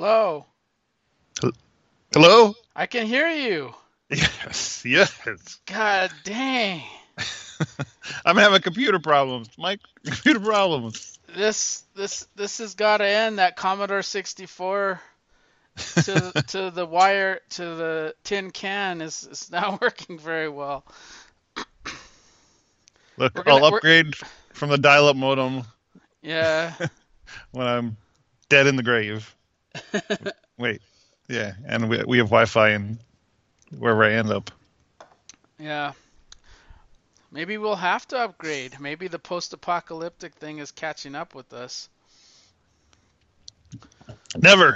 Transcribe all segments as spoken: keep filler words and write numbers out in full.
Hello. Hello? I can hear you. Yes, yes. God dang. I'm having computer problems, Mike. Computer problems. This this this has got to end. That Commodore sixty-four to to the wire to the tin can is is not working very well. Look, We're gonna I'll we're upgrade from the dial-up modem yeah. when I'm dead in the grave. Wait, yeah, and we we have Wi-Fi in wherever I end up. Yeah. Maybe we'll have to upgrade. Maybe the post-apocalyptic thing is catching up with us. Never.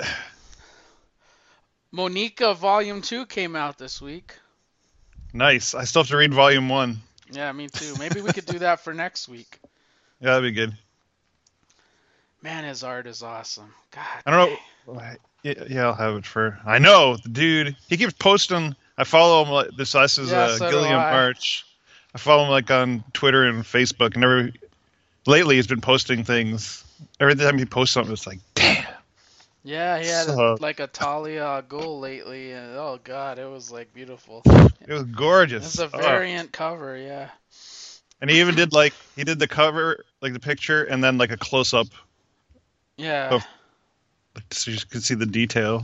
Monica Volume two came out this week. Nice. I still have to read volume one. Yeah, me too. Maybe we could do that for next week. Yeah, that'd be good. Man, his art is awesome. God I dang. don't know. Yeah, yeah, I'll have it for. I know the dude. He keeps posting. I follow him. Like this. This is Yeah, uh, so do Gilliam I. March. I follow him like on Twitter and Facebook, and every lately he's been posting things. Every time he posts something, it's like, damn. Yeah, he had a, So like a Talia goal lately, and oh god, it was like beautiful. it was It's gorgeous. a Oh. variant cover, yeah. And he even did like he did the cover, like the picture, and then like a close up, Yeah. so, so you could see the detail.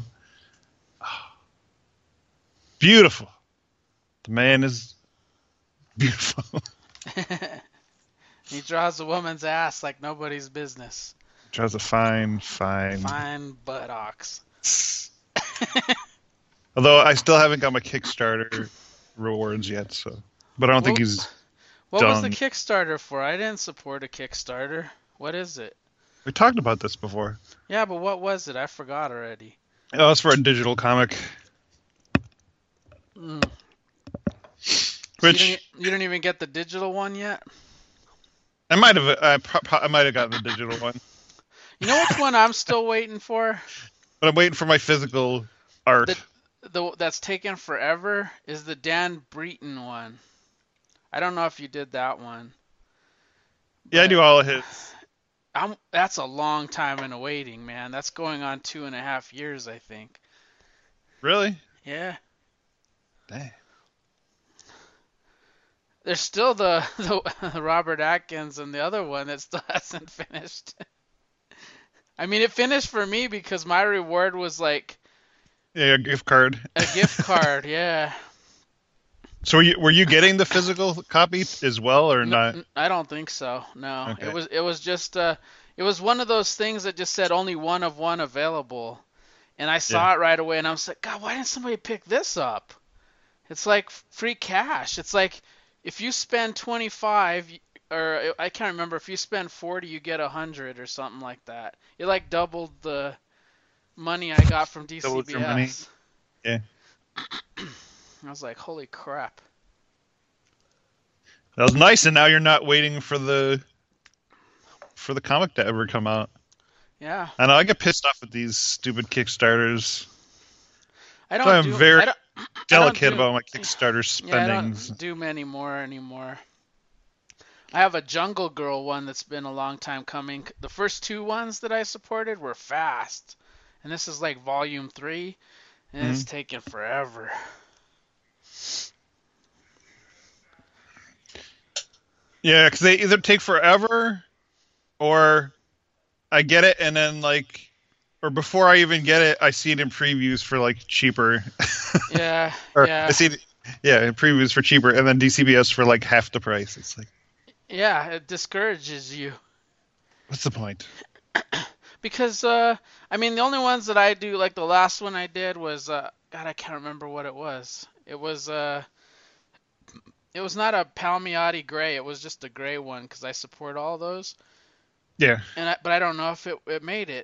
Beautiful. The man is beautiful. He draws a woman's ass like nobody's business. Draws a fine, fine. Fine buttocks. Although I still haven't got my Kickstarter rewards yet, so. But I don't think What, he's what was the done. Kickstarter for? I didn't support a Kickstarter. What is it? We talked about this before. Yeah, but what was it? I forgot already. Oh, it's for a digital comic, Mm. So you which didn't, you didn't even get the digital one yet? I might have. I, pro- I might have gotten the digital one, You know which one I'm still waiting for? but I'm waiting for my physical art. The the that's taken forever is the Dan Breton one. I don't know if you did that one. Yeah, I But do all of his. I'm that's a long time in waiting, man. That's going on two and a half years, I think. Really? Yeah. Dang. There's still the, the Robert Atkins and the other one that still hasn't finished. I mean, it finished for me because my reward was like Yeah, a gift card. a gift card. Yeah. So were you were you getting the physical copy as well or No, not? n- I don't think so. No, it Okay. was it was just uh, it was one of those things that just said only one of one available, and I Yeah. saw it right away, and I was like, God, why didn't somebody pick this up? It's like free cash. It's like if you spend twenty-five, y- or I can't remember, if you spend forty, you get one hundred or something like that. It like doubled the money I got from Double your money. D C B S. Yeah. I was like, holy crap. That was nice, and now you're not waiting for the for the comic to ever come out. Yeah. I know I get pissed off at these stupid Kickstarters. I So don't I'm do very I don't I don't delicate do about my Kickstarter yeah, I spendings. don't do many more anymore. I have a Jungle Girl one that's been a long time coming. The first two ones that I supported were fast. And this is like volume three, and Mhm. it's taking forever. Yeah, because they either take forever, or I get it and then like, or before I even get it, I see it in previews for like cheaper. Yeah, Or yeah. I see it, yeah, in previews for cheaper, and then D C B S for like half the price. It's like, Yeah, it discourages you. what's the point? Because uh I mean the only ones that I do, like the last one I did was uh God, I can't remember what it was. It was uh it was not a Palmiotti gray, it was just a gray one because I support all those. Yeah. And I, but I don't know if it, it made it.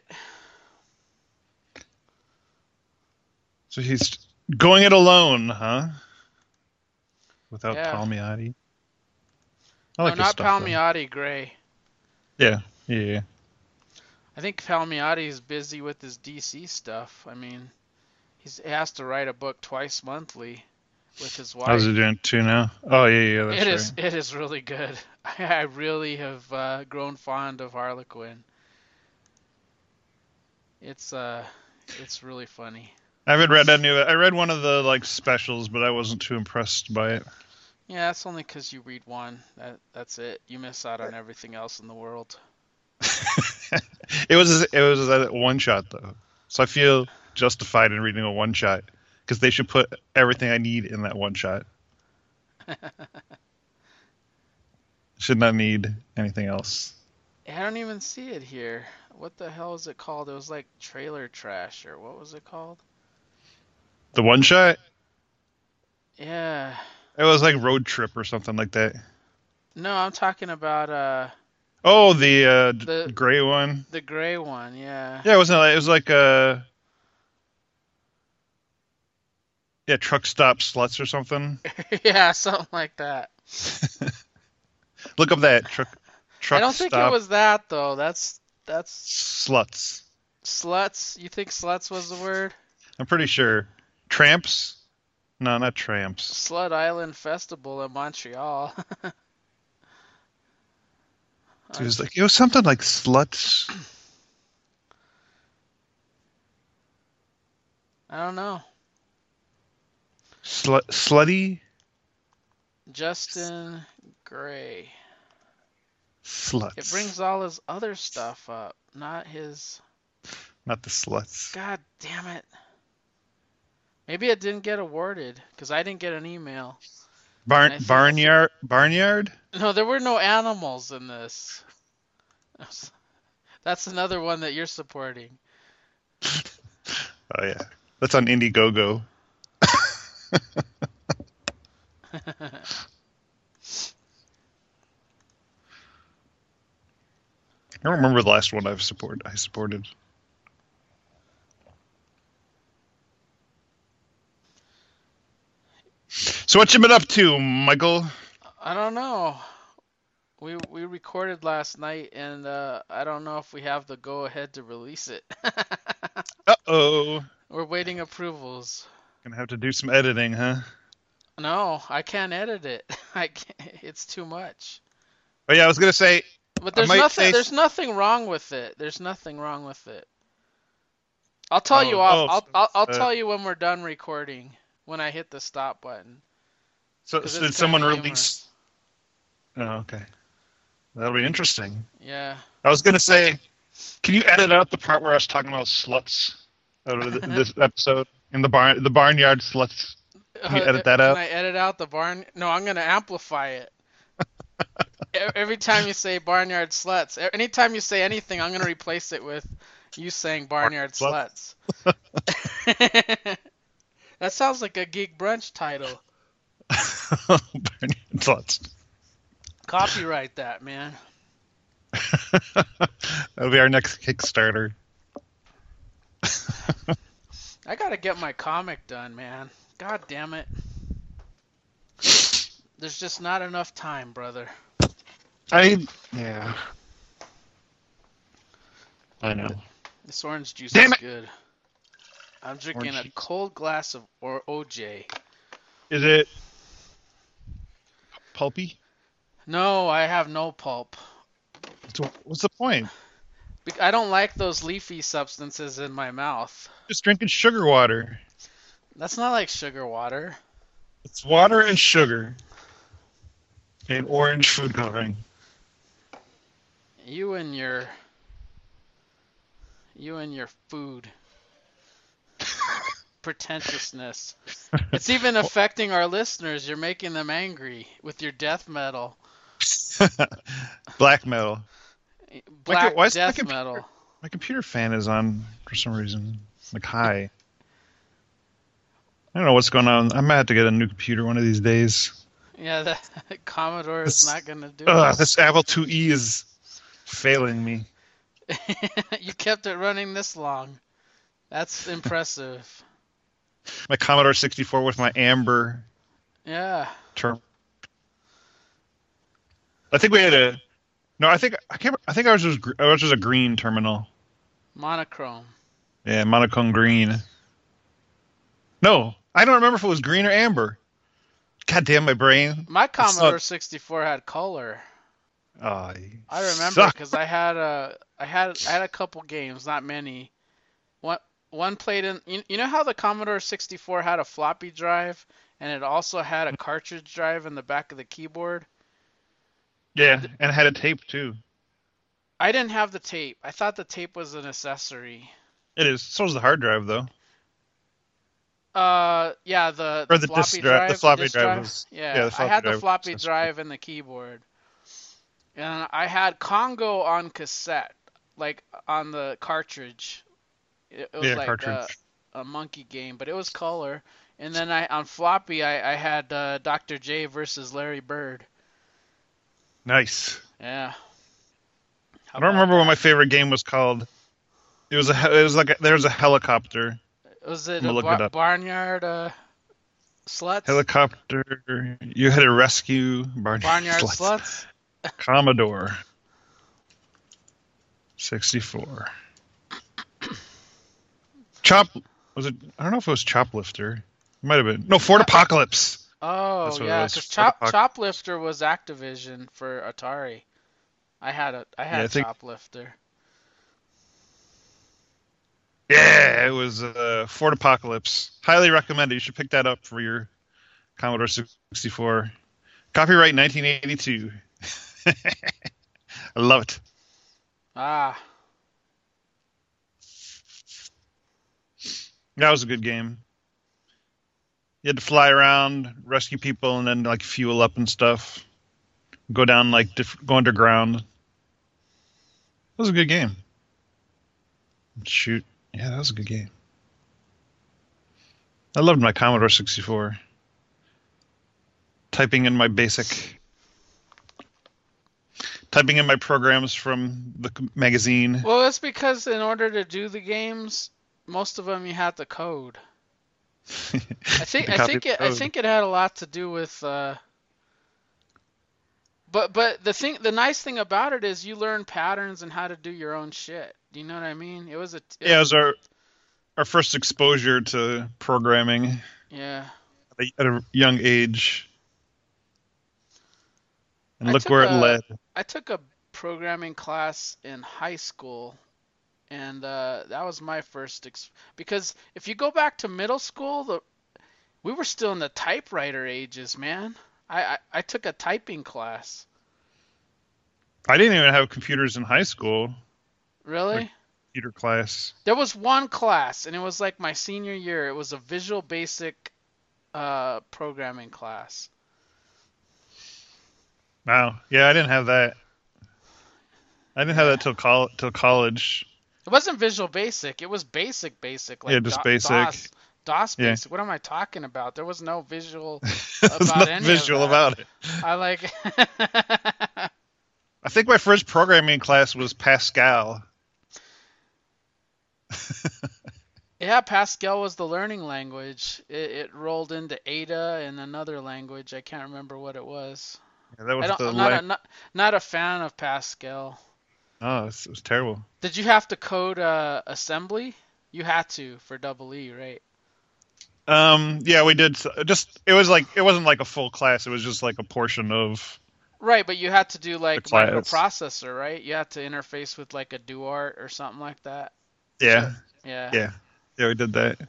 So he's going it alone, huh? Without Yeah. Palmiotti. I No, like his not stuff, though. Palmiotti gray. Yeah, yeah, yeah. I think Palmiotti is busy with his D C stuff. I mean, he's, he has to write a book twice monthly with his How's he wife. doing too now? Oh, yeah, yeah, that's It right. is it is really good. I, I really have uh, grown fond of Harlequin. It's uh It's really funny. I haven't read any of it. I read one of the like specials, but I wasn't too impressed by it. Yeah, that's only because you read one. That that's it. You miss out on everything else in the world. it was it was a one shot though, so I feel justified in reading a one shot because they should put everything I need in that one shot. Should not need anything else. I don't even see it here. What the hell is it called? It was like trailer trash, or what was it called? The one shot? Yeah. It was like Road Trip or something like that. No, I'm talking about uh. Oh, the uh, the gray one. The gray one, yeah. Yeah, it wasn't. It was like uh. Yeah, truck stop sluts or something. Yeah, something like that. Look up that truck. Truck I don't think stop it was that though. That's that's sluts. Sluts? You think sluts was the word? I'm pretty sure. Tramps? No, not tramps. Slut Island Festival in Montreal. It was like it was something like sluts. I don't know. Slut, slutty. Justin Gray. Sluts. It brings all his other stuff up, not his. Not the sluts. God damn it. Maybe it didn't get awarded because I didn't get an email. Barn barnyard barnyard. No, there were no animals in this. That's another one that you're supporting. Oh yeah, that's on Indiegogo. I don't remember the last one I've support I supported. So what you been up to, Michael? I don't know. We we recorded last night, and uh, I don't know if we have the go ahead to release it. Uh oh. We're waiting approvals. Gonna have to do some editing, huh? No, I can't edit it. I can't, it's too much. Oh yeah, I was gonna say. But there's nothing. Say... There's nothing wrong with it. There's nothing wrong with it. I'll tell oh, you off. Oh, I'll so, I'll, I'll uh, tell you when we're done recording. When I hit the stop button. So, so did someone release? Oh, okay. That'll be interesting. Yeah. I was gonna say, can you edit out the part where I was talking about sluts out of this episode in the barn, the barnyard sluts? Can you edit that out? Can I edit out the barn? No, I'm gonna amplify it. Every time you say barnyard sluts, anytime you say anything, I'm gonna replace it with you saying barnyard sluts. sluts. That sounds like a Geek Brunch title. Barnyard sluts. Copyright that, man. That'll be our next Kickstarter. I gotta get my comic done, man. God damn it. There's just not enough time, brother. I yeah. I know. This orange juice damn is it. good. I'm drinking orange a cold glass of or O J. Is it pulpy? No, I have no pulp. What's the point? I don't like those leafy substances in my mouth. Just drinking sugar water. That's not like sugar water. It's water and sugar. And orange food coloring. You and your... You and your food. Pretentiousness. It's even affecting our listeners. You're making them angry with your death metal. Black metal. Black my, death my computer, metal. My computer fan is on for some reason. Like high. I don't know what's going on. I might have to get a new computer one of these days. Yeah, the Commodore is not going to do uh, this. This Apple two E is failing me. You kept it running this long. That's impressive. My Commodore sixty-four with my Amber. Yeah. Term. I think we had a. No, I think I can't. I think ours was ours was a green terminal. Monochrome. Yeah, monochrome green. No, I don't remember if it was green or amber. God damn my brain. My Commodore sixty-four had color. Oh, I remember because I had a I had I had a couple games, not many. One one played in. You, you know how the Commodore sixty-four had a floppy drive and it also had a cartridge drive in the back of the keyboard? Yeah, Th- and it had a tape too. I didn't have the tape. I thought the tape was an accessory. It is. So is the hard drive though, Uh, yeah, the or the the disk floppy drive. The drive, the floppy disk drive drive. was. Yeah, Yeah, the I floppy had the drive was floppy accessory. drive and the keyboard, and I had Congo on cassette, like on the cartridge. It, it was Yeah, like a, cartridge. a monkey game, but it was color. And then I on floppy, I I had uh, doctor J versus Larry Bird. Nice. Yeah, how I don't about remember what my that? favorite game was called. It was a. he- It was like a, there was a helicopter. Was it I'm a gonna look it bar- up. barnyard uh, sluts? Helicopter. You had to rescue Barney Barnyard Sluts. sluts? Commodore sixty-four. Chop. Was it? I don't know if it was Choplifter. It might have been. No, Fort No, uh, Apocalypse. oh That's what it yeah, was. because Fort Chop Apocalypse. Choplifter was Activision for Atari. I had a I Yeah, I had think. Choplifter. Yeah, it was uh, Fort Apocalypse. Highly recommended. You should pick that up for your Commodore sixty-four. Copyright nineteen eighty-two. I love it. Ah, That was a good game. You had to fly around, rescue people, and then like fuel up and stuff. Go down like diff- go underground. It was a good game. Shoot, yeah, that was a good game. I loved my Commodore sixty-four. Typing in my basic, typing in my programs from the c- magazine. well, it's because in order to do the games, most of them you had to code. I think The I copy think it I code. think it had a lot to do with. Uh, but but the thing the nice thing about it is you learn patterns and how to do your own shit. Do you know what I mean? It was a it Yeah, it was was our our first exposure to programming yeah. at a, at a young age, and I look took where it led. a I took a programming class in high school, and uh, that was my first ex- because if you go back to middle school, the we were still in the typewriter ages, man. I I, I took a typing class. I didn't even have computers in high school, like Really? computer class. There was one class, and it was like my senior year. It was a Visual Basic uh, programming class. Wow. Yeah, I didn't have that. I didn't have Yeah. that till col- till college. It wasn't Visual Basic. It was Basic Basic, Yeah, like just Do- basic. DOS. DOS Yeah. Basic. What am I talking about? There was no visual There's about nothing any of visual that. about it. I like. I think my first programming class was Pascal. Yeah, Pascal was the learning language. It, it rolled into Ada and another language. I can't remember what it was. Yeah, that I was don't. the I'm not lang- a not, not a fan of Pascal. Oh, it was, it was terrible. Did you have to code uh, assembly? You had to for double E, right? Um, yeah, we did s- just. It was like it wasn't like a full class. It was just like a portion of Right, but you had to do the like class. microprocessor, right? You had to interface with like a Duart or something like that. Yeah, Yeah. yeah, yeah. We did that.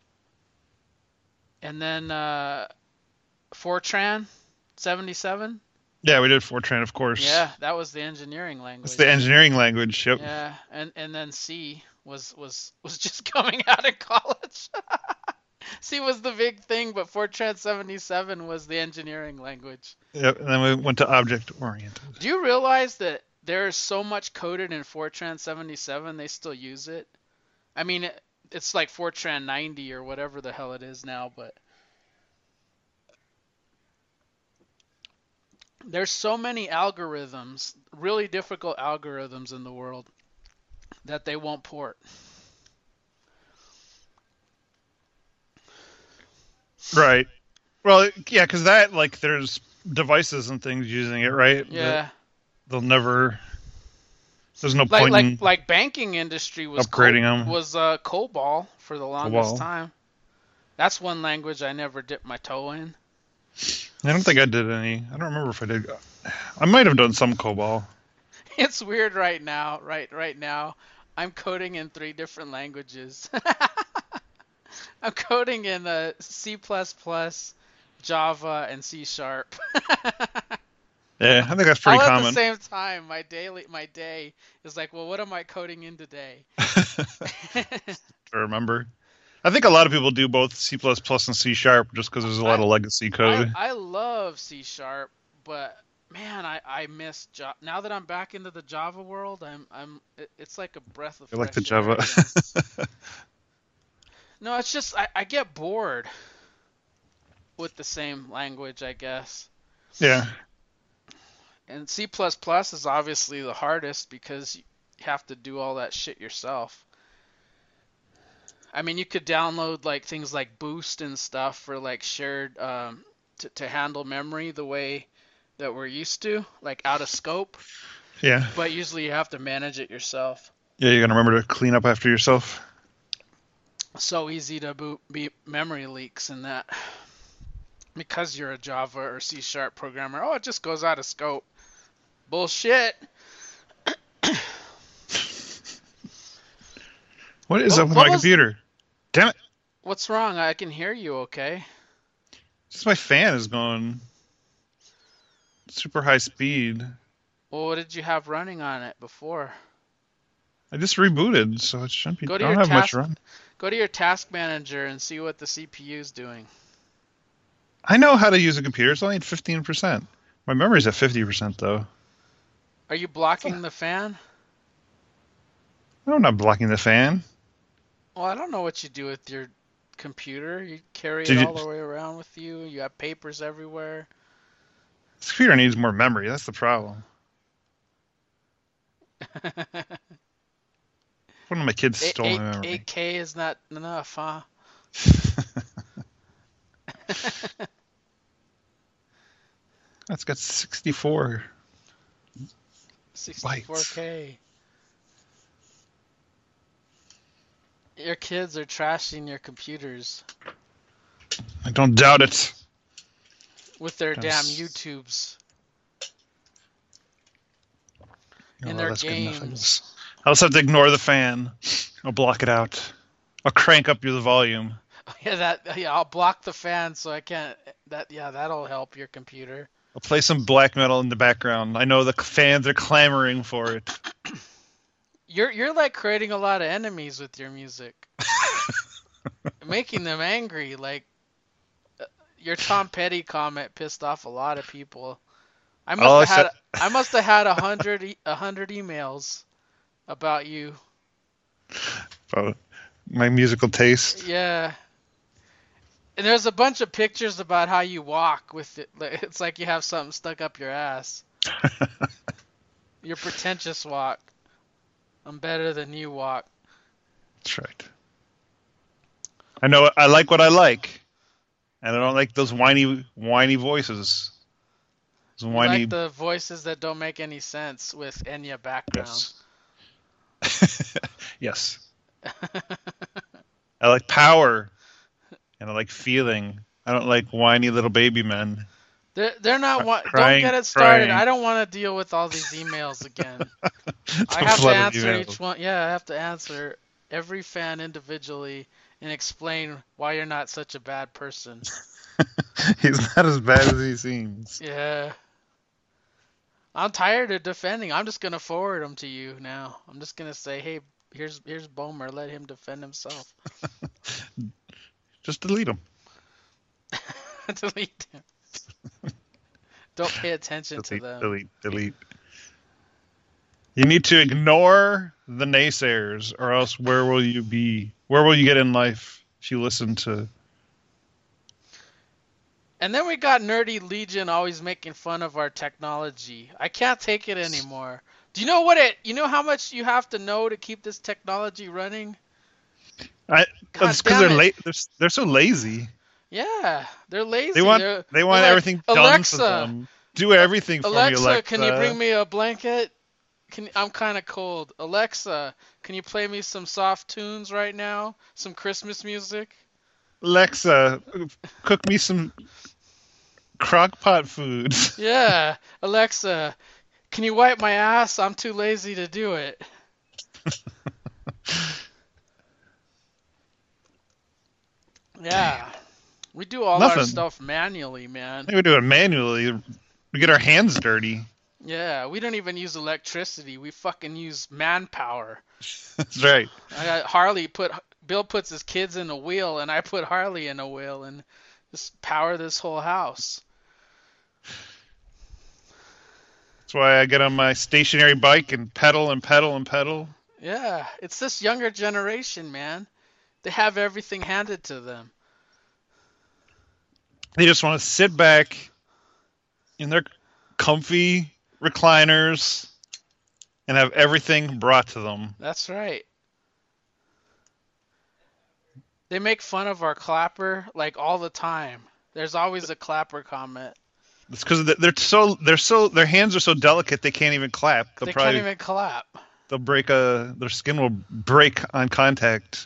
And then uh, Fortran seventy-seven. Yeah, we did Fortran, of course. Yeah, that was the engineering That's the language. engineering language. Yep. Yeah, and and then C was was was just coming out of college. C was the big thing, but Fortran seventy-seven was the engineering language. Yep. And then we went to object oriented. Do you realize that there is so much coded in Fortran seventy-seven they still use it? I mean, it, it's like Fortran ninety or whatever the hell it is now, but there's so many algorithms, really difficult algorithms in the world that they won't port. Right. Well, yeah, because that like there's devices and things using it, right? That Yeah. they'll never. There's no Like point like in like banking industry was upgrading Col- them. was uh, COBOL for the longest COBOL. time. That's one language I never dipped my toe in. I don't think I did any. I don't remember if I did. I might have done some COBOL. It's weird right now, right right now. I'm coding in three different languages. I'm coding in uh, C++, Java, and C Sharp. Yeah, I think that's pretty All at the common. same time. My daily my day is like, well, what am I coding in today? To remember. I think a lot of people do both C++ and C Sharp just because there's a lot I of legacy I code. I love C Sharp, but man, I I miss Java. Now that I'm back into the Java world, I'm I'm it- it's like a breath of I like the fresh air Java. again. No, it's just I, I get bored with the same language, I guess. Yeah. And C++ is obviously the hardest because you have to do all that shit yourself. I mean, you could download like things like Boost and stuff for like shared um, to to handle memory the way that we're used to, like out of scope. Yeah. But usually you have to manage it yourself. Yeah, you gotta remember to clean up after yourself. So easy to boot, be memory leaks and that because you're a Java or C Sharp programmer. Oh, it just goes out of scope. Bullshit. What is What, up with what my was? computer? Damn it! What's wrong? I can hear you. Okay. Just my fan is going super high speed. Well, what did you have running on it before? I just rebooted, so it shouldn't be. Go to I your don't have much task. run. Go to your task manager and see what the C P U is doing. I know how to use a computer. It's only at fifteen percent. My memory's at fifty percent though. Are you blocking the fan? I'm not blocking the fan. Well, I don't know what you do with your computer. You carry it Did you, all the way around with you. You have papers everywhere. this computer needs more memory. That's the problem. One of my kids Eight, stole eight, my memory. eight K is not enough, huh? That's got sixty-four sixty-four K. Your kids are trashing your computers I don't doubt it. with their That damn was- YouTubes Oh, and well, their that's good enough, I games. guess. I'll just have to ignore the fan. I'll block it out. I'll crank up the volume. Yeah, that yeah, I'll block the fan so I can't. That yeah, that'll help your computer. I'll play some black metal in the background. I know the fans are clamoring for it. You're you're like creating a lot of enemies with your music, making them angry. Like uh, your Tom Petty comment pissed off a lot of people. I must Oh, have had except- I must have had a hundred e- a hundred emails about you. Oh, my musical taste. Yeah. And there's a bunch of pictures about how you walk with it. Like- It's like you have something stuck up your ass. Your pretentious walk. I'm better than you walk. That's right. I know I like what I like, and I don't like those whiny, whiny voices. Those You whiny. like the voices that don't make any sense with Enya background. Yes. Yes. I like power, and I like feeling. I don't like whiny little baby men. They're, they're not wa- Crying, don't get it started. crying. I don't want to deal with all these emails again. I Don't have to flood with answer emails. each one. Yeah, I have to answer every fan individually and explain why you're not such a bad person. He's not as bad as he seems. Yeah. I'm tired of defending. I'm just gonna forward them to you now. I'm just gonna say, hey, here's here's Bomer. Let him defend himself. Just delete him. Delete them. Don't pay attention Delete, to them. delete, delete. You need to ignore the naysayers, or else where will you be? Where will you get in life if you listen to? And then we got Nerdy Legion always making fun of our technology. I can't take it anymore. Do you know what it? You know how much you have to know to keep this technology running? I, God it's because damn they're it. la- they're s- they're so lazy. Yeah, they're lazy. They want They're- they want they're like, everything done Alexa, for them. Do everything for Alexa, me, Alexa. can you bring me a blanket? Can I'm kind of cold. Alexa, can you play me some soft tunes right now? Some Christmas music? Alexa, cook me some crock pot food. Yeah, Alexa, can you wipe my ass? I'm too lazy to do it. Yeah. We do all our Nothing. stuff manually, man. We do it manually. We get our hands dirty. Yeah, we don't even use electricity. We fucking use manpower. That's right. I got Harley put Bill puts his kids in a wheel and I put Harley in a wheel and just power this whole house. That's why I get on my stationary bike and pedal and pedal and pedal. Yeah, it's this younger generation, man. They have everything handed to them. They just want to sit back in their comfy recliners and have everything brought to them. That's right. They make fun of our clapper like all the time. There's always a clapper comment. It's because they're so they're so their hands are so delicate they can't even clap. They'll They probably can't even clap. they'll break a their skin will break on contact.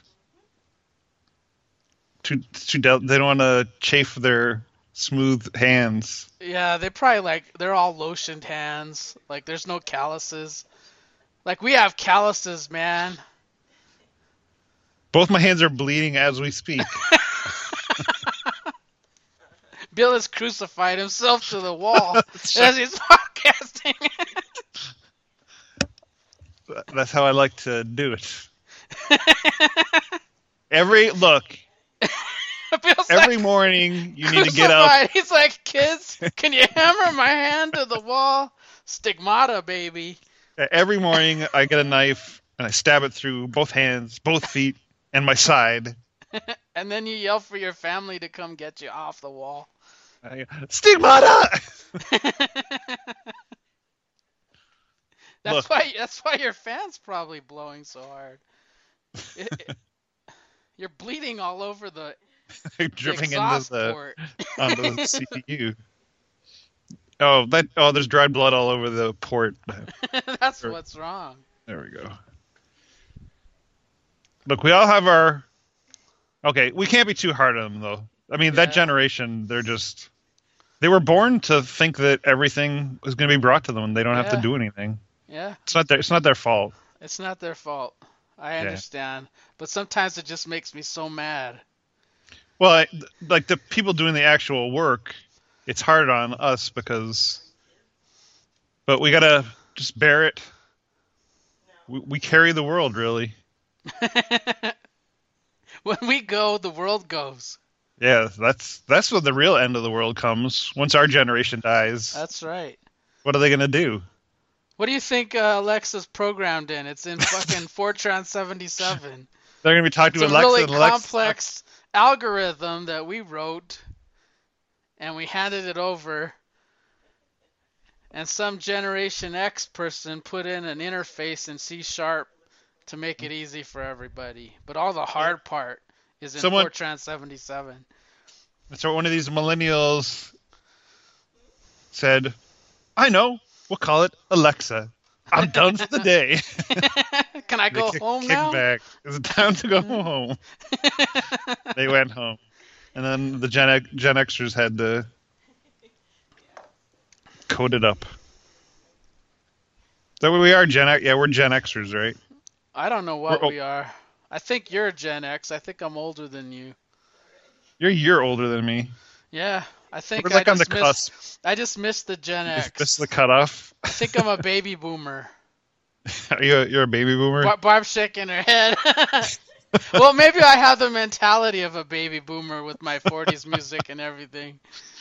Too too del- they don't want to chafe their smooth hands. Yeah, they probably like they're all lotioned hands. Like there's no calluses. Like we have calluses, man. Both my hands are bleeding as we speak. Bill has crucified himself to the wall as he's podcasting. That's how I like to do it. Every look, Bill's every like, morning you need to get up. crucified. He's like, kids, can you hammer my hand to the wall? Stigmata, baby. Every morning I get a knife and I stab it through both hands, both feet, and my side. And then you yell for your family to come get you off the wall. I, Stigmata! That's Look. why. That's why your fan's probably blowing so hard. It, it, you're bleeding all over the, dripping the into exhaust the port. onto the C P U. Oh, that oh, there's dried blood all over the port. That's what's wrong. There we go. Look, we all have our. Okay, we can't be too hard on them though. I mean, that Yeah. generation, they're just. They were born to think that everything was going to be brought to them, and they don't have Yeah. to do anything. Yeah, It's not their. It's not their fault. it's not their fault. I Yeah. understand, but sometimes it just makes me so mad. Well, I, like the people doing the actual work, it's hard on us because. But we gotta just bear it. We, we carry the world, really. When we go, the world goes. Yeah, that's that's when the real end of the world comes. Once our generation dies, That's right. what are they gonna do? What do you think uh, Alexa's programmed in? It's in fucking Fortran seventy-seven. They're gonna be talking It's to a Alexa, really and Alexa. complex algorithm that we wrote, and we handed it over. And some Generation X person put in an interface in C Sharp to make it easy for everybody. But all the hard part is in Someone- Fortran seventy-seven. So one of these millennials said, "I know. We'll call it Alexa. I'm done for the day." Can I go They kick- home kick now? back. It's time to go home. They went home, and then the Gen X- Gen Xers had to code it up. Is that what we are, Gen X? Yeah, we're Gen Xers, right? I don't know what We're- we are. I think you're a Gen X. I think I'm older than you. You're a year older than me. Yeah, I think We're I like on just the missed. cusp. I just missed the Gen Just X. missed the cutoff. I think I'm a baby boomer. Are you a, you're a baby boomer? Bar- Barb's shaking her head. Well, maybe I have the mentality of a baby boomer with my forties music and everything.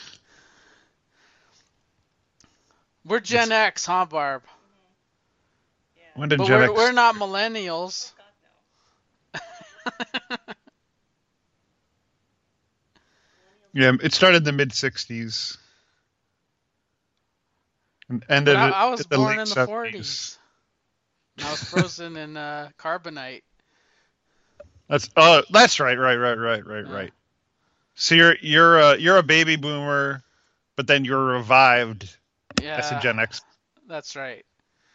We're Gen X, huh, Barb? When did But Gen we're, X? we're not millennials. Yeah, it started in the mid sixties. And ended But I, at- I was at the born late in the seventies. forties. I was frozen in uh, carbonite. That's oh, that's right, right, right, right, right, Yeah. right. So you're you're a you're a baby boomer, but then you're revived Yeah, as a Gen X. that's right.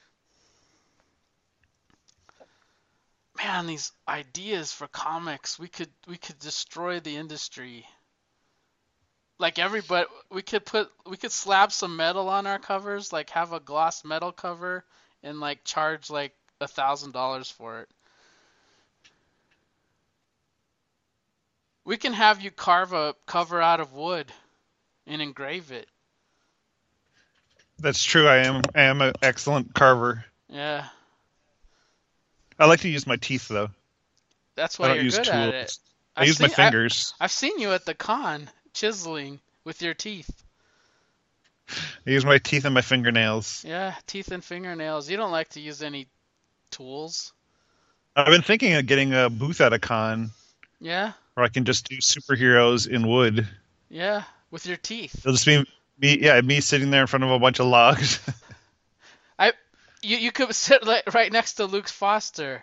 Man, these ideas for comics, we could we could destroy the industry. Like everybody, we could put we could slap some metal on our covers, like have a gloss metal cover, and like charge like a thousand dollars for it. We can have you carve a cover out of wood and engrave it. That's true. I am I am an excellent carver. Yeah, I like to use my teeth though. that's I why don't you're use good at it. tools. I I've use my seen I, fingers. I've seen you at the con chiseling with your teeth. I use my teeth and my fingernails. Yeah, teeth and fingernails. You don't like to use any tools. I've been thinking of getting a booth at a con Yeah, where I can just do superheroes in wood. yeah, with your teeth. It'll just be me, yeah, me sitting there in front of a bunch of logs. I, you, you could sit like right next to Luke Foster.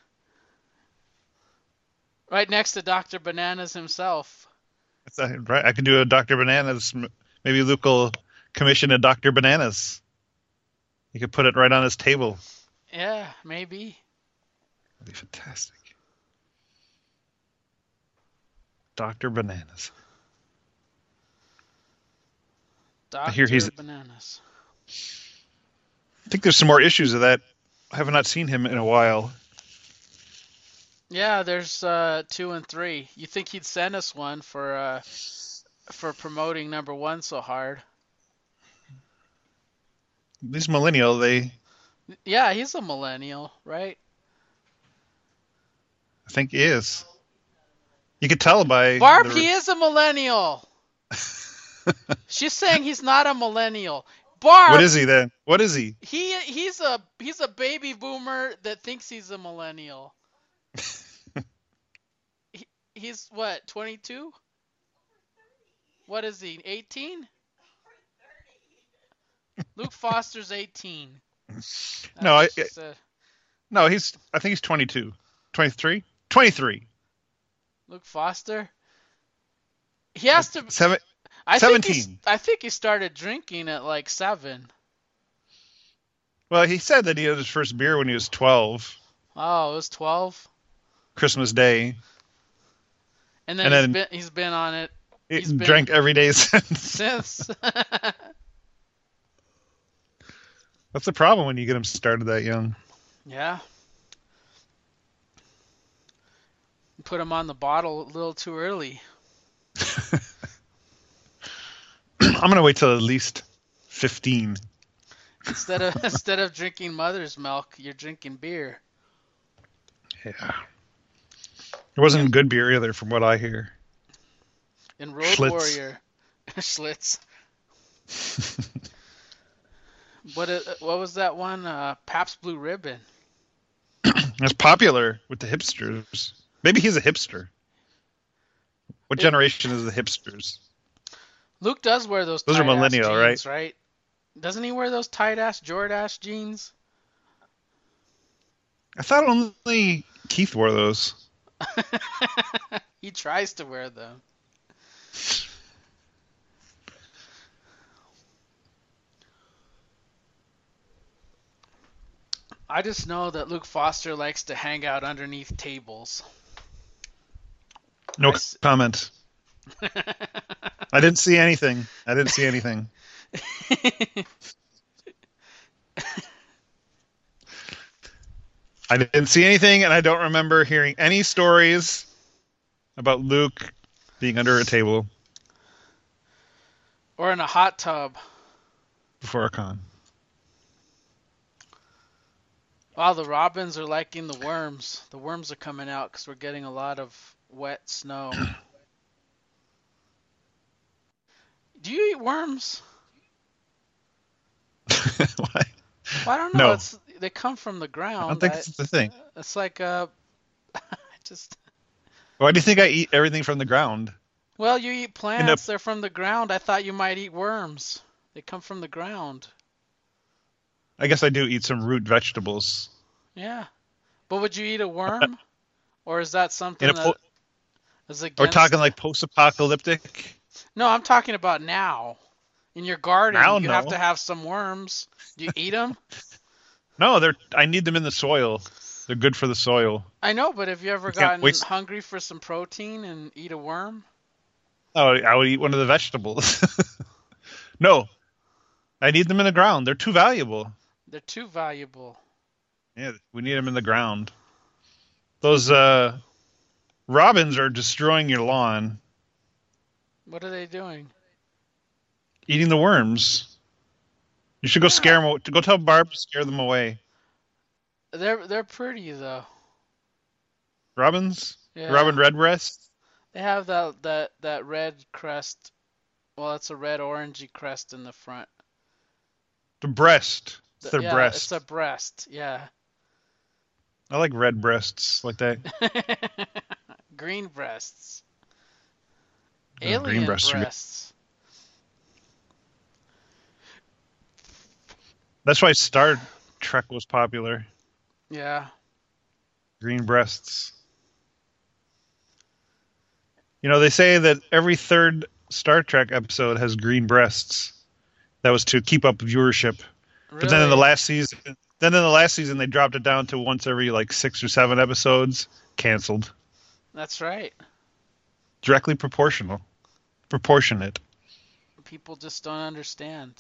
Right next to Doctor Bananas himself. That's a- right. I can do a Doctor Bananas. Maybe Luke will commission a Doctor Bananas. You could put it right on his table. Yeah, maybe. That'd be fantastic. Doctor Bananas. Doctor hear he's- Bananas. I think there's some more issues of that. I have not seen him in a while. Yeah, there's uh, two and three. You think he'd send us one for uh, for promoting number one so hard? These millennial, they Yeah, he's a millennial, right? I think is. You could tell by Barb, the- he is a millennial. She's saying he's not a millennial. Barb, What is he then? What is he? he he's a he's a baby boomer that thinks he's a millennial. he, he's what, twenty-two? What is he, eighteen? Luke Foster's eighteen. No, I, That's what she said. no, he's. I think he's twenty-two, twenty-three, twenty-three. Luke Foster. He has to. Seven. I think he's- seventeen. I think he started drinking at like seven. Well, he said that he had his first beer when he was twelve, Oh, it was twelve, Christmas Day. and then, And he's then- been he's been on it He He's been- drank every day since. since. That's the problem when you get him started that young. Yeah. Put him on the bottle a little too early. I'm gonna wait till at least fifteen. Instead of instead of drinking mother's milk, you're drinking beer. Yeah. It wasn't good beer either, from what I hear. In Road Schlitz. Warrior, Schlitz. What uh, what was that one? Uh, Pabst Blue Ribbon. It's popular with the hipsters. Maybe he's a hipster. What It- generation is the hipsters? Luke does wear those. Those are tight-ass millennial, right? jeans, right? Doesn't he wear those tight ass Jordache jeans? I thought only Keith wore those. He tries to wear them. I just know that Luke Foster likes to hang out underneath tables. No I s- comment. I didn't see anything. I didn't see anything. I didn't see anything, and I don't remember hearing any stories about Luke being under a table Or in a hot tub. before a con. Wow, the robins are liking the worms. The worms are coming out because we're getting a lot of wet snow. Do you eat worms? Why? Well, I don't know. No. It's they come from the ground. I don't think I- it's the thing. It's like uh, I just Why do you think I eat everything from the ground? well, you eat a- plants. They're from the ground. I thought you might eat worms. They come from the ground. I guess I do eat some root vegetables. Yeah, but would you eat a worm, or is that something In a that po- is We're against? talking like post-apocalyptic. No, I'm talking about now. In your garden, Now, you have no. to have some worms. Do you eat them? No, they're. I need them in the soil. They're good for the soil. I know, but have you ever You can't gotten waste- hungry for some protein and eat a worm? Oh, I would eat one of the vegetables. No, I need them in the ground. They're too valuable. They're too valuable. Yeah, we need them in the ground. Those uh, Robins are destroying your lawn, What are they doing? eating the worms. You should go Yeah, scare them. Go tell Barb to scare them away. they're they're pretty though. Robins, Yeah, Robin Redbreast, they have that that that red crest. Well, it's a red orangey crest in the front. the breast. It's The, their yeah, it's a breast. breast. Yeah. I like red breasts like that. Green breasts. Oh, green Alien breasts are good. breasts. That's why Star Trek was popular. Yeah. Green breasts. You know, they say that every third Star Trek episode has green breasts. That was to keep up viewership. But then in the Really? last season, then in the last season they dropped it down to once every like six or seven episodes. Canceled. That's right. Directly proportional. Proportionate. People just don't understand.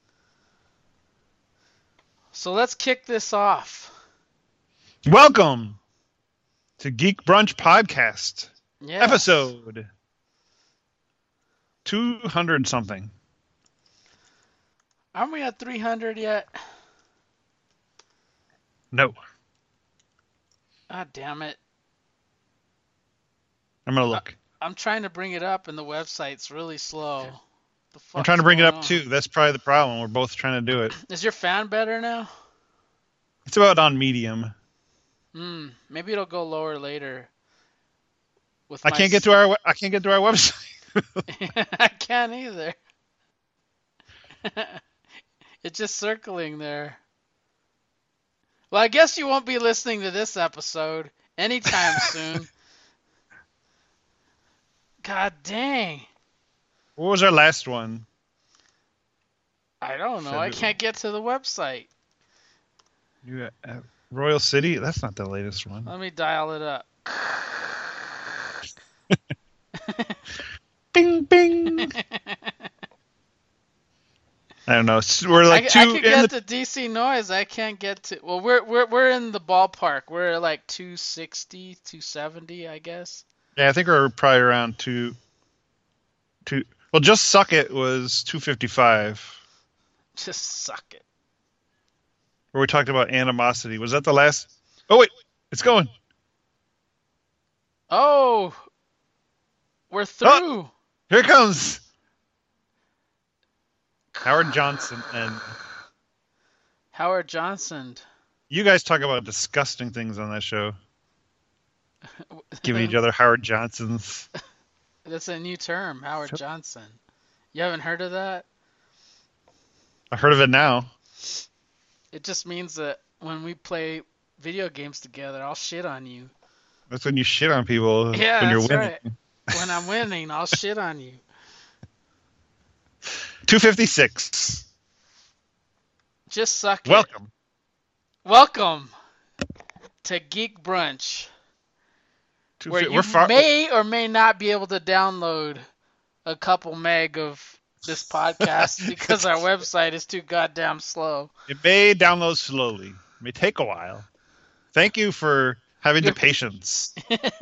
So let's kick this off. Welcome to Geek Brunch Podcast. Yes. Episode two hundred something. Aren't we at three hundred yet? No. God damn it. I'm going to look. I'm trying to bring it up and the website's really slow. The I'm trying fuck's to bring it going up on? too. That's probably the problem. We're both trying to do it. Is your fan better now? It's about on medium. Hmm. Maybe it'll go lower later. With I my can't get s- to our I can't get to our website. I can't either. It's just circling there. Well, I guess you won't be listening to this episode anytime soon. God dang. What was our last one? I don't know. I February. can't get to the website. You uh, Royal City? That's not the latest one. Let me dial it up. Bing bing. I don't know. S- We're I, like I two could in get the to D C Noise. I can't get to. Well, we're we're we're in the ballpark. We're like two sixty, two seventy, I guess. Yeah, I think we're probably around two two well just Suck It was two fifty-five. Just suck it. Where we talked about animosity. Was that the last? Oh wait, it's going. Oh, we're through. Here it comes. Howard Johnson and Howard Johnson. you guys talk about disgusting things on that show. Giving each other Howard Johnsons. That's a new term, Howard Johnson. You haven't heard of that? I heard of it now. It just means that when we play video games together, I'll shit on you. That's when you shit on people Yeah, when you're that's winning. right. When I'm winning, I'll shit on you. two fifty-six. Just suck it. Welcome. Welcome to Geek Brunch, Two where fi- you we're far- may or may not be able to download a couple meg of this podcast because our website is too goddamn slow. It may download slowly. It may take a while. Thank you for having the patience.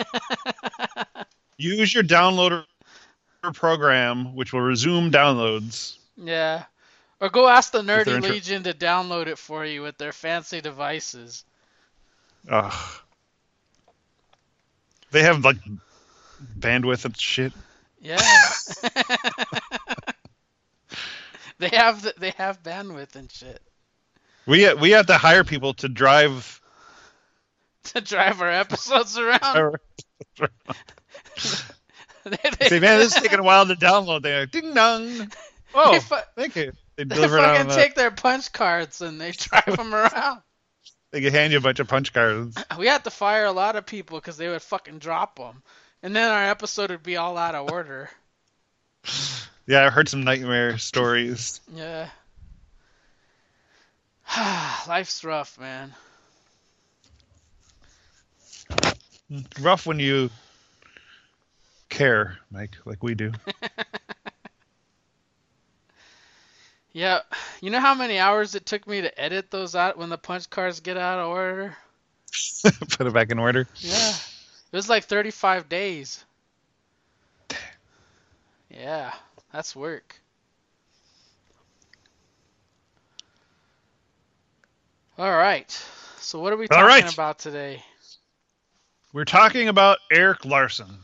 Use your downloader program, which will resume downloads. Yeah. Or go ask the they're Nerdy inter- Legion to download it for you with their fancy devices. Ugh. They have like bandwidth and shit. Yeah. they have the, they have bandwidth and shit We we have to hire people to drive. to drive our episodes around. Our, they, they, say, man, this is taking a while to download. There, ding dong. Oh, They fu- thank you. They They deliver it fucking on. The, take their punch cards and they drive them around. they can hand you a bunch of punch cards. We had to fire a lot of people because they would fucking drop them. And then our episode would be all out of order. Yeah, I heard some nightmare stories. Yeah. Life's rough, man. Rough when you care, Mike, like we do. Yeah. You know how many hours it took me to edit those out when the punch cards get out of order? Put it back in order. Yeah. It was like thirty-five days. Yeah, that's work. All right. So what are we All talking right. about today? We're talking about Eric Larson.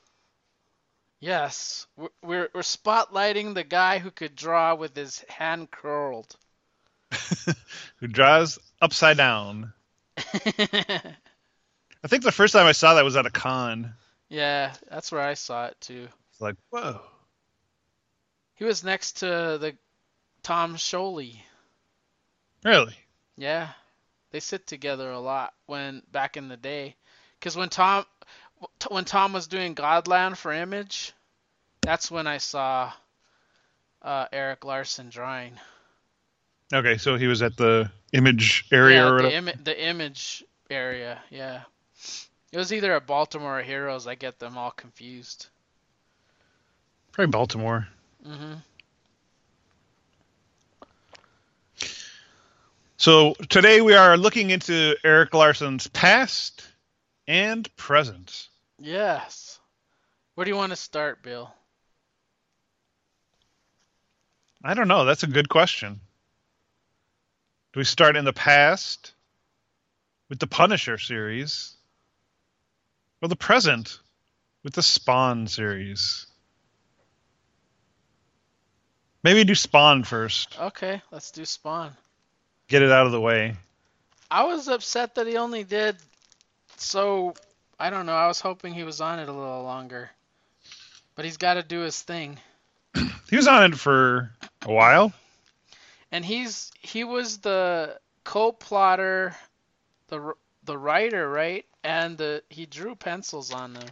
Yes, we're we're we're spotlighting the guy who could draw with his hand curled. Who draws upside down. I think the first time I saw that was at a con. Yeah, that's where I saw it too. It's like, whoa. He was next to the Tom Sholey. Really? Yeah, they sit together a lot when back in the day. Because when Tom when Tom was doing Godland for Image, that's when I saw uh, Eric Larson drawing. Okay, so he was at the Image area Yeah, or the whatever. Im- the Image area. Yeah, it was either at Baltimore or Heroes. I get them all confused. Probably Baltimore. Mhm. So today we are looking into Eric Larson's past and present. Yes. Where do you want to start, Bill? I don't know. That's a good question. Do we start in the past with the Punisher series or the present with the Spawn series? Maybe do Spawn first. Okay, let's do Spawn. Get it out of the way. I was upset that he only did so. I don't know. I was hoping he was on it a little longer, but he's got to do his thing. He was on it for a while. And he's he was the co-plotter, the the writer, right? And the he drew pencils on them.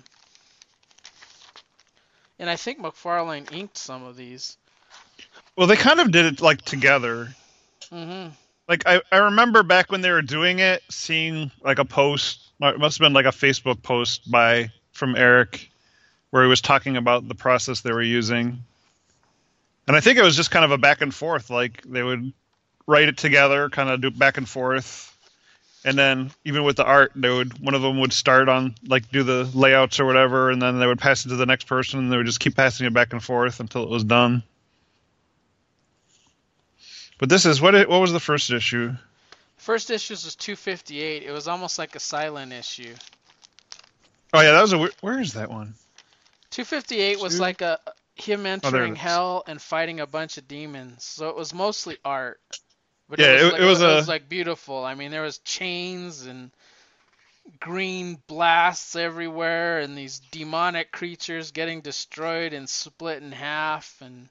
And I think McFarlane inked some of these. Well, they kind of did it like together. Mhm. Like I, I remember back when they were doing it, seeing like a post. It must have been like a Facebook post by from Eric, where he was talking about the process they were using. And I think it was just kind of a back and forth. Like they would write it together, kind of do back and forth, and then even with the art, they would one of them would start on like do the layouts or whatever, and then they would pass it to the next person, and they would just keep passing it back and forth until it was done. But this is what? It, what was the first issue? First issue was two fifty-eight. It was almost like a silent issue. Oh yeah, that was a. Where is that one? two fifty-eight was Two? like a him entering it is. hell and fighting a bunch of demons. So it was mostly art. But Yeah, it was, it- like, it was it a- was like beautiful. I mean, there was chains and green blasts everywhere, and these demonic creatures getting destroyed and split in half, and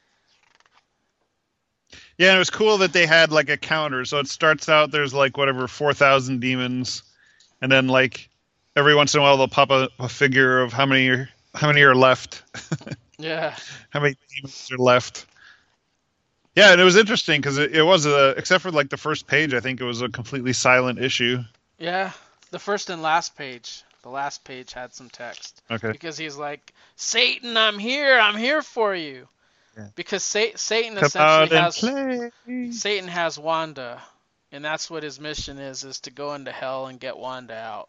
Yeah, and it was cool that they had like a counter. So it starts out there's like whatever four thousand demons, and then like every once in a while they'll pop a, a figure of how many are, how many are left, yeah, how many demons are left. Yeah, and it was interesting because it, it was a except for like the first page, I think it was a completely silent issue. yeah. The first and last page. The last page had some text. Okay. Because he's like, Satan, I'm here, I'm here for you. Yeah. Because Sa- Satan Come essentially out and has play. Satan has Wanda, and that's what his mission is: is to go into hell and get Wanda out.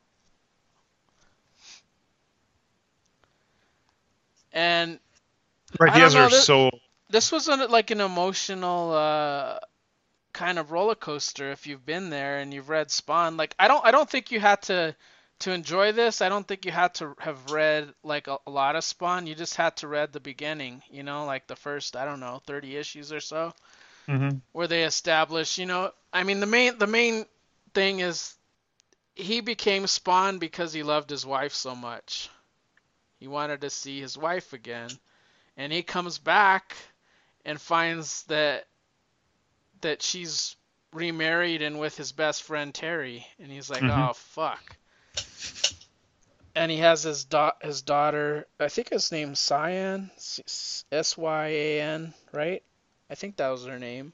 And Right, I he don't has know, her there- soul. this was an, like an emotional uh, kind of roller coaster. If you've been there and you've read Spawn, like I don't, I don't think you had to to enjoy this. I don't think you had to have read like a, a lot of Spawn. You just had to read the beginning, you know, like the first, I don't know, thirty issues or so, Mm-hmm. where they establish, you know, I mean the main the main thing is he became Spawn because he loved his wife so much. He wanted to see his wife again, and he comes back and finds that that she's remarried and with his best friend Terry, and he's like, Mhm. "Oh fuck." And he has his da- his daughter, I think his name's Cyan, S Y A N, right? I think that was her name.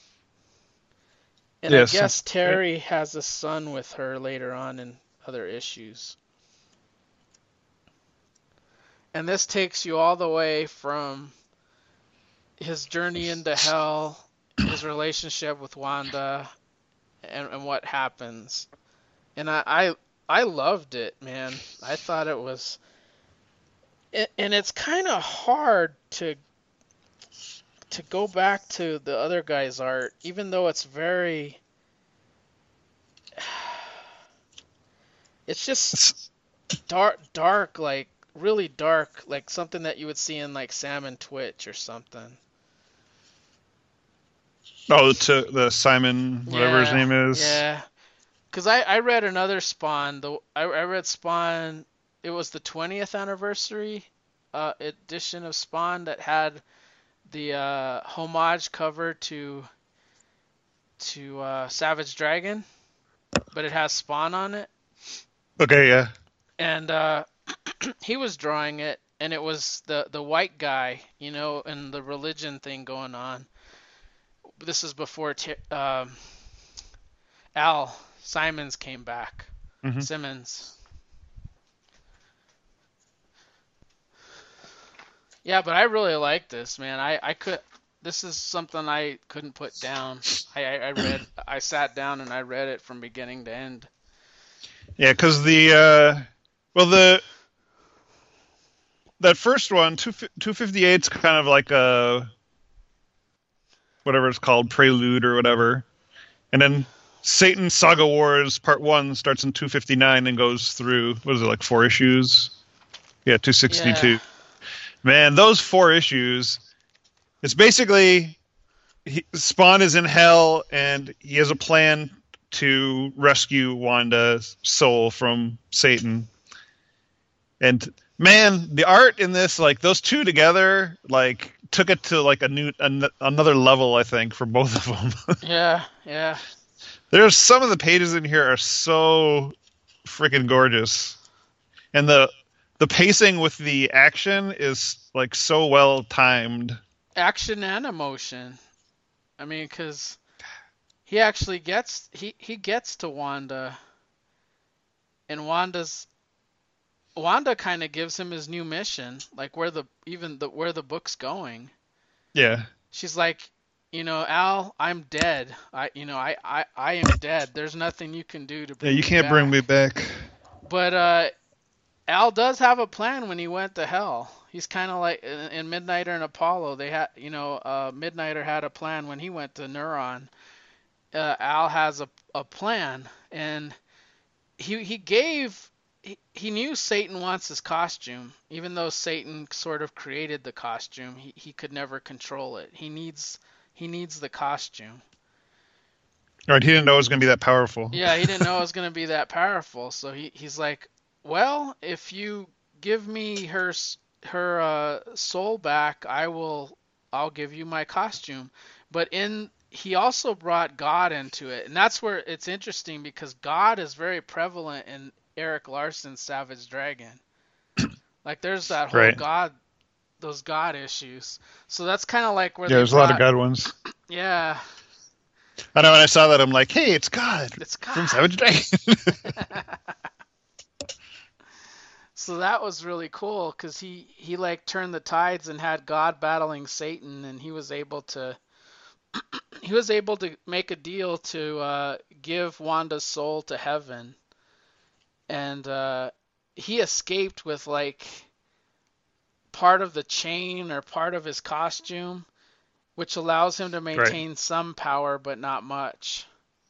And Yes. I guess Terry has a son with her later on in other issues. And this takes you all the way from his journey into hell, his relationship with Wanda, and, and what happens. And I, I I loved it, man. I thought it was, a- and it's kind of hard to to go back to the other guy's art, even though it's very, it's just It's- dark, dark, like really dark, like something that you would see in like Sam and Twitch or something. oh, to the Simon, whatever his Yeah, name is. yeah. Because I, I read another Spawn. The I, I read Spawn. It was the twentieth anniversary uh, edition of Spawn that had the uh, homage cover to to uh, Savage Dragon, but it has Spawn on it, Okay, yeah. and uh, he was drawing it, and it was the the white guy, you know, and the religion thing going on. This is before t- um, Al Simons came back. hmm Simmons. Yeah, but I really like this, man. I, I could. This is something I couldn't put down. I, I, I read. I sat down and I read it from beginning to end. Yeah, because the uh, well, the that first one, two two fifty eight's kind of like a whatever it's called, prelude or whatever, and then Satan Saga Wars Part One starts in two fifty nine and goes through what is it like four issues? Yeah, two sixty Yeah, two. Man, those four issues. It's basically he, Spawn is in hell and he has a plan to rescue Wanda's soul from Satan. And man, the art in this, like those two together, like took it to like a new an, another level. I think for both of them. yeah, yeah. There's some of the pages in here are so freaking gorgeous, and the the pacing with the action is like so well timed. Action and emotion. I mean, because he actually gets he he gets to Wanda, and Wanda's Wanda kind of gives him his new mission, like where the even the where the book's going. Yeah, She's like, you know, Al, I'm dead. I, you know, I, I, I am dead. There's nothing you can do to yeah, bring you me can't bring me back. back. But uh, Al does have a plan when he went to hell. He's kind of like in, in Midnighter and Apollo. They had, you know, uh, Midnighter had a plan when he went to Neuron. Uh, Al has a, a plan, and he he gave. He, he knew Satan wants his costume, even though Satan sort of created the costume. He he could never control it. He needs he needs the costume. All right, he didn't know it was going to be that powerful. Yeah, he didn't know it was going to be that powerful. So he, he's like, well, if you give me her her uh, soul back, I will I'll give you my costume. But in he also brought God into it, and that's where it's interesting because God is very prevalent in Eric Larson's Savage Dragon. Like there's that whole Right. God those God issues. So that's kind of like where Yeah, they there's a lot of brought God ones. yeah, I know when I saw that, I'm like, hey, it's God it's from God. Savage Dragon. So that was really cool because he he like turned the tides and had God battling Satan, and he was able to he was able to make a deal to uh, give Wanda's soul to heaven, and uh, he escaped with like part of the chain or part of his costume, which allows him to Right. maintain some power but not much.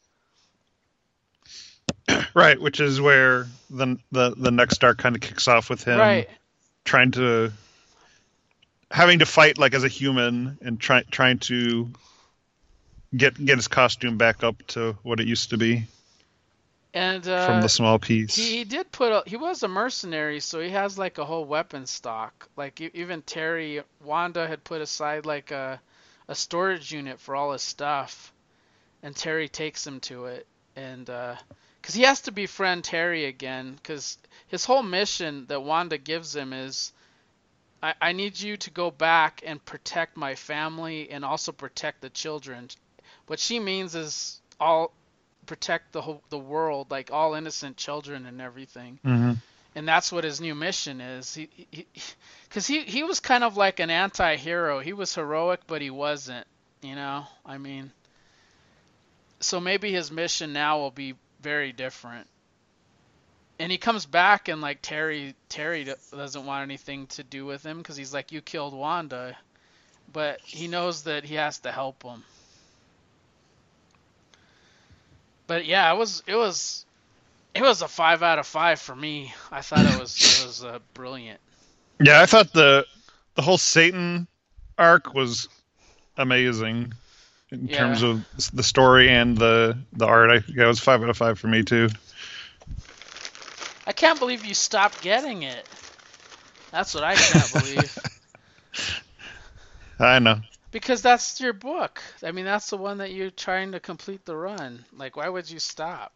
Right, which is where the the the next arc kind of kicks off with him Right. trying to having to fight like as a human and try, trying to get get his costume back up to what it used to be And from uh, the small piece. He, he did put a, he was a mercenary, so he has like a whole weapon stock. Like e- even Terry Wanda had put aside like a a storage unit for all his stuff, and Terry takes him to it, and uh, because he has to befriend Terry again, because his whole mission that Wanda gives him is, I, I need you to go back and protect my family and also protect the children. What she means is all protect the whole the world, like all innocent children and everything. hmm And that's what his new mission is. He, he, because he, he was kind of like an anti-hero. He was heroic, but he wasn't. You know, I mean, so maybe his mission now will be very different. and he comes back and like Terry Terry d- doesn't want anything to do with him because he's like, you killed Wanda, but he knows that he has to help him. But yeah, it was it was it was a five out of five for me. I thought it was it was uh, brilliant. Yeah, I thought the the whole Satan arc was amazing in Yeah. terms of the story and the the art. I yeah, it was five out of five for me too. I can't believe you stopped getting it. That's what I can't believe. I know. Because that's your book. I mean, that's the one that you're trying to complete the run. Like, why would you stop?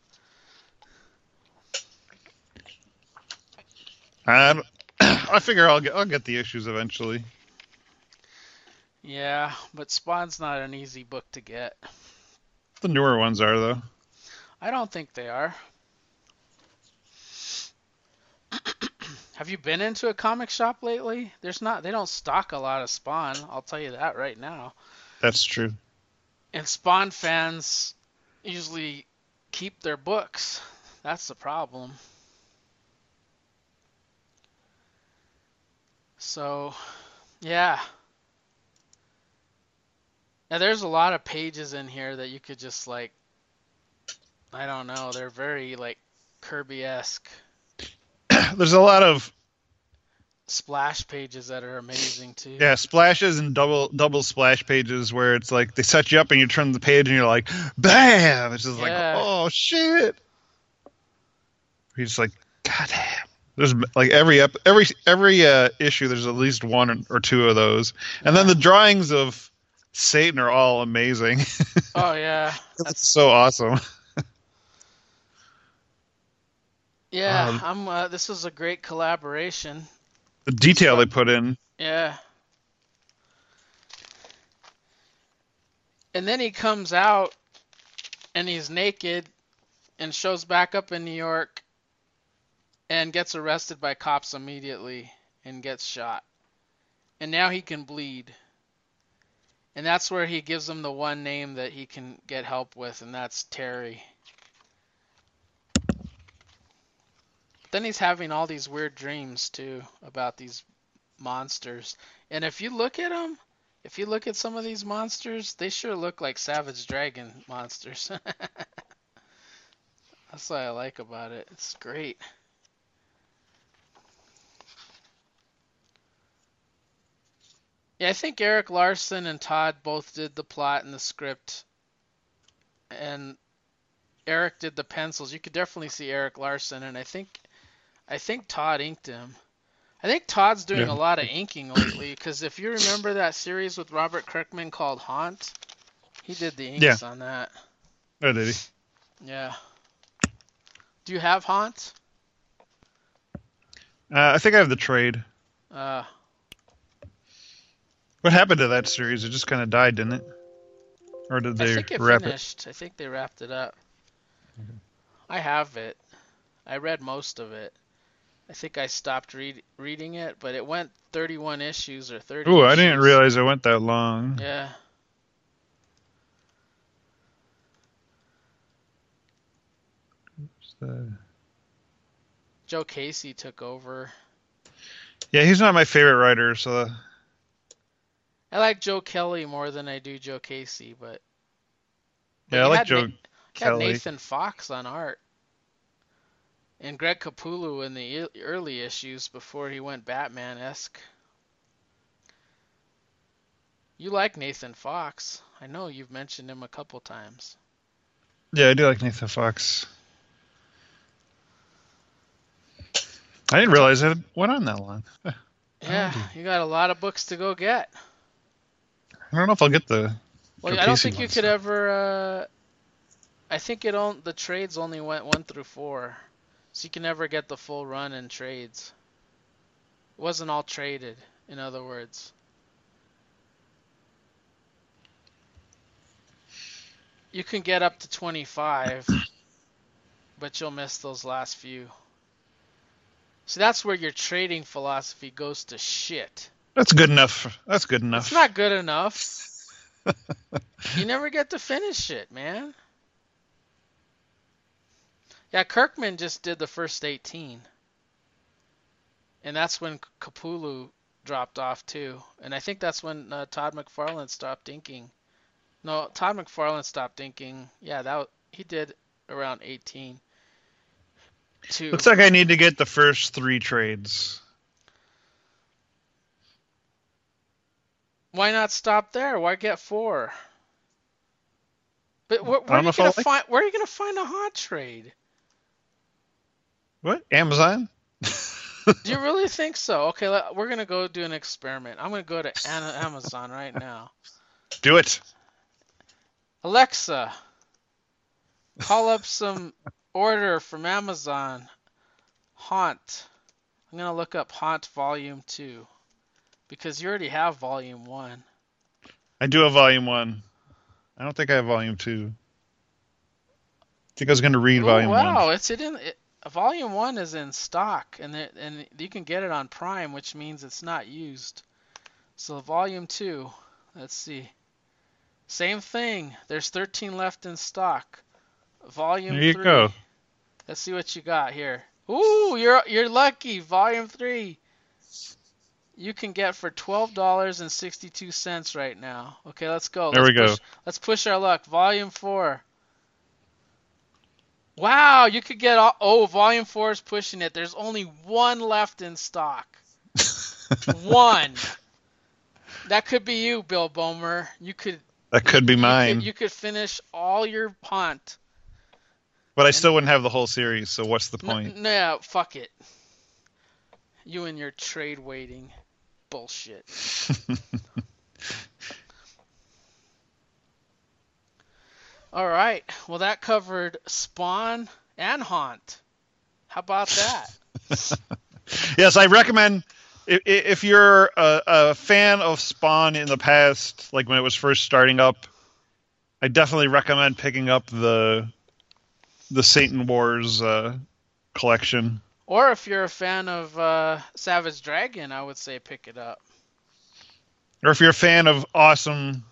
I I figure I'll get I'll get the issues eventually. Yeah, but Spawn's not an easy book to get. The newer ones are though. I don't think they are. Have you been into a comic shop lately? There's not. They don't stock a lot of Spawn. I'll tell you that right now. That's true. And Spawn fans usually keep their books. That's the problem. So, yeah. Now there's a lot of pages in here that you could just like, I don't know, they're very like Kirby-esque There's a lot of splash pages that are amazing too. yeah splashes and double double splash pages where it's like they set you up and you turn the page and you're like, bam! It's just Yeah. like, oh shit! You're just like, god damn. There's like every ep- every every uh, issue. There's at least one or two of those, and then the drawings of Satan are all amazing. Oh yeah. That's so awesome. Yeah, Um, I'm uh, this is a great collaboration. The detail they put in. Yeah. And then he comes out and he's naked and shows back up in New York and gets arrested by cops immediately and gets shot. And now he can bleed. And that's where he gives them the one name that he can get help with, and that's Terry. Then he's having all these weird dreams too about these monsters. And if you look at them, if you look at some of these monsters, they sure look like Savage Dragon monsters. That's what I like about it. It's great. Yeah, I think Eric Larson and Todd both did the plot and the script. And Eric did the pencils. You could definitely see Eric Larson, and I think I think Todd inked him. I think Todd's doing Yeah. a lot of inking lately, because if you remember that series with Robert Kirkman called Haunt, he did the inks Yeah. on that. Oh, did he? Yeah. Do you have Haunt? Uh, I think I have the trade. Uh, What happened to that series? It just kind of died, didn't it? Or did I they think it wrap finished. I think they wrapped it up. I have it. I read most of it. I think I stopped read, reading it, but it went thirty-one issues or it? thirty Ooh, I issues. didn't realize it went that long. Yeah. Uh, Joe Casey took over. yeah, he's not my favorite writer, so I like Joe Kelly more than I do Joe Casey, but, but yeah, I you like had Joe Na- you had Kelly. Nathan Fox on art. And Greg Capullo in the e- early issues before he went Batman-esque. You like Nathan Fox. I know you've mentioned him a couple times. Yeah, I do like Nathan Fox. I didn't realize it went on that long. I Yeah, you got a lot of books to go get. don't know if I'll get the. Well, Joe I don't Casey think you ones. could ever. Uh, I think it on the trades only went one through four, so you can never get the full run in trades. It wasn't all traded, in other words. You can get up to twenty-five, but you'll miss those last few. So that's where your trading philosophy goes to shit. That's good enough. That's good enough. It's not good enough. You never get to finish it, man. Yeah, Kirkman just did the first eighteen, and that's when Capullo dropped off too. And I think that's when uh, Todd McFarlane stopped inking. No, Todd McFarlane stopped inking. Yeah, that he did around eighteen too. Looks like I need to get the first three trades. Why not stop there? Why get four? But where, I where are don't know you if I gonna like- find? Where are you gonna find a hot trade? What? Amazon? Do you really think so? Okay, let, we're gonna go do an experiment. I'm gonna go to Ana- Amazon right now. Do it. Alexa, call up some order from Amazon. Haunt. I'm gonna look up Haunt Volume Two because you already have Volume One. I do have volume one. I don't think I have volume two. I think I was going to read Oh volume wow, one. it's it in it, Volume One is in stock, and it, and you can get it on Prime, which means it's not used. So Volume Two, let's see. Same thing. There's thirteen left in stock. Volume There you three. go. Let's see what you got here. Ooh, you're you're lucky. Volume three. You can get for twelve dollars and sixty-two cents right now. Okay, let's go. There let's we go. push, Let's push our luck. Volume four. Wow, you could get all, oh, Volume four is pushing it. There's only one left in stock. One. That could be you, Bill Bomer. You could That could be you mine. Could, you could finish all your Haunt. But I still wouldn't have the whole series, so what's the point? N- no, fuck it. You and your trade waiting bullshit. All right. Well, that covered Spawn and Haunt. How about that? Yes, I recommend if, if you're a, a fan of Spawn in the past, like when it was first starting up, I definitely recommend picking up the the Satan Wars uh, collection. Or if you're a fan of uh, Savage Dragon, I would say pick it up. Or if you're a fan of awesome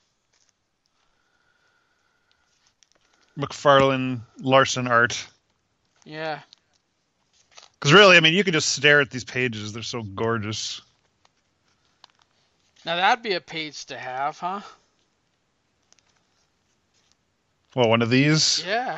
McFarlane Larson art. Yeah. Because really, I mean, you can just stare at these pages. They're so gorgeous. Now that'd be a page to have, huh? Well, one of these? Yeah.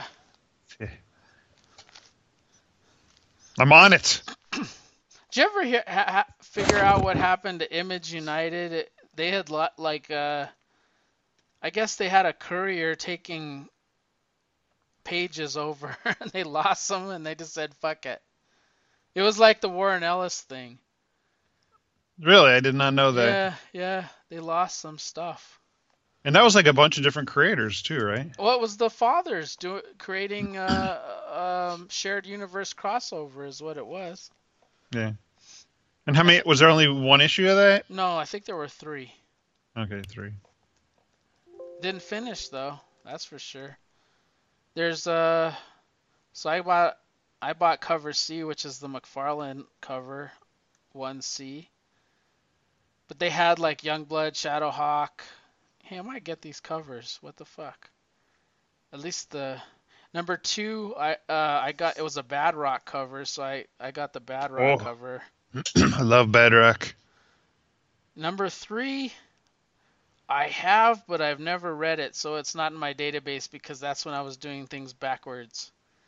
I'm on it. Did you ever hear, ha, ha, figure out what happened to Image United? It, they had like, uh, I guess they had a courier taking pages over, and they lost them, and they just said, "Fuck it." It was like the Warren Ellis thing. Really, I did not know that. Yeah, yeah, they lost some stuff. And that was like a bunch of different creators too, right? Well, it was the fathers do, creating uh, um, shared universe crossover is what it was. Yeah. And how many? Was there only one issue of that? No, I think there were three. Okay, three. Didn't finish though. That's for sure. There's uh, so I bought I bought cover C, which is the McFarlane cover, one C. But they had like Youngblood, Shadowhawk. Hey, I might get these covers. What the fuck? At least the number two, I uh I got it was a Bad Rock cover, so I I got the Bad Rock Oh. cover. I love Bedrock. Number three, I have, but I've never read it, so it's not in my database because that's when I was doing things backwards.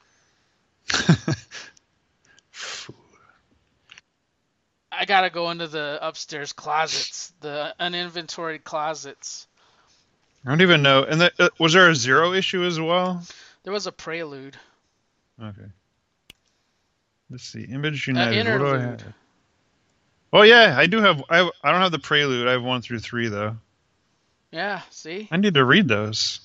I gotta go into the upstairs closets, the uninventoried closets. I don't even know. And the, uh, was there a zero issue as well? There was a prelude. Okay. Let's see. Image Uh, United. What do I interlude. have? Oh yeah, I do have. I have, I don't have the prelude. I have one through three though. Yeah, see? I need to read those.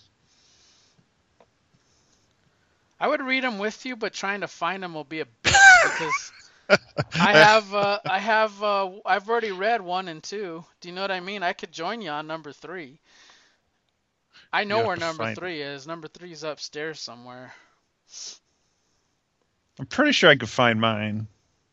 I would read them with you, but trying to find them will be a bitch because I have, uh, I have, uh, I've already read one and two. Do you know what I mean? I could join you on number three. I know have where to number find three is. Number three is upstairs somewhere. I'm pretty sure I could find mine.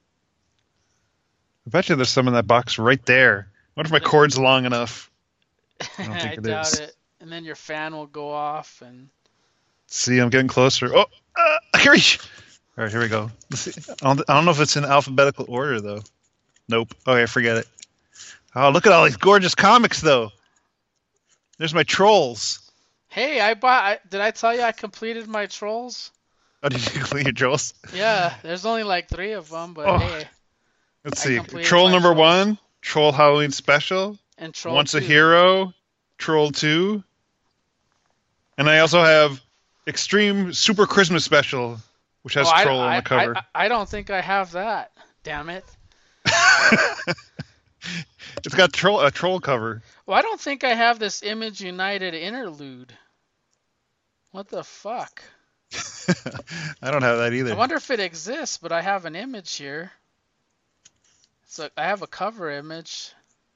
I bet you there's some in that box right there. What if my cord's long enough? I don't think I it doubt is. it. And then your fan will go off, and See, I'm getting closer. Oh, Uh, I can reach. All right, here we go. Let's see. I don't, I don't know if it's in alphabetical order though. Nope. Okay, forget it. Oh, look at all these gorgeous comics though. There's my trolls. Hey, I bought. I, did I tell you I completed my trolls? Oh, did you complete your trolls? Yeah, there's only like three of them, but Oh, hey, let's I see. completed Troll my number trolls. one, Troll Halloween Special, And troll Once a two. Hero, Troll two, and I also have Extreme Super Christmas Special, which has Oh, I, Troll on I, the cover. I, I don't think I have that. Damn it. It's got troll a troll cover. Well, I don't think I have this Image United interlude. What the fuck? I don't have that either. I wonder if it exists, but I have an image here. So I have a cover image.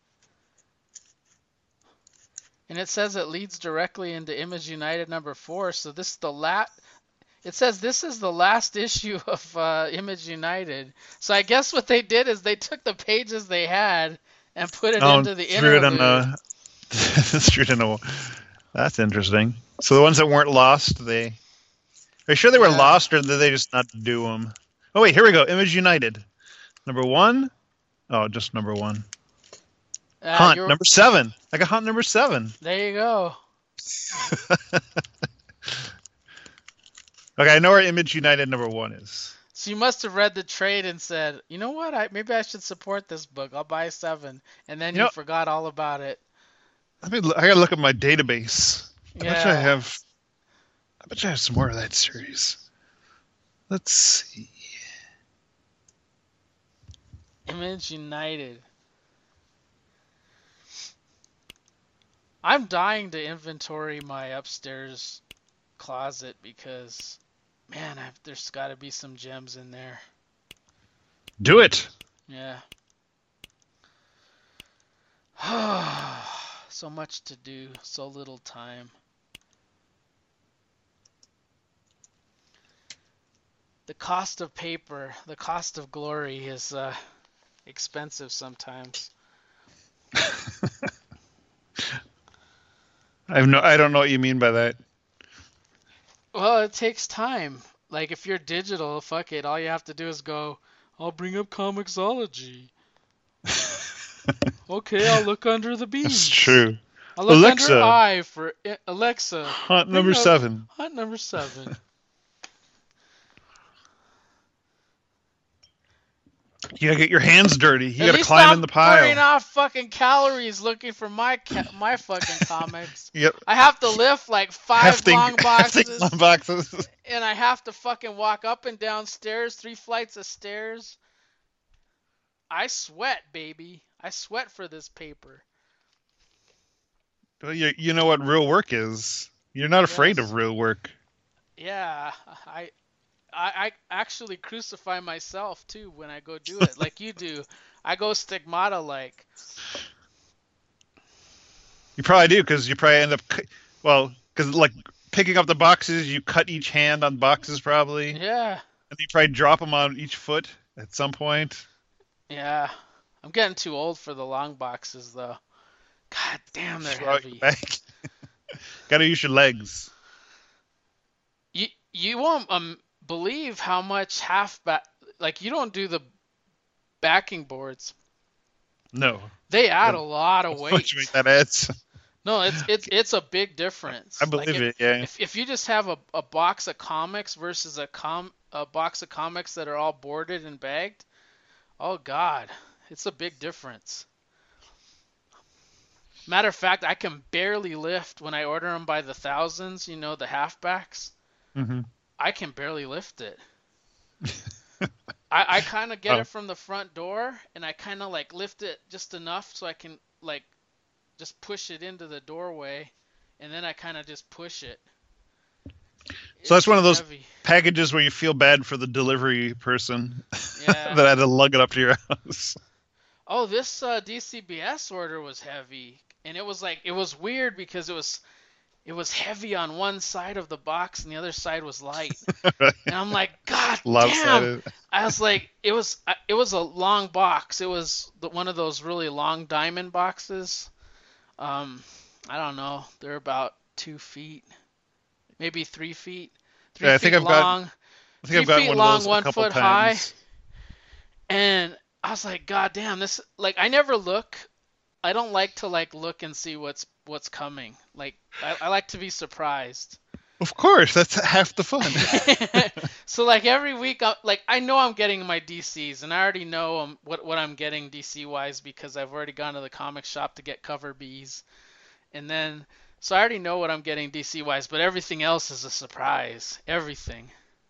And it says it leads directly into Image United number four. So this is the last. It says this is the last issue of uh, Image United. So I guess what they did is they took the pages they had and put it Oh, into the threw it interlude. in a, threw it in a, that's interesting. So the ones that weren't lost, they. Are you sure they were Yeah. lost, or did they just not do them? Oh wait, here we go. Image United, number one. Oh, just number one. Uh, Hunt you're- number seven. I got Hunt number seven. There you go. Okay, I know where Image United number one is. So you must have read the trade and said, you know what? I maybe I should support this book. I'll buy seven, and then You you know- forgot all about it. I mean, I gotta look at my database. I bet you I Yeah. have. I bet you I have some more of that series. Let's see. Image United. I'm dying to inventory my upstairs closet because, man, I've, there's got to be some gems in there. Do it. Yeah. So much to do, so little time. The cost of paper, the cost of glory is uh, expensive sometimes. I have no. I don't know what you mean by that. Well, it takes time. Like if you're digital, fuck it. All you have to do is go, I'll bring up Comixology. Okay, I'll look under the beans. That's true. I'll look Alexa. under I for I- Alexa. Hunt bring number up seven. Hunt number seven. You gotta get your hands dirty. You At gotta least climb I'm in the burning pile. off fucking calories looking for my ca- my fucking comics. Yep. I have to lift like five Hefting, long boxes, hefting long boxes. and I have to fucking walk up and down stairs, three flights of stairs. I sweat, baby. I sweat for this paper. Well, you, you know what real work is. You're not afraid Yes. of real work. Yeah, I, I, I actually crucify myself too when I go do it, like you do. I go stigmata like. You probably do, because you probably end up, cu- well, because like picking up the boxes, you cut each hand on boxes probably, Yeah, and you probably drop them on each foot at some point. yeah. I'm getting too old for the long boxes though. God damn, they're Throw it heavy. back. Gotta use your legs. You you won't um believe how much half back, like you don't do the backing boards. No. They add Yeah. a lot of How weight. much weight that adds. No, it's it's it's a big difference. I believe Like, if, it, yeah. If if you just have a, a box of comics versus a com a box of comics that are all boarded and bagged, oh god, it's a big difference. Matter of fact, I can barely lift when I order them by the thousands. You know, the halfbacks. hmm I can barely lift it. I, I kind of get Oh. it from the front door, and I kind of like lift it just enough so I can like just push it into the doorway, and then I kind of just push it. So that's one of those heavy. packages where you feel bad for the delivery person Yeah. that had to lug it up to your house. Oh, this uh, D C B S order was heavy, and it was like it was weird because it was it was heavy on one side of the box and the other side was light, and I'm like, God damn! Lopsided. I was like, it was uh, it was a long box. It was the, one of those really long diamond boxes. Um, I don't know. They're about two feet, maybe three feet. three Yeah, I think feet I've got long, I think three I've gotten feet one of long, those a one couple foot high. times. And I was like, God damn, this, like, I never look. I don't like to like look and see what's what's coming. Like, I, I like to be surprised. Of course, that's half the fun. So like every week, I, like I know I'm getting my D Cs, and I already know um, what what I'm getting D C wise because I've already gone to the comic shop to get cover Bs, and then so I already know what I'm getting D C wise, but everything else is a surprise. Everything.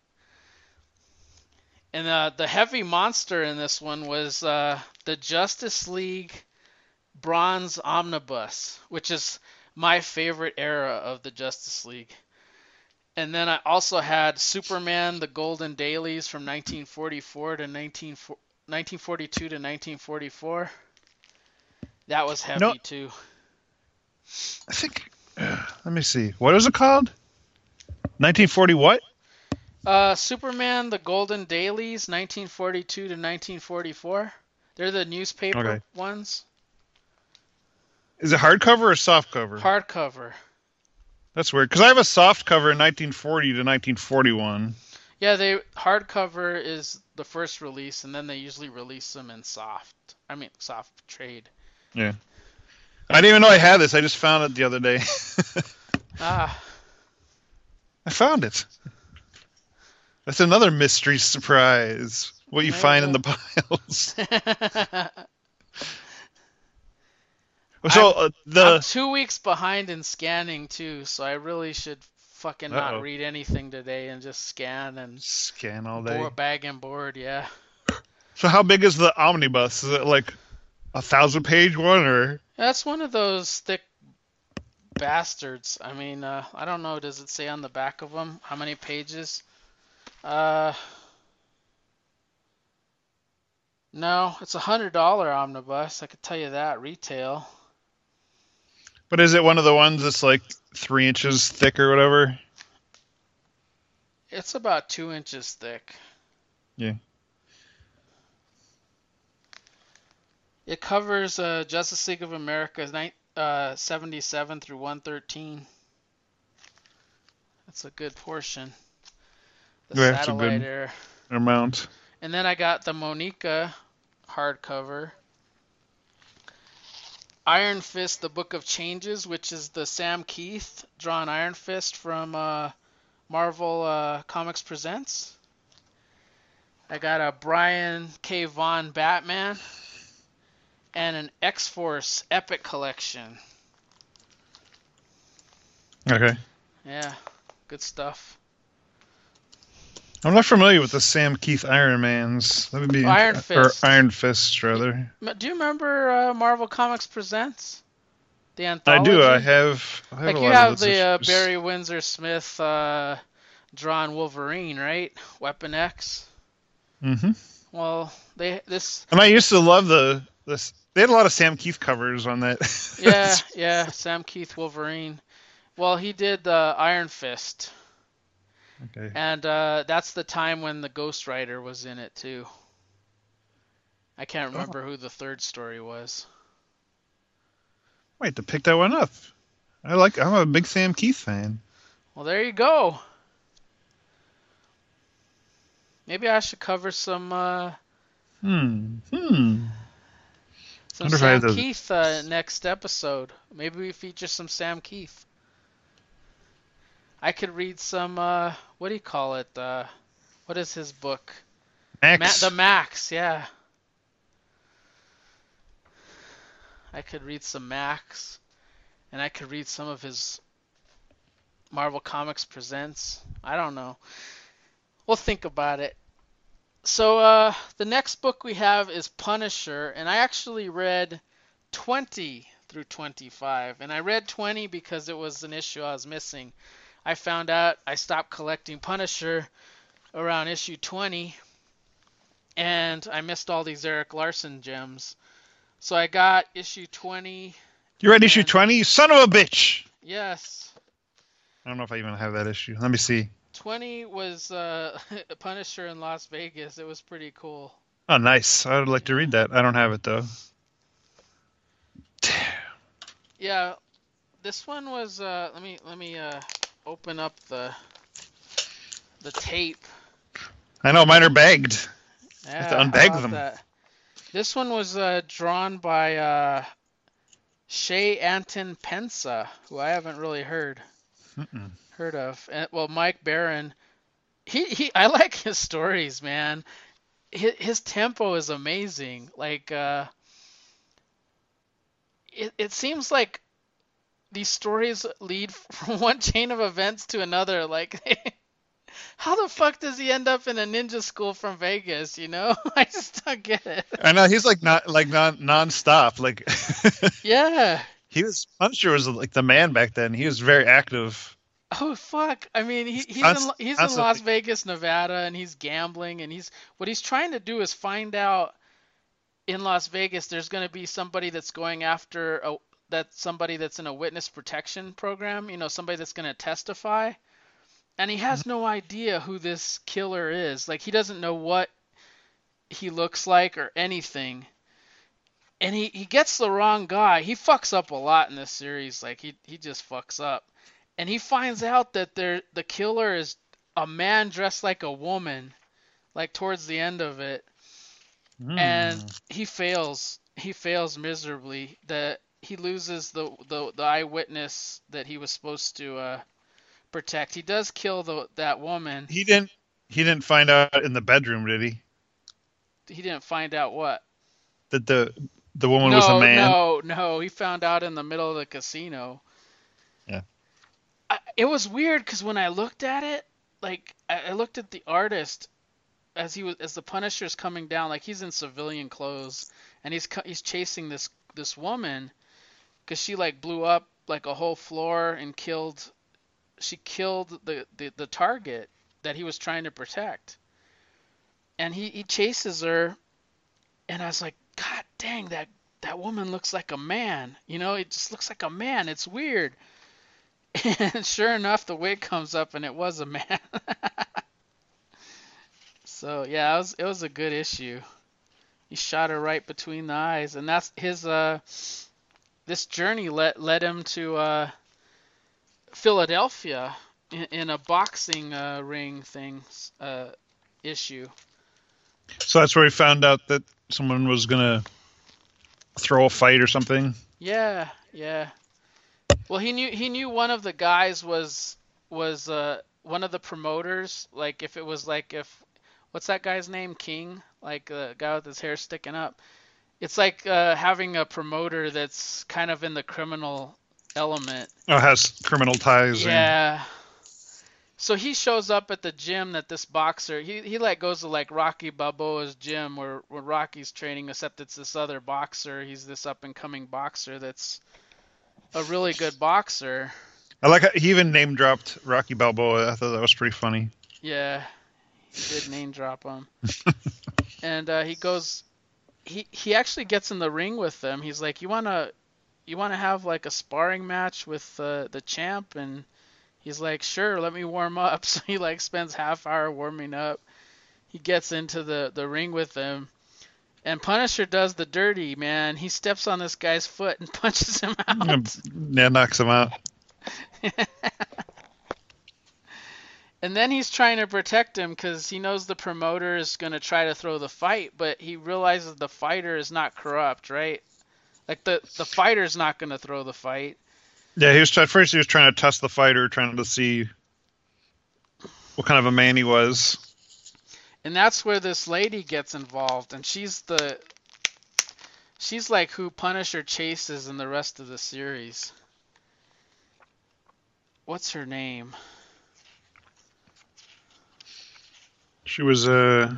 And uh, the heavy monster in this one was uh, the Justice League Bronze Omnibus, which is my favorite era of the Justice League. And then I also had Superman, the Golden Dailies from nineteen forty-four to nineteen forty-two to nineteen forty-four. That was heavy No, too. I think. Uh, let me see. What was it called? nineteen forty what? Uh, Superman, the Golden Dailies, nineteen forty-two to nineteen forty-four. They're the newspaper Okay. ones. Is it hardcover or softcover? Hardcover. That's weird, because I have a soft cover in nineteen forty to nineteen forty-one. Yeah, they hardcover is the first release, and then they usually release them in soft. I mean, soft trade. Yeah. I didn't even know I had this. I just found it the other day. Ah. I found it. That's another mystery surprise. What you There find you in the go. piles. So uh, the I'm two weeks behind in scanning too, so I really should fucking not Uh-oh. read anything today and just scan and scan all day. board, bag and board. Yeah. So how big is the omnibus? Is it like a thousand page one or? That's one of those thick bastards. I mean, uh, I don't know. Does it say on the back of them how many pages? Uh, no, it's a hundred dollar omnibus. I could tell you that retail. But is it one of the ones that's like three inches thick or whatever? It's about two inches thick. Yeah. It covers uh, Justice League of America uh, seventy-seven through one thirteen. That's a good portion. The Yeah, that's a satellite good era. amount. And then I got the Monica hardcover. Iron Fist, The Book of Changes, which is the Sam Keith drawn Iron Fist from uh, Marvel uh, Comics Presents. I got a Brian K. Vaughan Batman and an X-Force Epic Collection. Okay. Yeah, good stuff. I'm not familiar with the Sam Keith Iron Mans. That would be Iron int- or Fist. Iron Fist rather. Do you remember uh, Marvel Comics Presents? The I anthology? do. I have. I have Like a you lot have of the those uh, issues. Barry Windsor Smith uh, drawn Wolverine, right? Weapon X. Mm-hmm. Well, they this And I used to love the this. They had a lot of Sam Keith covers on that. yeah yeah Sam Keith Wolverine. Well, he did uh, Iron Fist, Okay. and uh, that's the time when the Ghost Rider was in it too. I can't remember who the third story was. Wait, to pick that one up. I like. I'm a big Sam Keith fan. Well, there you go. Maybe I should cover some uh, Hmm. Hmm. some Wonder if I Sam have those- Keith uh, next episode. Maybe we feature some Sam Keith. I could read some. Uh, what do you call it? Uh, what is his book? Max. Ma- the Max, yeah. I could read some Max, and I could read some of his Marvel Comics Presents. I don't know. We'll think about it. So uh, the next book we have is Punisher, and I actually read twenty through twenty-five, and I read twenty because it was an issue I was missing. I found out I stopped collecting Punisher around issue twenty, and I missed all these Eric Larson gems. So I got issue twenty. You read issue and- twenty? You son of a bitch! Yes. I don't know if I even have that issue. Let me see. twenty was uh, Punisher in Las Vegas. It was pretty cool. Oh, nice. I would like to read that. I don't have it though. Yeah, this one was. Uh, let me let me uh, open up the the tape. I know, mine are bagged. I have to Yeah, how unbag about them. that? This one was uh, drawn by uh, Shea Anton Pensa, who I haven't really heard Mm-mm. heard of. And, well, Mike Barron. He, he I like his stories, man. His, his tempo is amazing. Like uh, it, it seems like these stories lead from one chain of events to another. Like, how the fuck does he end up in a ninja school from Vegas? You know, I just don't get it. I know he's like not like non non-stop. Like Yeah. he was Punisher was like the man back then. He was very active. Oh fuck! I mean, he, he's in Const- he's in Las constantly. Vegas, Nevada, and he's gambling, and he's what he's trying to do is find out in Las Vegas. There's going to be somebody that's going after a that somebody that's in a witness protection program. You know, somebody that's going to testify, and he has no idea who this killer is. Like he doesn't know what he looks like or anything. And he, he gets the wrong guy. He fucks up a lot in this series. Like he, he just fucks up. And he finds out that there the killer is a man dressed like a woman, like towards the end of it. And Mm. he fails. He fails miserably. That he loses the, the the eyewitness that he was supposed to uh, protect. He does kill the that woman. He didn't. He didn't find out in the bedroom, did he? He didn't find out what. That the the woman was a No, man. no, no. He found out in the middle of the casino. Yeah. I, it was weird because when I looked at it, like I, I looked at the artist as he was as the Punisher's coming down, like he's in civilian clothes and he's he's chasing this this woman because she like blew up like a whole floor and killed. She killed the, the, the target that he was trying to protect. And he, he chases her, and I was like, God dang, that that woman looks like a man. You know, it just looks like a man. It's weird. And sure enough, the wig comes up, and it was a man. So yeah, it was it was a good issue. He shot her right between the eyes, and that's his uh this journey led led him to uh Philadelphia in, in a boxing uh, ring thing uh issue. So that's where he found out that someone was gonna throw a fight or something. Yeah, yeah. Well, he knew he knew one of the guys was was uh one of the promoters. Like if it was like if what's that guy's name? King, like the guy with his hair sticking up. It's like uh, having a promoter that's kind of in the criminal element. Oh, has criminal ties. Yeah. So he shows up at the gym that this boxer he he like goes to like Rocky Balboa's gym where where Rocky's training, except it's this other boxer. He's this up and coming boxer that's a really good boxer. I like how he even name dropped Rocky Balboa. I thought that was pretty funny. Yeah, he did name drop him. And uh, he goes, he he actually gets in the ring with them. He's like, you wanna you wanna have like a sparring match with uh, the champ? And he's like, sure, let me warm up. So he like spends half hour warming up. He gets into the the ring with them. And Punisher does the dirty, man. He steps on this guy's foot and punches him out. Yeah, knocks him out. And then he's trying to protect him because he knows the promoter is going to try to throw the fight, but he realizes the fighter is not corrupt, right? Like the, the fighter's not going to throw the fight. Yeah, he was at first he was trying to test the fighter, trying to see what kind of a man he was. And that's where this lady gets involved, and she's the she's like who Punisher chases in the rest of the series. What's her name? She was uh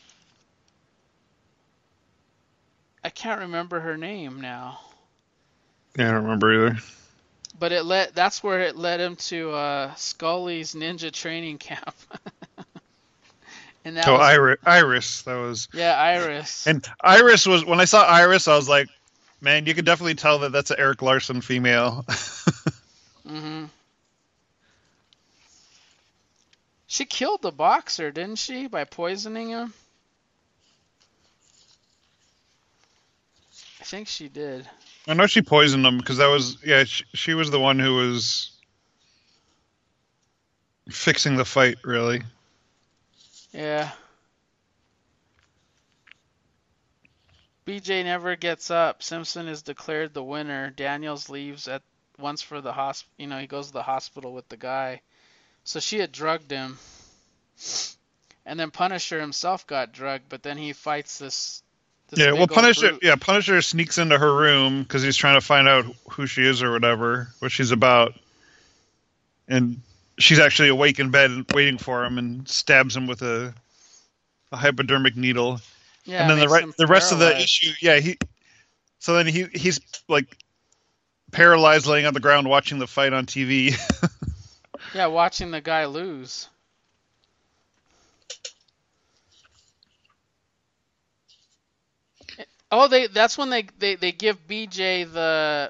I can't remember her name now. yeah, I don't remember either. But it led that's where it led him to uh, Scully's ninja training camp. And that Oh, was, Iris, Iris, that was. yeah, Iris. And Iris was when I saw Iris, I was like, man, you could definitely tell that that's an Eric Larson female. Mhm. She killed the boxer, didn't she, by poisoning him? I think she did. I know she poisoned him because that was yeah, she, she was the one who was fixing the fight, really. Yeah. B J never gets up. Simpson is declared the winner. Daniels leaves at once for the hosp. You know, he goes to the hospital with the guy. So she had drugged him, and then Punisher himself got drugged. But then he fights this this Yeah, well, big old Punisher, brute. yeah, Punisher sneaks into her room because he's trying to find out who she is or whatever, what she's about, and she's actually awake in bed and waiting for him, and stabs him with a, a hypodermic needle. Yeah, And then the makes right, him the rest of the paralyzed. issue, yeah, he, so then he he's like paralyzed, laying on the ground watching the fight on T V. Yeah, watching the guy lose. Oh, they that's when they, they, they give B J the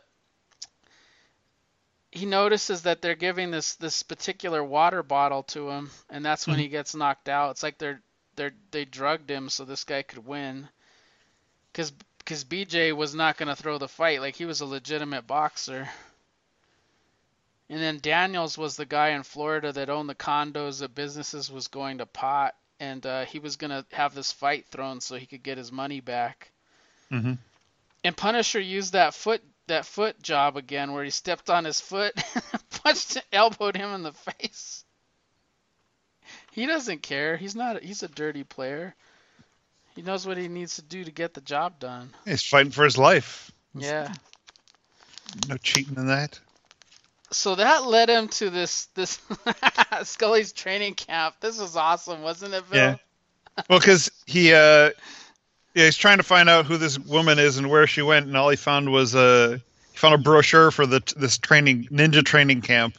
he notices that they're giving this this particular water bottle to him, and that's when he gets knocked out. It's like they're they're they drugged him so this guy could win. Cuz cuz B J was not going to throw the fight, like he was a legitimate boxer. And then Daniels was the guy in Florida that owned the condos that businesses was going to pot, and uh, he was going to have this fight thrown so he could get his money back. Mm-hmm. And Punisher used that foot that foot job again, where he stepped on his foot, punched, elbowed him in the face. He doesn't care. He's not. He's a dirty player. He knows what he needs to do to get the job done. He's fighting for his life. Yeah. No cheating in that. So that led him to this this Scully's training camp. This was awesome, wasn't it, Bill? Yeah. Well, because he, uh, yeah, he's trying to find out who this woman is and where she went, and all he found was a he found a brochure for the this training ninja training camp.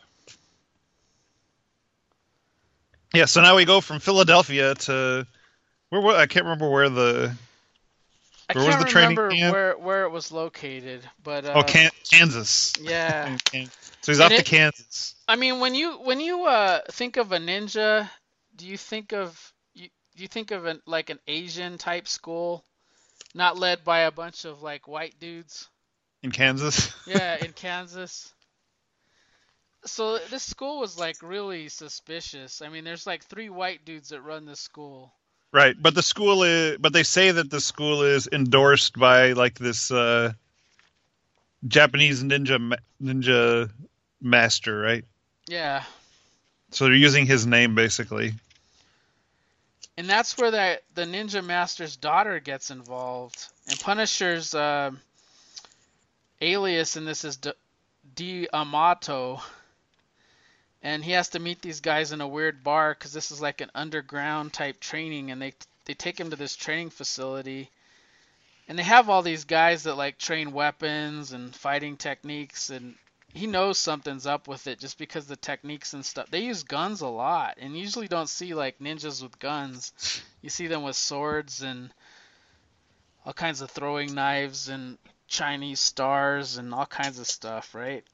Yeah. So now we go from Philadelphia to where? What, I can't remember where the I where was can't the training remember camp? where where it was located, but uh, Oh, Can- Kansas. yeah. So he's And off to it- Kansas. I mean, when you when you uh, think of a ninja, do you think of you do you think of an like an Asian type school, not led by a bunch of like white dudes? In Kansas. Yeah, in Kansas. So this school was like really suspicious. I mean, there's like three white dudes that run this school. Right, but the school is, but they say that the school is endorsed by like this uh, Japanese ninja ma- ninja master, right? Yeah, So they're using his name basically. and that's where that the ninja master's daughter gets involved. And Punisher's uh, alias in this is D- D'Amato, and he has to meet these guys in a weird bar because this is like an underground type training, and they they take him to this training facility, and they have all these guys that like train weapons and fighting techniques, and he knows something's up with it just because the techniques and stuff. They use guns a lot, and you usually don't see like ninjas with guns. You see them with swords and all kinds of throwing knives and Chinese stars and all kinds of stuff, right?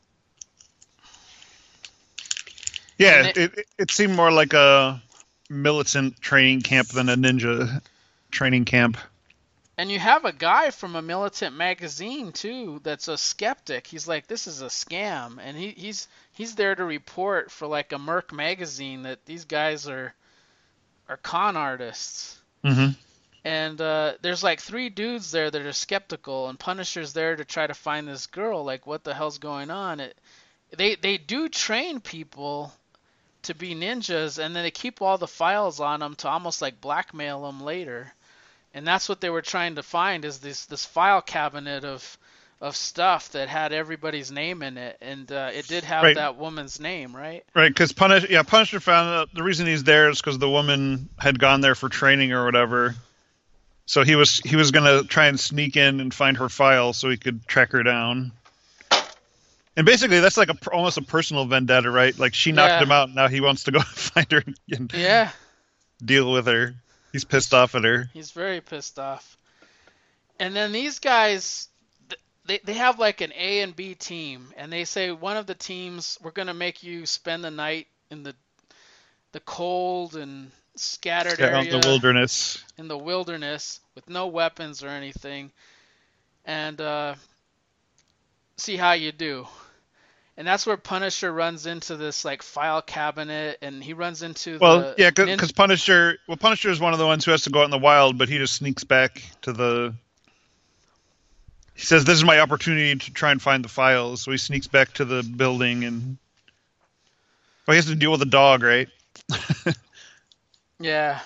Yeah, And it, they- it it seemed more like a militant training camp than a ninja training camp. And you have a guy from a militant magazine too that's a skeptic. He's like, this is a scam, and he, he's he's there to report for like a Merc magazine that these guys are are con artists. Mm-hmm. And uh, there's like three dudes there that are skeptical, and Punisher's there to try to find this girl. Like, what the hell's going on? It, they they do train people to be ninjas, and then they keep all the files on them to almost like blackmail them later. And that's what they were trying to find is this this file cabinet of of stuff that had everybody's name in it, and uh, it did have Right. that woman's name, right? Right, because Punish, yeah, Punisher found out the reason he's there is because the woman had gone there for training or whatever. So he was he was gonna try and sneak in and find her file so he could track her down. And basically, that's like a almost a personal vendetta, right? Like she knocked Yeah. him out, now he wants to go find her and Yeah, deal with her. He's pissed off at her. he's very pissed off. And then these guys, th- they they have like an A and B team, and they say one of the teams, we're gonna make you spend the night in the the cold and scattered Out area in the wilderness. in the wilderness with no weapons or anything, and uh, see how you do. And that's where Punisher runs into this like file cabinet, and he runs into Well, the yeah, ninja. because Punisher, well, Punisher is one of the ones who has to go out in the wild, but he just sneaks back to the. He says, "This is my opportunity to try and find the files." So he sneaks back to the building, and well, he has to deal with a dog, right? Yeah.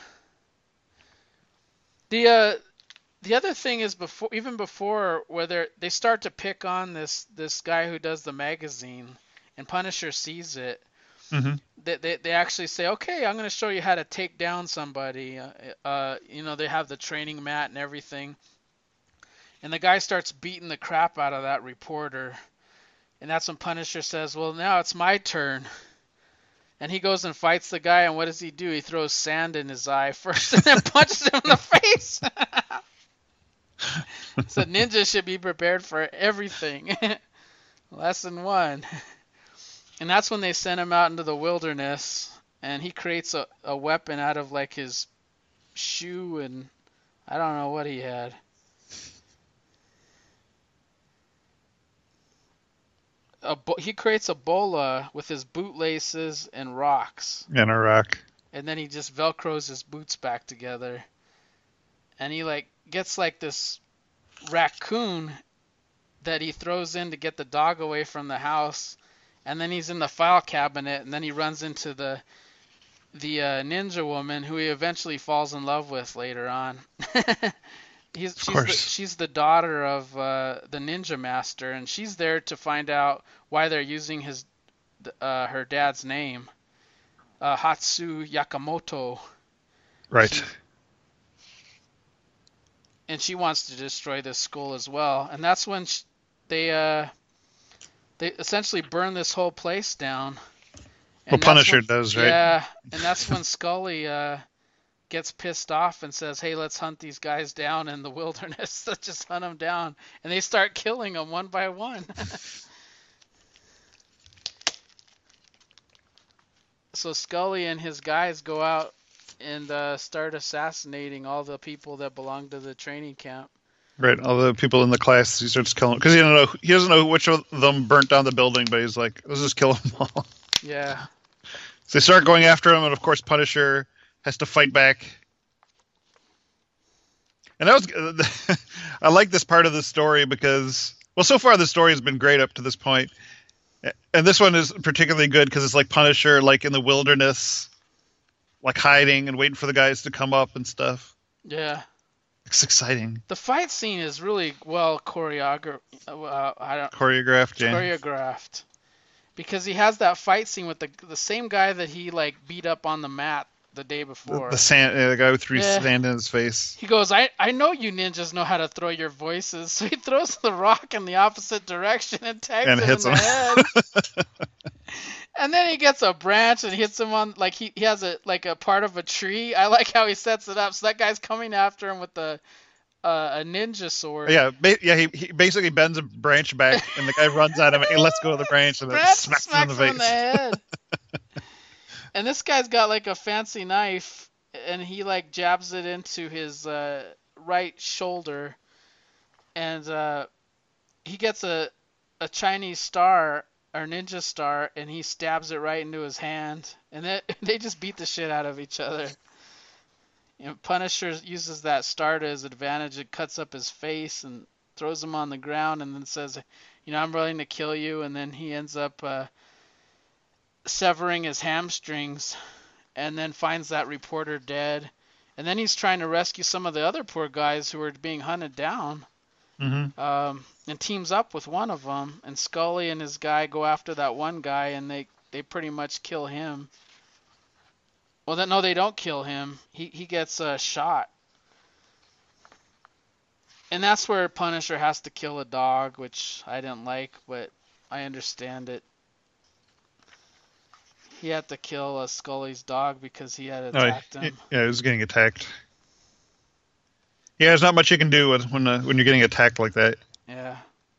The uh the other thing is before even before whether they start to pick on this this guy who does the magazine, and Punisher sees it. hmm They, they, they actually say, okay, I'm going to show you how to take down somebody. Uh, uh, you know, they have the training mat and everything. And the guy starts beating the crap out of that reporter. And that's when Punisher says, well, now it's my turn. And he goes and fights the guy, and what does he do? He throws sand in his eye first and then punches him in the face. So ninjas should be prepared for everything. Lesson one. And that's when they send him out into the wilderness, and he creates a, a weapon out of like his shoe, and I don't know what he had. A bo- he creates a bola with his bootlaces and rocks, In Iraq. and then he just velcros his boots back together, and he like gets like this raccoon that he throws in to get the dog away from the house, and then he's in the file cabinet, and then he runs into the the uh, ninja woman who he eventually falls in love with later on. He's, Of she's the, course. she's the daughter of uh, the ninja master, and she's there to find out why they're using his uh, her dad's name, uh, Hatsu Yakamoto. Right. She, and she wants to destroy this school as well. And that's when she, they uh, they essentially burn this whole place down. Well, And that's Punisher when, does, right? yeah, and that's when Scully uh, gets pissed off and says, "Hey, let's hunt these guys down in the wilderness. Let's just hunt them down." And they start killing them one by one. So Scully and his guys go out and uh, start assassinating all the people that belong to the training camp. Right. All the people in the class, he starts killing because he doesn't know he doesn't know which of them burnt down the building, but he's like, let's just kill them all. Yeah. So they start going after him, and of course, Punisher has to fight back. And that was, I like this part of the story because, well, so far the story has been great up to this point, and this one is particularly good because it's like Punisher, like in the wilderness, like hiding and waiting for the guys to come up and stuff. Yeah. It's exciting. The fight scene is really well choreographed. Uh, I don't Choreographed, yeah. choreographed. Because he has that fight scene with the the same guy that he like beat up on the mat the day The, before. the sand, uh, the guy who threw Yeah. sand in his face. He goes, I, I know you ninjas know how to throw your voices. So he throws the rock in the opposite direction and tags And him hits in him. the head. And then he gets a branch and hits him on, like he, he has a like a part of a tree. I like how he sets it up. So that guy's coming after him with the uh, a ninja sword. Yeah, ba- yeah. He, he basically bends a branch back, and the guy runs at him. And he lets go of the branch, and then Branch smacks, smacks him in the face. head. And this guy's got like a fancy knife, and he like jabs it into his uh, right shoulder, and uh, he gets a a Chinese star or ninja star, and he stabs it right into his hand, and they they just beat the shit out of each other. You know, Punisher uses that star to his advantage. It cuts up his face and throws him on the ground, and then says, "You know, I'm willing to kill you." And then he ends up uh, severing his hamstrings, and then finds that reporter dead. And then he's trying to rescue some of the other poor guys who are being hunted down. Mm-hmm. Um, and teams up with one of them. And Scully and his guy go after that one guy, and they, they pretty much kill him. Well, then, no, they don't kill him. He he gets uh, shot. And that's where Punisher has to kill a dog, which I didn't like, but I understand it. He had to kill uh, Scully's dog because he had Oh, attacked he- him. yeah, he was getting attacked. Yeah, there's not much you can do with, when uh, when you're getting attacked like that. Yeah.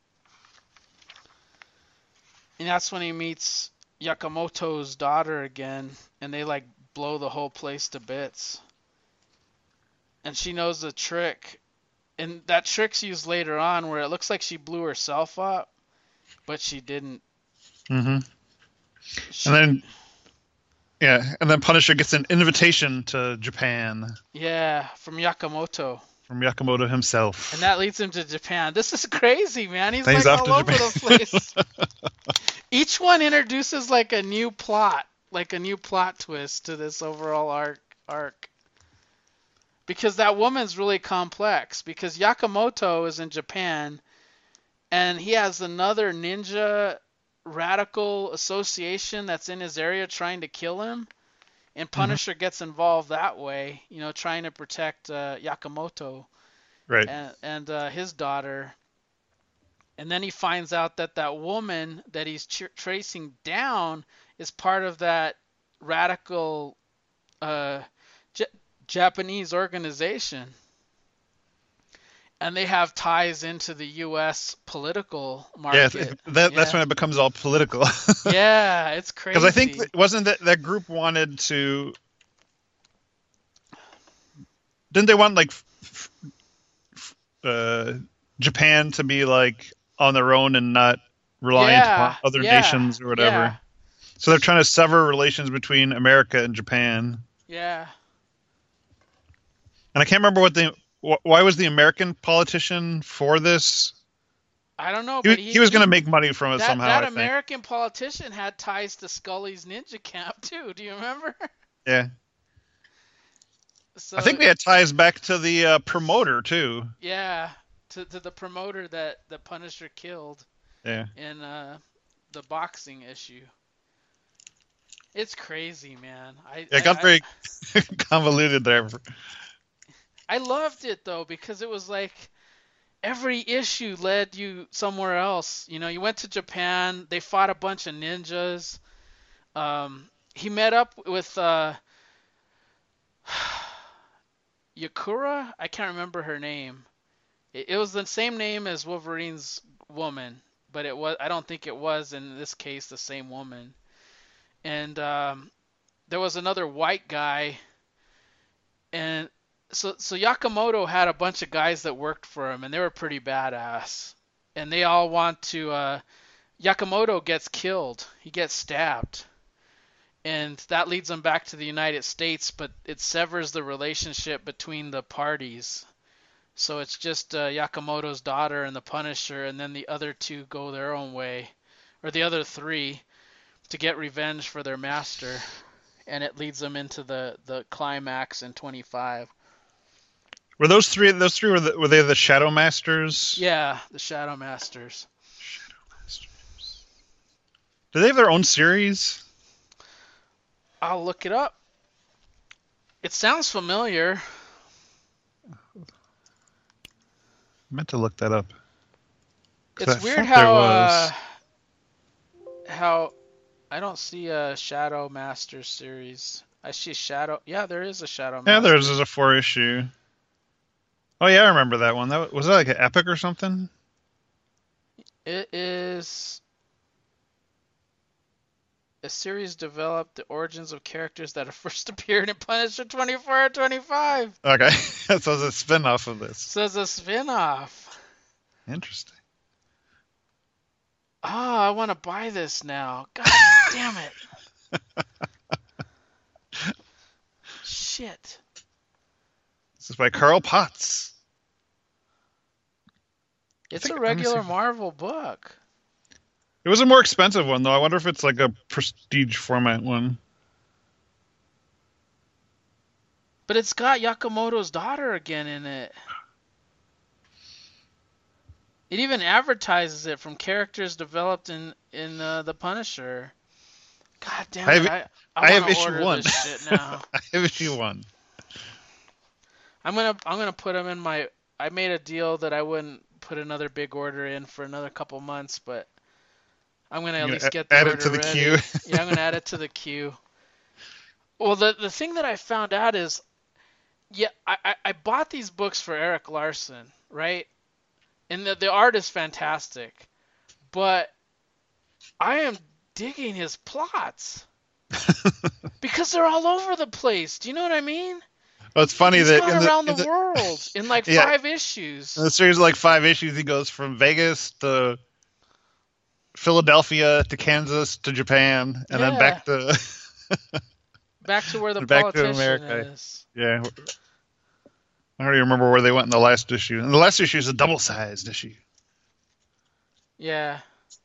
And that's when he meets Yakamoto's daughter again, and they like blow the whole place to bits. And she knows the trick. And that trick's used later on where it looks like she blew herself up, but she didn't. Mm-hmm. She, And then, yeah, and then Punisher gets an invitation to Japan yeah, from Yakamoto. from Yakamoto himself. And that leads him to Japan. This is crazy, man. He's Then he's like off all to over Japan. the place. Each one introduces like a new plot, like a new plot twist to this overall arc. Arc. Because that woman's really complex. Because Yakamoto is in Japan, and he has another ninja radical association that's in his area trying to kill him. And Mhm. Punisher gets involved that way, you know, trying to protect uh, Yakamoto Right. and, and uh, his daughter. And then he finds out that that woman that he's ch- tracing down is part of that radical uh, J- Japanese organization. And they have ties into the U S political Yeah, it, market. that that's Yeah. when it becomes all political. Yeah, it's crazy. Because I think that, wasn't that that group wanted to? Didn't they want like f- f- uh, Japan to be like on their own and not reliant upon Yeah, other yeah, nations or yeah, whatever? So they're trying to sever relations between America and Japan. yeah. And I can't remember what the wh- why was the American politician for this? I don't know, He but was- he he was going he to make money from it that somehow. that I think. American politician had ties to Scully's ninja camp too. Do you remember? Yeah, So I think they had ties back to the uh, promoter too. yeah, to to the promoter that the Punisher killed Yeah. in uh, the boxing issue. It's crazy, man. I Yeah, it I, got I very convoluted there. I loved it though because it was like every issue led you somewhere else. You know, you went to Japan. They fought a bunch of ninjas. Um, he met up with uh, Yakura. I can't remember her name. It, it was the same name as Wolverine's woman, but it was. I don't think it was in this case the same woman. And um, there was another white guy, and so so Yakamoto had a bunch of guys that worked for him, and they were pretty badass. And they all want to. Uh, Yakamoto gets killed. He gets stabbed. And that leads them back to the United States, but it severs the relationship between the parties. So it's just uh, Yakamoto's daughter and the Punisher, and then the other two go their own way, or the other three, to get revenge for their master. And it leads them into the, the climax in twenty-five. Were those three? Those three were the, were they the Shadow Masters? Yeah, the Shadow Masters. Shadow Masters. Do they have their own series? I'll look it up. It sounds familiar. I meant to look that up. It's I weird thought there how was. uh, how I don't see a Shadow Masters series. I see Shadow. Yeah, there is a Shadow Yeah, Master. theirs is a four issue. Oh yeah, I remember that one. That was that like an epic or something? It is a series developed the origins of characters that have first appeared in Punisher twenty-four or twenty-five. Okay, so it's a spin-off of this. So it's a spin-off. Interesting. Oh, I want to buy this now. God damn it. Shit. This is by Carl Potts. It's think- a let me regular see. Marvel book. It was a more expensive one though. I wonder if it's like a prestige format one. But it's got Yakamoto's daughter again in it. It even advertises it from characters developed in in uh, the Punisher. God damn I it! have- I, I I, have want to issue order one. this shit now. I have issue one. I'm gonna I'm gonna put them in my. I made a deal that I wouldn't put another big order in for another couple months, but I'm gonna at You least a- get the add it order to the ready. queue. Yeah, I'm gonna add it to the queue. Well, the the thing that I found out is, yeah, I I, I bought these books for Eric Larson, right? And the the art is fantastic, but I am digging his plots because they're all over the place. Do you know what I mean? Well, it's funny He's that gone in the, around in the, the, world in like Yeah. five issues. in the series of like five issues, he goes from Vegas to Philadelphia to Kansas to Japan, and then Yeah, back to back to where the back to politician America. is. Yeah, I don't even remember where they went in the last issue. And the last issue is a double-sized issue. Yeah.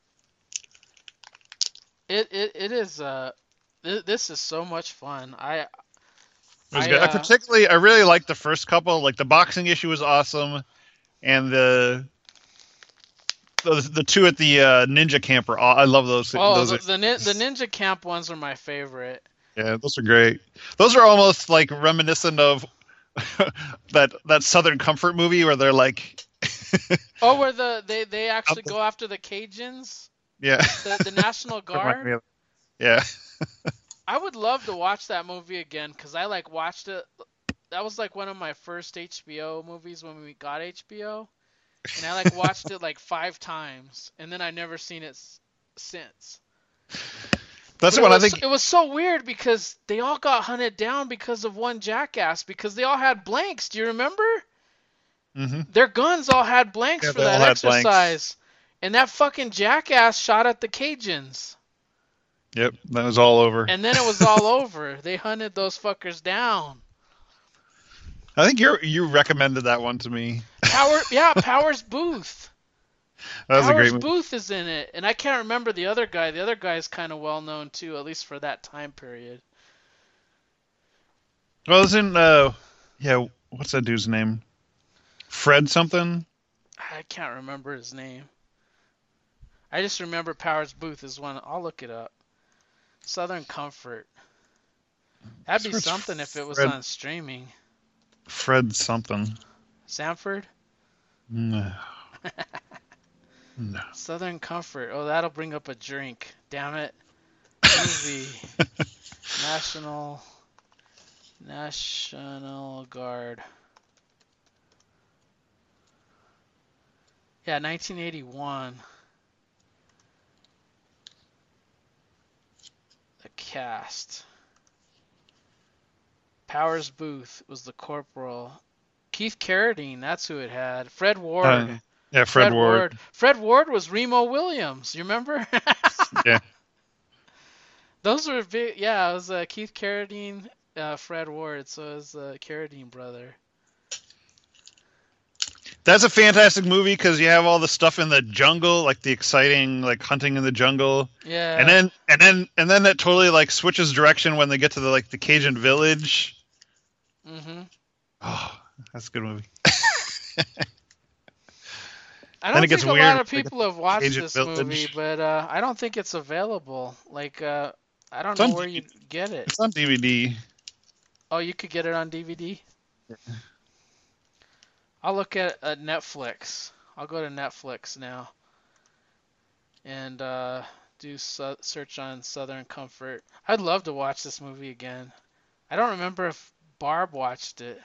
It it it is. Uh, th- this is so much fun. I It was I good. I uh. particularly, I really liked the first couple. Like the boxing issue was awesome, and the the, the two at the uh, ninja camp are. aw- I love those. Oh, Those the are the, nin- the Ninja Camp ones are my favorite. yeah, those are great. Those are almost like reminiscent of that that Southern Comfort movie where they're like, Oh, where the they they actually go after the Cajuns, yeah, the the National Guard. yeah. I would love to watch that movie again because I like watched it. That was like one of my first H B O movies when we got H B O, and I like watched it like five times, and then I never seen it s- since. That's But what it I was, think. it was so weird because they all got hunted down because of one jackass because they all had blanks. Do you remember? Hmm. Their guns all had blanks Yeah, for they all that had blanks. exercise. And that fucking jackass shot at the Cajuns. Yep, that was all over. And then it was all over. They hunted those fuckers down. I think you you recommended that one to me. Power, yeah, Powers Booth. That was Powers a great movie. Booth is in it, and I can't remember the other guy. The other guy is kind of well known too, at least for that time period. Well, isn't uh, yeah, what's that dude's name? Fred something. I can't remember his name. I just remember Powers Booth is one. I'll look it up. Southern Comfort. That'd be Where's something if it was Fred? on streaming. Fred something. Sanford? No. No. Southern Comfort. Oh, that'll bring up a drink. Damn it. Movie. National. National Guard. Yeah, nineteen eighty-one. The cast. Powers Booth was the corporal. Keith Carradine, that's who it had. Fred Ward. Uh, yeah, Fred, Fred Ward. Ward. Fred Ward was Remo Williams. You remember? Yeah. Those were big. Yeah, it was uh, Keith Carradine, uh, Fred Ward. So it was uh, Carradine brother. That's a fantastic movie because you have all the stuff in the jungle, like the exciting, like hunting in the jungle, Yeah. and then and then and then that totally like switches direction when they get to the like the Cajun village. Mhm. Oh, that's a good movie. I Then don't it gets think a weird lot of with, like, people have watched Cajun this Village. movie, but uh, I don't think it's available. Like, uh, I don't It's know on where D V D. you get it. It's on D V D. Oh, you could get it on D V D? I'll look at, at Netflix. I'll go to Netflix now and uh, do su- search on Southern Comfort. I'd love to watch this movie again. I don't remember if Barb watched it.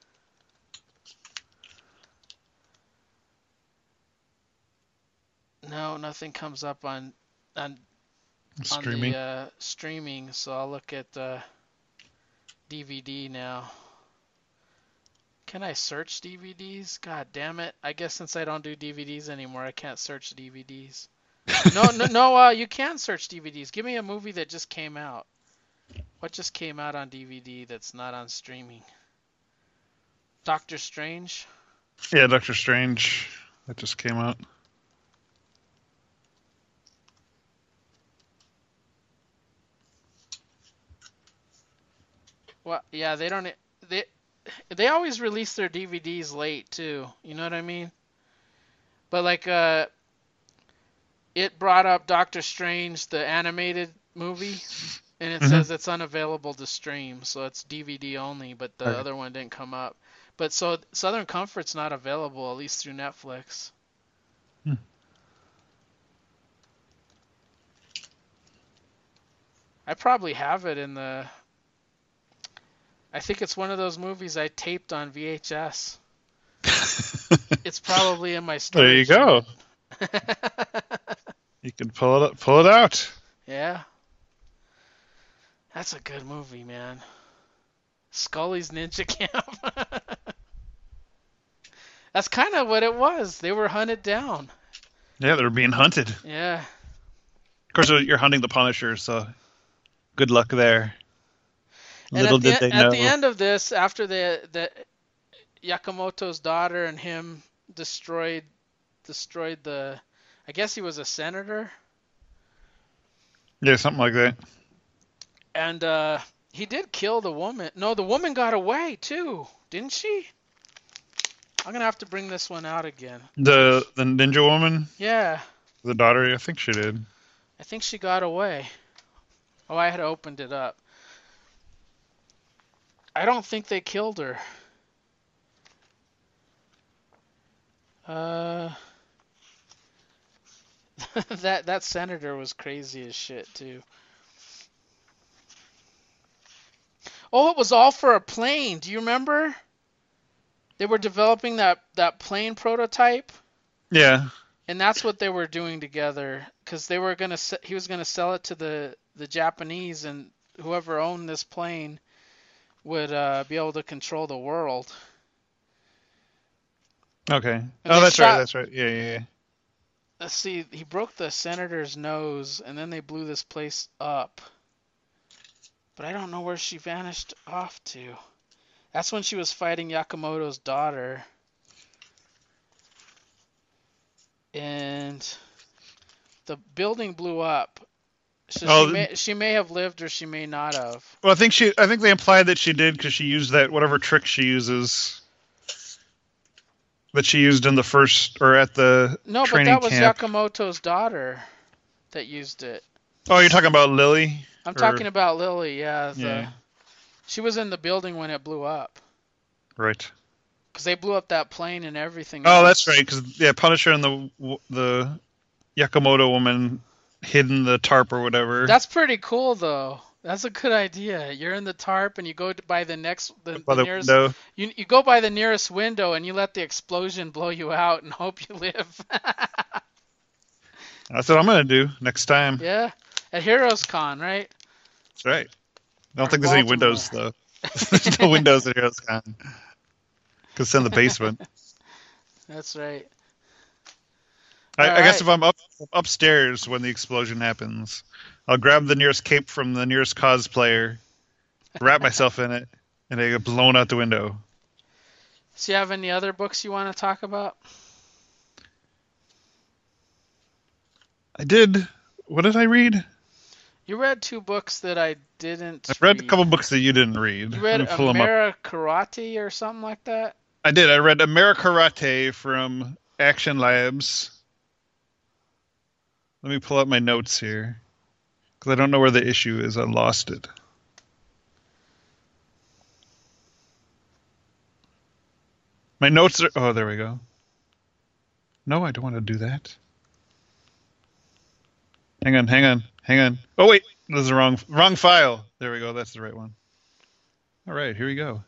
No, nothing comes up on on Streaming. on the uh, streaming, so I'll look at uh, D V D now. Can I search D V Ds? God damn it. I guess since I don't do D V Ds anymore, I can't search D V Ds. No, no, no, uh, you can search D V Ds. Give me a movie that just came out. What just came out on D V D that's not on streaming? Doctor Strange? Yeah, Doctor Strange. That just came out. Well, yeah, they don't. They they always release their D V Ds late too. You know what I mean? But like, uh, it brought up Doctor Strange, the animated movie, and it Mhm. says it's unavailable to stream, so it's D V D only. But the Right. other one didn't come up. But so Southern Comfort's not available, at least through Netflix. Hmm. I probably have it in the. I think it's one of those movies I taped on V H S. It's probably in my storage. There you go. unit. You can pull it up, pull it out. Yeah. That's a good movie, man. Scully's Ninja Camp. That's kind of what it was. They were hunted down. Yeah, they're being hunted. Yeah. Of course, you're hunting the Punisher, so good luck there. And Little at did the they at the know. end of this, after the the Yakamoto's daughter and him destroyed destroyed the, I guess he was a senator, Yeah, something like that. and uh, he did kill the woman. No, the woman got away too, didn't she? I'm gonna have to bring this one out again. The the ninja woman, Yeah, the daughter, I think she did. I think she got away. Oh, I had opened it up. I don't think they killed her. Uh, that that senator was crazy as shit too. Oh, it was all for a plane. Do you remember? They were developing that that plane prototype, Yeah. and that's what they were doing together. Because they were gonna, se- he was gonna sell it to the the Japanese, and whoever owned this plane would uh, be able to control the world. Okay. And Oh, they that's right. shot. That's right. Yeah, yeah, yeah. Let's see. He broke the senator's nose, and then they blew this place up. But I don't know where she vanished off to. That's when she was fighting Yakamoto's daughter. And the building blew up. So Oh, she may she may have lived or she may not have. well, I think she. I think they implied that she did because she used that whatever trick she uses that she used in the first or at the No, but training that was camp. Yakamoto's daughter that used it. Oh, you're talking about Lily? I'm Or- talking about Lily, yeah. The, Yeah. She was in the building when it blew up. Right. Because they blew up that plane and everything Oh, else. that's right. Because yeah, Punisher and the the Yakamoto woman hid in the tarp or whatever. That's pretty cool, though. That's a good idea. You're in the tarp and you go to- by the next, the, by the the nearest, window. you you go by the nearest window and you let the explosion blow you out and hope you live. That's what I'm gonna do next time. Yeah, at Heroes Con, right? That's right. I don't Or think there's any Baltimore. windows though. There's no windows at Heroes Con. Because it's in the basement. That's right. I, All I guess right. if I'm up upstairs when the explosion happens, I'll grab the nearest cape from the nearest cosplayer, wrap myself in it, and they get blown out the window. So you have any other books you want to talk about? I did. What did I read? You read two books that I didn't I read read. a couple books that you didn't read. You read Let me pull 'em up. Amerikarate or something like that? I did. I read Amerikarate from Action Labs. Let me pull up my notes here. Because I don't know where the issue is. I lost it. My notes are... Oh, there we go. No, I don't want to do that. Hang on, hang on, hang on. Oh, wait. This is the wrong, wrong file. There we go. That's the right one. All right, here we go.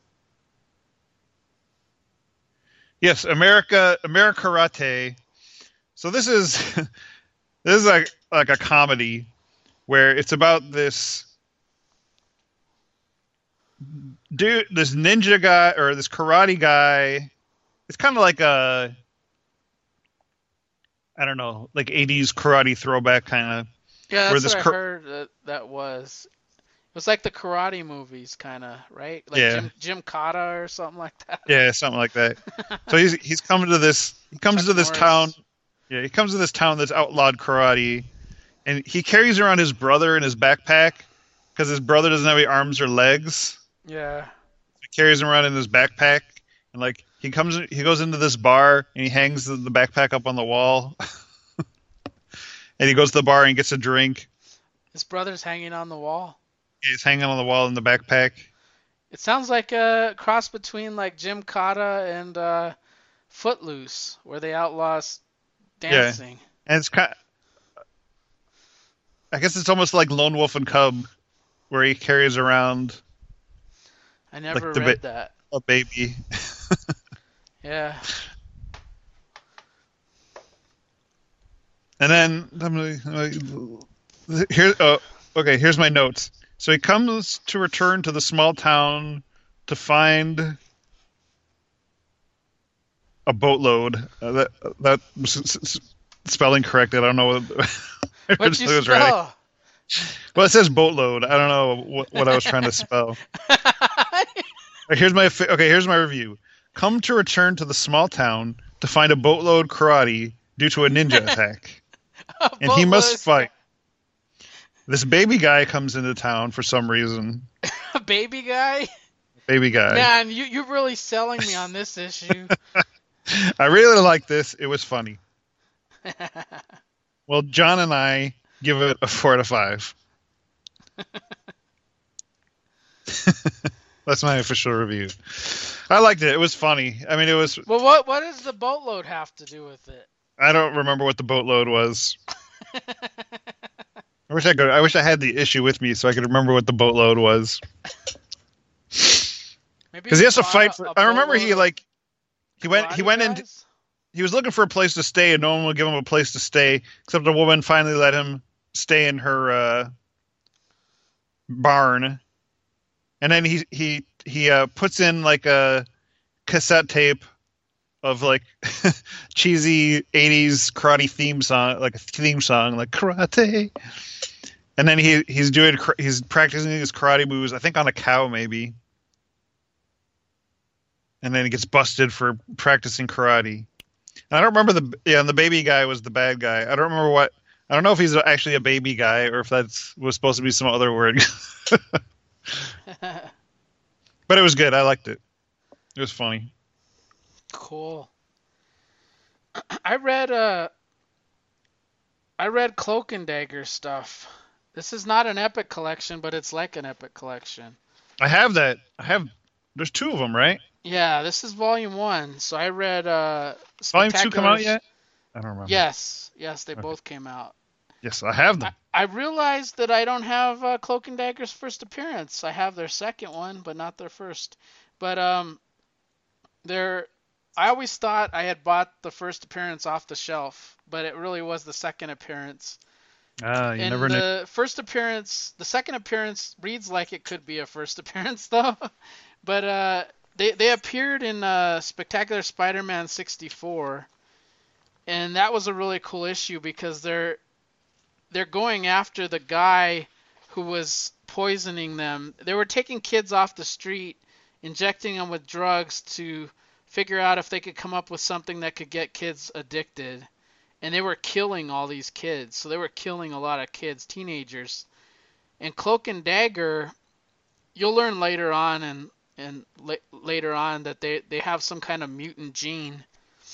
Yes, America, Amerikarate. So this is this is like like a comedy where it's about this dude, this ninja guy or this karate guy. It's kind of like a I don't know, like eighties karate throwback kind of. Yeah, Where that's this what I cur- heard that, that was. It was like the karate movies, kind of, right? Like Yeah. Jim, Jim Kata or something like that. Yeah, something like that. So he's he's coming to this he comes Chuck to this Norris. town. Yeah, he comes to this town that's outlawed karate, and he carries around his brother in his backpack because his brother doesn't have any arms or legs. Yeah. He carries him around in his backpack, and like he comes, he goes into this bar and he hangs the, the backpack up on the wall, and he goes to the bar and gets a drink. His brother's hanging on the wall. He's hanging on the wall in the backpack. It sounds like a cross between like Jim Kata and uh, Footloose, where they outlaw s- dancing. And it's kind I guess it's almost like Lone Wolf and Cub, where he carries around I never the read ba- that. a baby. Yeah. And then I'm gonna, here. Oh, okay. Here's my notes. So he comes to return to the small town to find a boatload. Uh, that that was s- s- spelling correct. I don't know. What, What'd you It was right. spell? Well, it says boatload. I don't know what, what I was trying to spell. Here's my fi- okay. Here's my review. Come to return to the small town to find a boatload karate due to a ninja attack, and he must Boatload. fight. This baby guy comes into town for some reason. Baby guy? Baby guy. Man, you, you're really selling me on this issue. I really like this. It was funny. Well, John and I give it a four out of five. That's my official review. I liked it. It was funny. I mean, it was. Well, what what does the boatload have to do with it? I don't remember what the boatload was. I wish I could. I wish I had the issue with me so I could remember what the boatload was. Because he has to fight for. I remember he like. He went. He went in. He was looking for a place to stay, and no one would give him a place to stay, except a woman finally let him stay in her uh, barn. And then he he he uh, puts in like a cassette tape of like cheesy eighties karate theme song, like a theme song, like karate. And then he he's doing he's practicing his karate moves, I think on a cow maybe. And then he gets busted for practicing karate. And I don't remember the yeah, and the baby guy was the bad guy. I don't remember what I don't know if he's actually a baby guy or if that's was supposed to be some other word. But it was good. I liked it. It was funny. Cool. I read uh I read Cloak and Dagger stuff. This is not an epic collection, but it's like an epic collection. I have that. I have there's two of them, right? Yeah, this is volume one. So I read uh Volume two come out yet? I don't remember. Yes. Yes, they Okay. both came out. Yes, I have them. I, I realized that I don't have uh, Cloak and Dagger's first appearance. I have their second one, but not their first. But um, they're. I always thought I had bought the first appearance off the shelf, but it really was the second appearance. Ah, you and never knew. the first appearance, the second appearance reads like it could be a first appearance though. But uh, they they appeared in uh, Spectacular Spider-Man sixty-four, and that was a really cool issue because they're they're going after the guy who was poisoning them. They were taking kids off the street, injecting them with drugs to figure out if they could come up with something that could get kids addicted. And they were killing all these kids. So they were killing a lot of kids, teenagers. And Cloak and Dagger, you'll learn later on and and la- later on that they, they have some kind of mutant gene.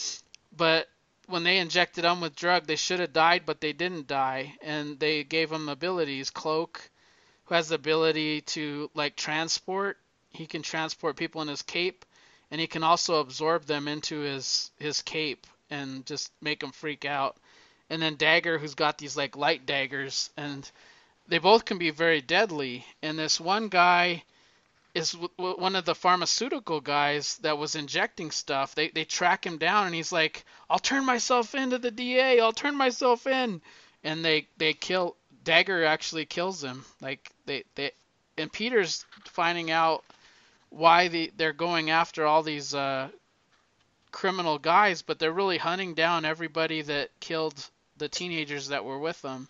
But when they injected them with drug, they should have died, but they didn't die. And they gave them abilities. Cloak, who has the ability to like transport, he can transport people in his cape, and he can also absorb them into his his cape and just make them freak out. And then Dagger, who's got these like light daggers, and they both can be very deadly. And this one guy is w- w- one of the pharmaceutical guys that was injecting stuff. They they track him down, and he's like, "I'll turn myself into the D A. I'll turn myself in." And they they kill Dagger. Actually kills him. Like they they and Peter's finding out why the, they're going after all these uh, criminal guys, but they're really hunting down everybody that killed the teenagers that were with them.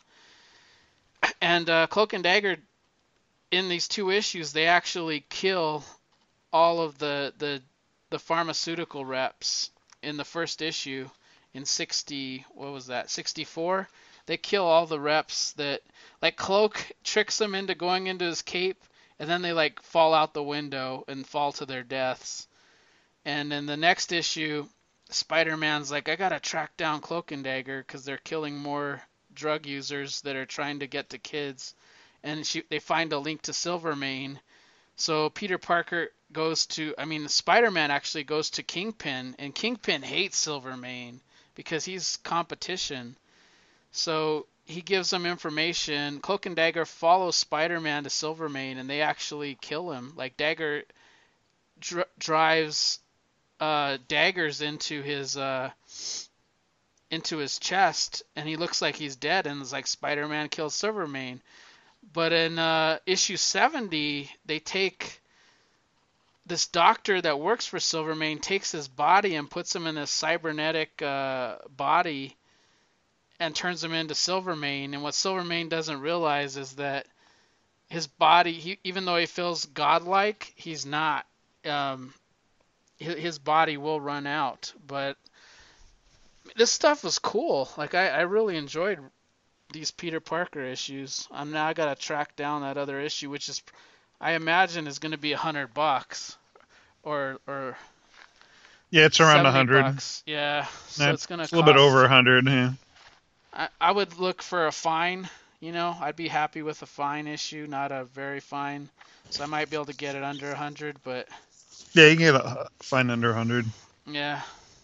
And uh, Cloak and Dagger, in these two issues, they actually kill all of the the the pharmaceutical reps in the first issue in sixty, what was that, sixty-four? They kill all the reps that, like Cloak tricks them into going into his cape, and then they like fall out the window and fall to their deaths. And in the next issue, Spider-Man's like, I gotta track down Cloak and Dagger because they're killing more drug users that are trying to get to kids. And she, they find a link to Silvermane. So Peter Parker goes to, I mean, Spider-Man actually goes to Kingpin, and Kingpin hates Silvermane because he's competition. So he gives them information. Cloak and Dagger follow Spider-Man to Silvermane, and they actually kill him. Like Dagger dr- drives uh, daggers into his uh, into his chest, and he looks like he's dead. And it's like Spider-Man kills Silvermane. But in uh, issue seventy, they take this doctor that works for Silvermane, takes his body and puts him in a cybernetic uh, body, and turns him into Silvermane. And what Silvermane doesn't realize is that his body, he, even though he feels godlike, he's not. Um, his body will run out. But this stuff was cool. Like I, I really enjoyed these Peter Parker issues. I'm now I gotta track down that other issue, which is, I imagine, is going to be a hundred bucks, or or Yeah, it's around a seventy hundred. bucks. Yeah, so Yeah, it's gonna it's a cost. little bit over a hundred. Yeah. I, I would look for a fine. You know, I'd be happy with a fine issue, not a very fine. So I might be able to get it under a hundred, but Yeah, you can get a fine under a hundred. yeah,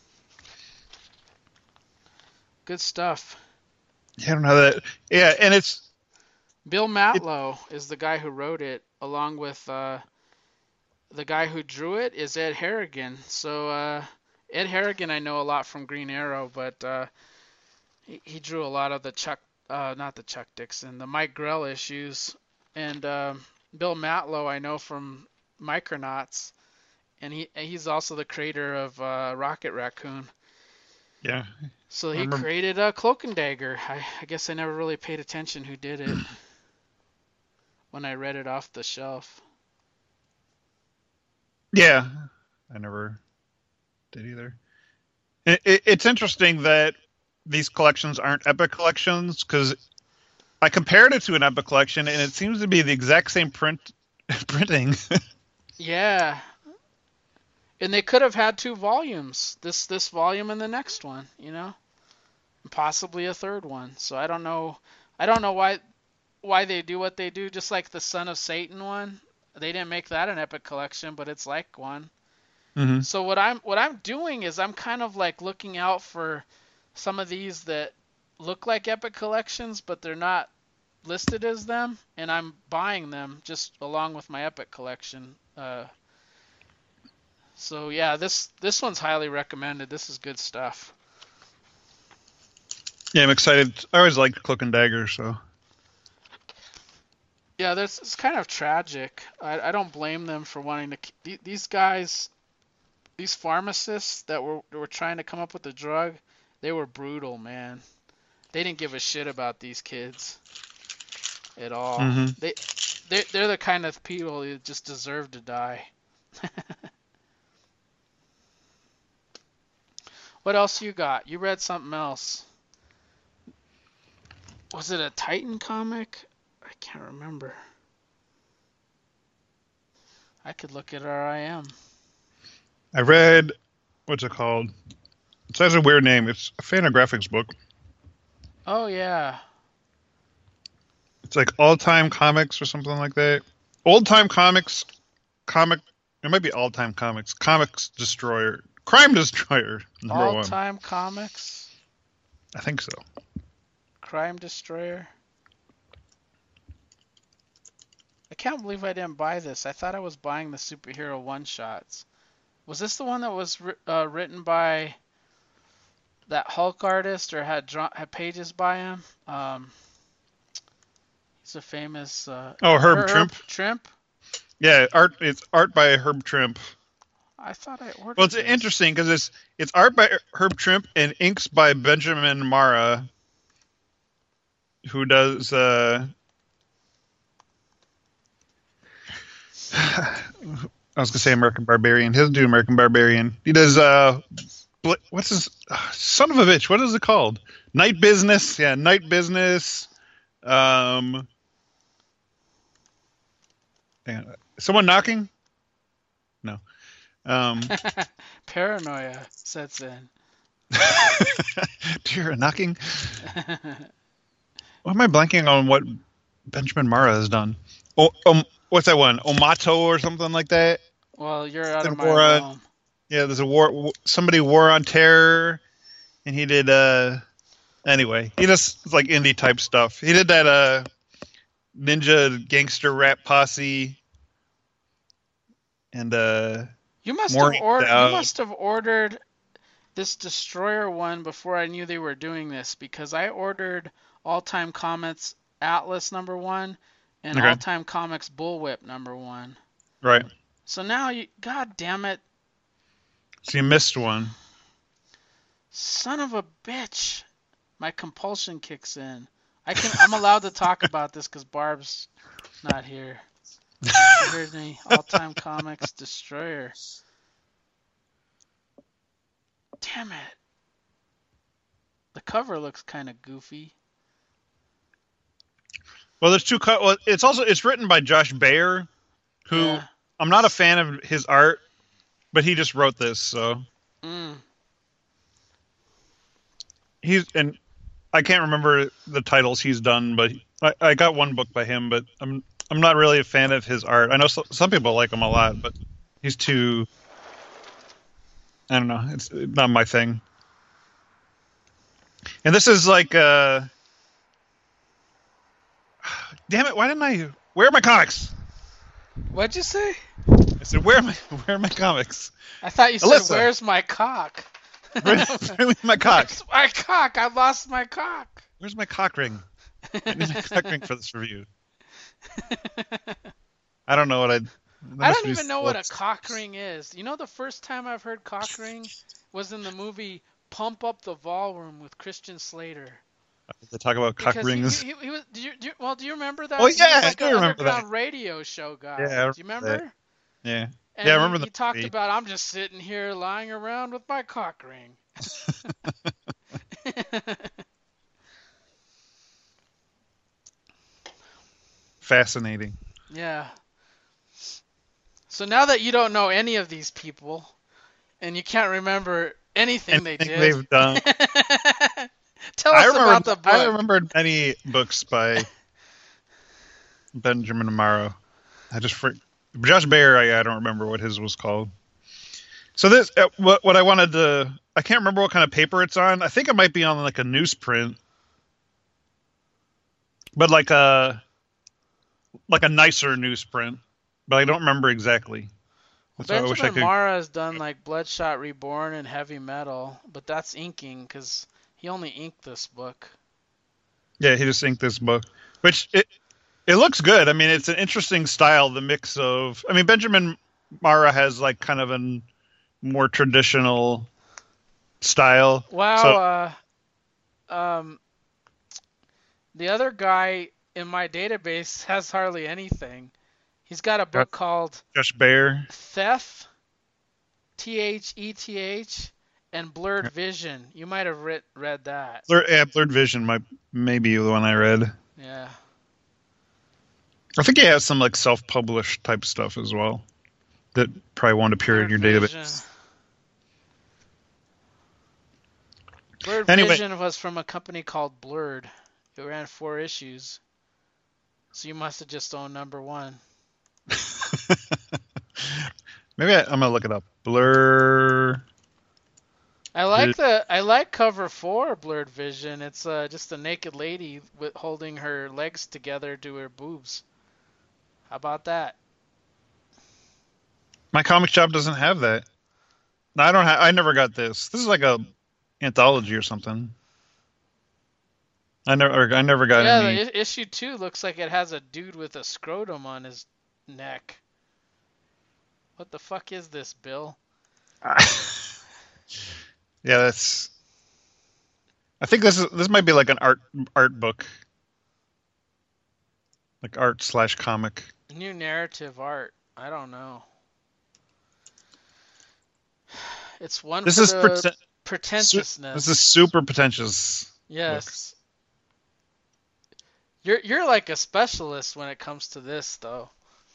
good stuff. Yeah, I don't know that. Yeah, and it's Bill it. Matlow is the guy who wrote it, along with uh, the guy who drew it is Ed Harrigan. So uh, Ed Harrigan, I know a lot from Green Arrow, but uh, he, he drew a lot of the Chuck, uh, not the Chuck Dixon, the Mike Grell issues, and um Bill Matlow I know from Micronauts, and he he's also the creator of uh, Rocket Raccoon. Yeah, So I he remember. created a Cloak and Dagger. I, I guess I never really paid attention who did it when I read it off the shelf. Yeah, I never did either. It, it, it's interesting that these collections aren't Epic collections because I compared it to an Epic collection, and it seems to be the exact same print printing. Yeah, and they could have had two volumes. This this volume and the next one, you know, possibly a third one. So I don't know. I don't know why why they do what they do. Just like the Son of Satan one, they didn't make that an Epic collection, but it's like one. hmm So what I'm what I'm doing is I'm kind of like looking out for some of these that look like Epic collections, but they're not listed as them, and I'm buying them just along with my Epic collection. Uh, so yeah, this this one's highly recommended. This is good stuff. Yeah, I'm excited. I always liked Cloak and Dagger, so Yeah, this it's kind of tragic. I, I don't blame them for wanting to. ke- These guys, these pharmacists that were that were trying to come up with the drug, they were brutal, man. They didn't give a shit about these kids at all. hmm They they they're the kind of people who just deserve to die. What else you got? You read something else. Was it a Titan comic? I can't remember. I could look at R I M. I read what's it called? It has a weird name. It's a Fantagraphics book. Oh yeah. It's like all time comics or something like that. Old time comics, comic. It might be all time comics. Comics Destroyer, Crime Destroyer, number All one. time comics. I think so. Crime Destroyer. I can't believe I didn't buy this. I thought I was buying the superhero one shots. Was this the one that was uh, written by that Hulk artist, or had draw- had pages by him? Um, he's a famous uh, Oh, Herb Herb Trimp. Trimp. Yeah, art. It's art by Herb Trimp. I thought I ordered. Well, it's this. interesting because it's it's art by Herb Trimp and inks by Benjamin Mara, who does. Uh, I was gonna say American Barbarian. He doesn't do American Barbarian. He does. Uh, what's his uh, son of a bitch? What is it called? Night Business. Yeah, Night Business. Um, hang on. Someone knocking? No. Um, Paranoia sets in. do you hear a knocking? Why am I blanking on what Benjamin Mara has done? Oh, um, what's that one? Omato or something like that? Well, you're out of my War on, realm. yeah, there's a war. Somebody War on Terror, and he did. Uh, anyway, he just like indie type stuff. He did that. Uh, Ninja Gangster Rap Posse, and uh, You must Morning have ordered. Stout. You must have ordered this Destroyer one before I knew they were doing this, because I ordered All Time Comics Atlas number one and Okay. All Time Comics Bullwhip number one. Right. So now you, God damn it, So you missed one. son of a bitch! My compulsion kicks in. I can. I'm allowed to talk about this because Barb's not here. You heard me. All-time comics destroyer. Damn it. The cover looks kind of goofy. Well, there's two. Co- well, it's also it's written by Josh Baer, who Yeah. I'm not a fan of his art, but he just wrote this, so Mm. he's and I can't remember the titles he's done, but I, I got one book by him, but I'm I'm not really a fan of his art. I know so, some people like him a lot, but he's too. I don't know. It's not my thing. And this is like, uh, damn it! Why didn't I? Where are my comics? What'd you say? I said, where are my where are my comics? I thought you said, Alyssa. "Where's my cock?" Bring, bring me my cock. Where's my cock? I lost my cock. Where's my cock ring? I need my cock ring for this review. I don't know what I. I don't even know what a cock ring is. You know, the first time I've heard cock ring was in the movie Pump Up the Volume with Christian Slater. They talk about cock Because he- rings. He, he, he was, do you, do you, well, do you remember that? Oh, He was yeah, I like do an remember that. underground radio show guy. Yeah, I do you remember remember? Yeah. And Yeah, I he- remember he, the talked movie. about, I'm just sitting here lying around with my cock ring. Fascinating. Yeah. So now that you don't know any of these people, and you can't remember anything they Anything did, they've done. tell I us remember. about the book. I remembered many books by Benjamin Amaro. I just for Josh Baer. I, I don't remember what his was called. So this, uh, what what I wanted to, I can't remember what kind of paper it's on. I think it might be on like a newsprint, but like a like a nicer newsprint. But I don't remember exactly. That's why I wish I Benjamin could. Mara has done like Bloodshot Reborn and Heavy Metal, but that's inking because he only inked this book. Yeah, he just inked this book, which it it looks good. I mean, it's an interesting style. The mix of, I mean, Benjamin Mara has like kind of a more traditional style. Wow. So- uh, um, the other guy in my database has hardly anything. He's got a book Yeah. called Josh Baer. Theth, T H E T H, and Blurred Vision. You might have read read that. Blurred, yeah, Blurred Vision might maybe the one I read. Yeah. I think he has some like self-published type stuff as well that probably won't appear in your Blurred database. Vision. Blurred Anyway. Vision was from a company called Blurred. It ran four issues. So you must have just owned number one. Maybe I, I'm gonna look it up. Blur. I like Did- the I like cover four of Blurred Vision. It's uh, just a naked lady with holding her legs together to her boobs. How about that? My comic shop doesn't have that. No, I don't have. I never got this. This is like a anthology or something. I never. I never got Yeah, any. the i- issue two looks like it has a dude with a scrotum on his neck. What the fuck is this, Bill? Yeah, that's. I think this is this might be like an art art book, like art slash comic. New narrative art. I don't know. It's one This for is the prete- pretentiousness. This is super pretentious. Yes. You're you're like a specialist when it comes to this, though.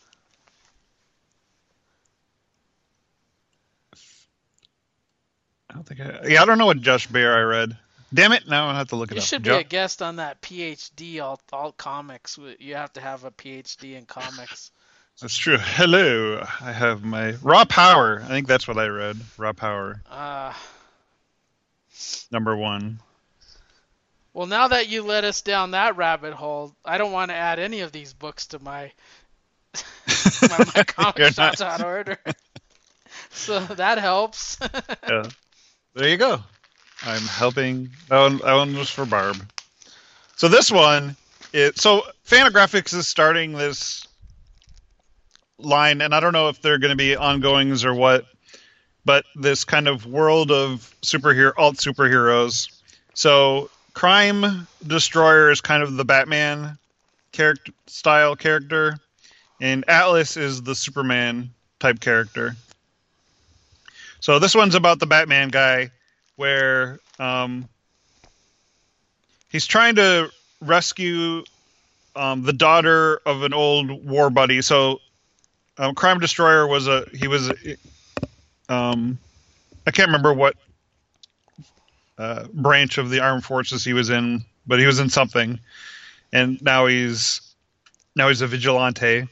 I don't think. I, yeah, I don't know what Josh Baer I read. Damn it! Now I have to look it You up. should be Jo- a guest on that PhD alt alt comics. You have to have a PhD in comics. That's true. Hello, I have my Raw Power. I think that's what I read. Raw Power, Uh, number one. well, now that you led us down that rabbit hole, I don't want to add any of these books to my my, my comic You're shop not- dot order. So that helps. Yeah. There you go. I'm helping. That one, that one was for Barb. So this one, it so Fantagraphics is starting this line, and I don't know if they're going to be ongoings or what, but this kind of world of superhero alt superheroes. So Crime Destroyer is kind of the Batman character style character, and Atlas is the Superman type character. So this one's about the Batman guy, where um, he's trying to rescue um, the daughter of an old war buddy. So um, Crime Destroyer was a he was um, I can't remember what uh, branch of the armed forces he was in, but he was in something, and now he's now he's a vigilante.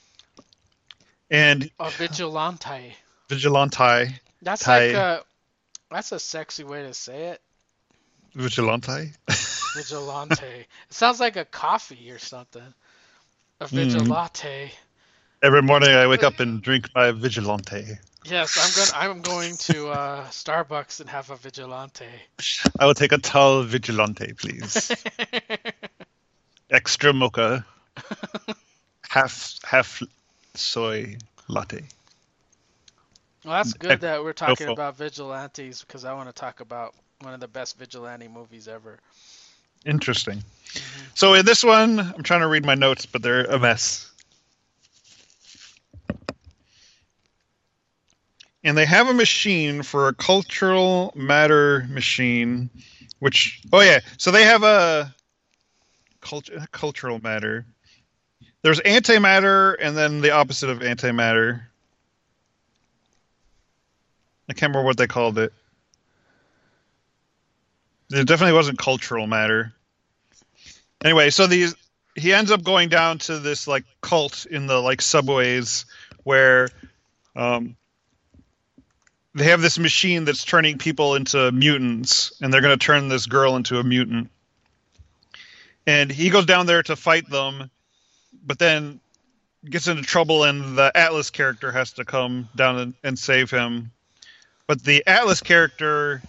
And A vigilante. vigilante, That's Ty- like a that's a sexy way to say it. vigilante. Vigilante. It sounds like a coffee or something. A vigilante. Every morning I wake up and drink my vigilante. Yes, I'm going. I'm going to uh, Starbucks and have a vigilante. I will take a tall vigilante, please. Extra mocha, half half soy latte. Well, that's good that we're talking No about vigilantes because I want to talk about one of the best vigilante movies ever. Interesting. Mm-hmm. So in this one, I'm trying to read my notes, but they're a mess. And they have a machine for a cultural matter machine, which, oh yeah, so they have a culture, cultural matter. There's antimatter and then the opposite of antimatter. I can't remember what they called it. It definitely wasn't cultural matter. Anyway, so these he ends up going down to this like cult in the like subways where um, they have this machine that's turning people into mutants, and they're going to turn this girl into a mutant. And he goes down there to fight them, but then gets into trouble, and the Atlas character has to come down and, and save him. But the Atlas character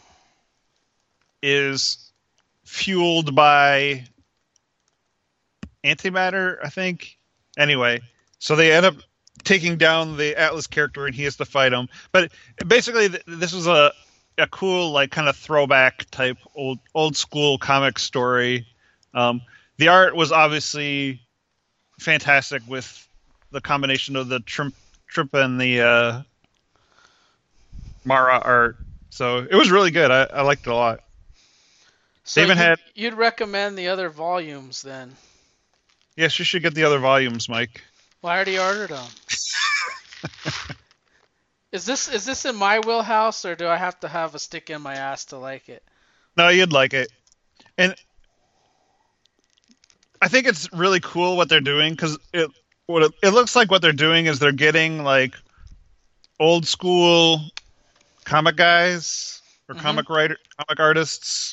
is fueled by antimatter, I think. Anyway, so they end up taking down the Atlas character, and he has to fight him. But basically, this was a a cool, like, kind of throwback type old old school comic story. Um, the art was obviously fantastic with the combination of the Trump, Trump and the uh, Mara art. So it was really good. I, I liked it a lot. So they even you'd, had. You'd recommend the other volumes then? Yes, you should get the other volumes, Mike. Well, I already ordered them. Is this is this in my wheelhouse, or do I have to have a stick in my ass to like it? No, you'd like it. And I think it's really cool what they're doing, because it what it, it looks like what they're doing is they're getting like old school comic guys or mm-hmm. comic writer comic artists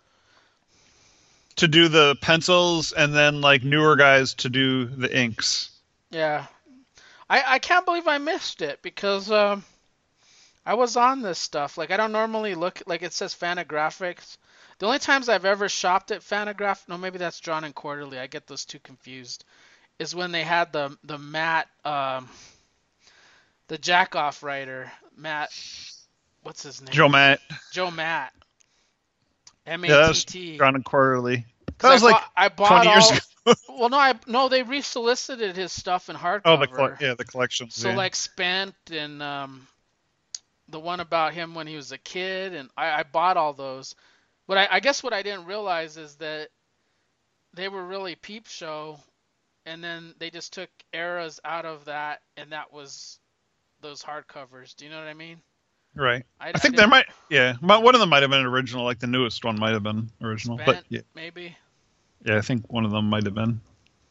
to do the pencils, and then like newer guys to do the inks. Yeah. I, I can't believe I missed it, because um, I was on this stuff. Like, I don't normally look, like it says Fantagraphics. The only times I've ever shopped at Fantagraph, no, maybe that's Drawn and Quarterly, I get those two confused, is when they had the the Matt, um, the Jackoff writer, Matt, what's his name? Joe Matt. Joe Matt. M A T T. Yeah, that was Drawn and Quarterly. That was I like bought, I bought twenty years all, ago. Well, no, I no, they resolicited his stuff in hardcover. Oh, the coll- yeah, the collections. So yeah. like Spent and um, the one about him when he was a kid, and I, I bought all those. But I, I guess what I didn't realize is that they were really Peep Show, and then they just took eras out of that, and that was those hardcovers. Do you know what I mean? Right. I, I, I think I there might, yeah, one of them might have been original. Like the newest one might have been original, Spent, but yeah, maybe. Yeah, I think one of them might have been.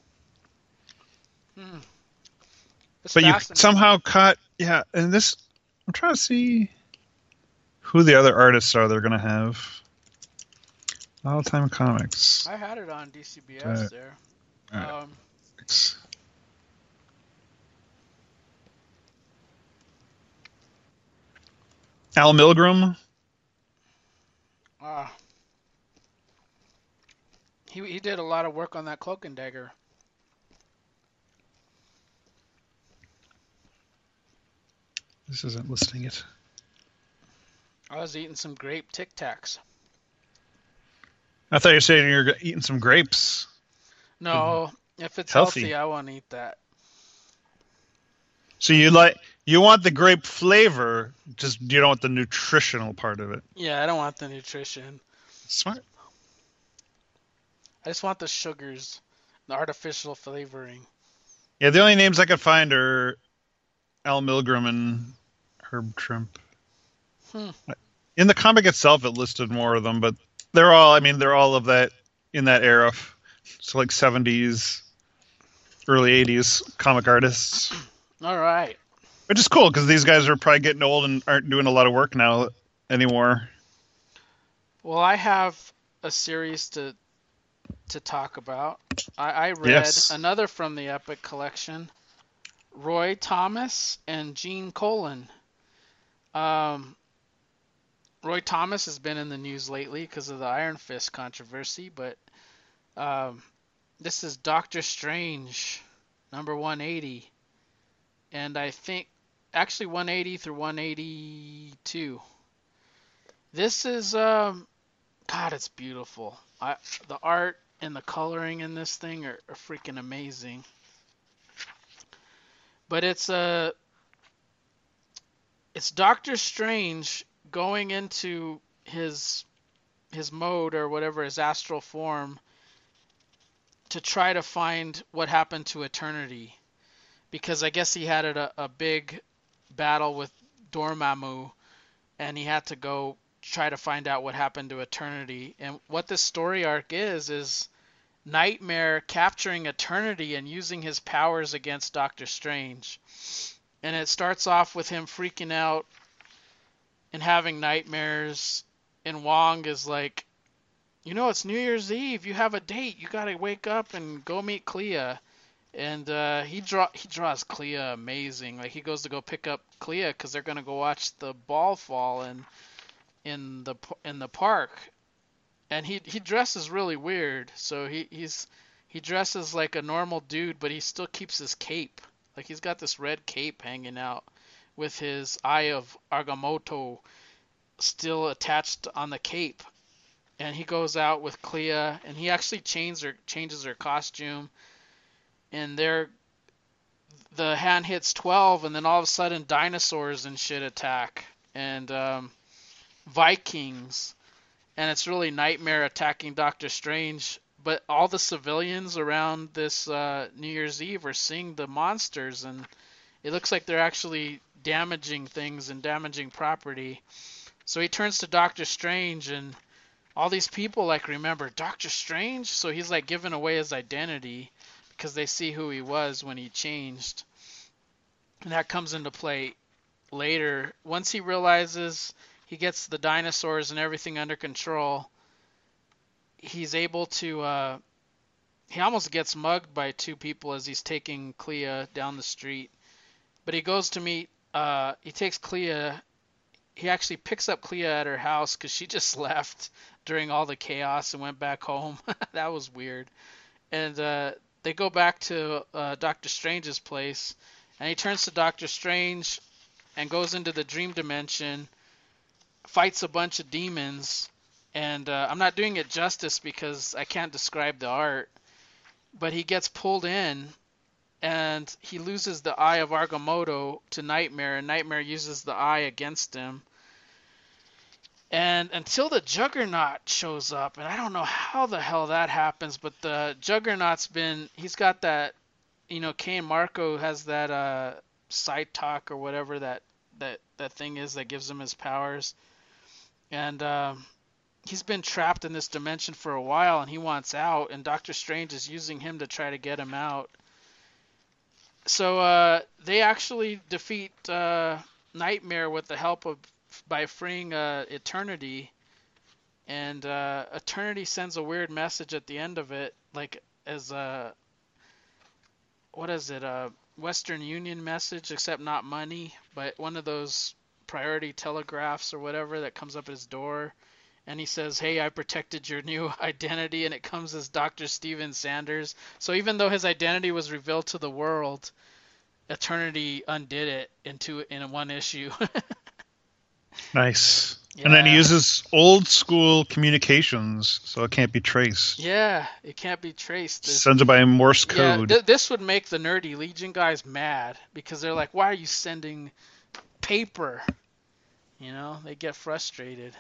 Hmm. But you somehow caught, yeah, and this, I'm trying to see who the other artists are they're going to have. All Time Comics. I had it on D C B S uh, there. Right. Um, Al Milgrom. Ah. Uh, he he did a lot of work on that Cloak and Dagger. This isn't listing it. I was eating some grape Tic Tacs. I thought you were saying you're eating some grapes. Good. No, if it's healthy, Healthy. I won't eat that. So you like you want the grape flavor, just you don't want the nutritional part of it. Yeah, I don't want the nutrition. Smart. I just want the sugars, the artificial flavoring. Yeah, the only names I could find are Al Milgram and Herb Trimp. Hmm. In the comic itself, it listed more of them, but they're all. I mean, they're all of that in that era. So like seventies, early eighties comic artists, All right. which is cool because these guys are probably getting old and aren't doing a lot of work now anymore. Well, I have a series to to talk about. I, I read Yes. another from the Epic collection, Roy Thomas and Gene Colan. Um, Roy Thomas has been in the news lately because of the Iron Fist controversy, but um, this is Doctor Strange, number one eighty, and I think actually one eighty through one eighty-two. This is um, God, it's beautiful. I the art and the coloring in this thing are, are freaking amazing. But it's a uh, it's Doctor Strange going into his his mode or whatever his astral form to try to find what happened to Eternity, because I guess he had a, a big battle with Dormammu and he had to go try to find out what happened to Eternity. And what this story arc is is Nightmare capturing Eternity and using his powers against Doctor Strange. And it starts off with him freaking out and having nightmares. And Wong is like, you know, it's New Year's Eve. You have a date. You gotta wake up and go meet Clea. And uh, he draw he draws Clea amazing. Like he goes to go pick up Clea because they're gonna go watch the ball fall in in the in the park. And he he dresses really weird. So he he's he dresses like a normal dude, but he still keeps his cape. Like he's got this red cape hanging out with his Eye of Agamotto still attached on the cape. And he goes out with Clea, and he actually changes her changes her costume. And they're the hand hits twelve, and then all of a sudden dinosaurs and shit attack, and um, Vikings, and it's really Nightmare attacking Doctor Strange. But all the civilians around this uh, New Year's Eve are seeing the monsters, and it looks like they're actually damaging things and damaging property. So he turns to Doctor Strange, and all these people like remember Doctor Strange, so he's like giving away his identity because they see who he was when he changed. And that comes into play later. Once he realizes he gets the dinosaurs and everything under control, he's able to uh, he almost gets mugged by two people as he's taking Clea down the street. But he goes to meet uh, he takes Clea. He actually picks up Clea at her house because she just left during all the chaos and went back home. That was weird. And uh, they go back to uh, Doctor Strange's place, and he turns to Doctor Strange and goes into the dream dimension, fights a bunch of demons, and uh, I'm not doing it justice because I can't describe the art, but he gets pulled in, and he loses the Eye of Agamotto to Nightmare, and Nightmare uses the eye against him. And until the Juggernaut shows up, and I don't know how the hell that happens, but the Juggernaut's been, he's got that, you know, Cain Marco has that uh, side talk or whatever that, that, that thing is that gives him his powers. And um, he's been trapped in this dimension for a while, and he wants out, and Doctor Strange is using him to try to get him out. So uh, they actually defeat uh, Nightmare with the help of by freeing uh, Eternity, and uh, Eternity sends a weird message at the end of it, like as a what is it, a Western Union message, except not money, but one of those priority telegraphs or whatever that comes up at his door, and he says, "Hey, I protected your new identity," and it comes as Doctor Steven Sanders. So even though his identity was revealed to the world, Eternity undid it into in one issue. Nice. And then he Yeah. uses old school communications, so it can't be traced. Yeah, it can't be traced. There's, Sends it by Morse yeah, code. th- this would make the Nerdy Legion guys mad because they're like, why are you sending paper? You know, they get frustrated.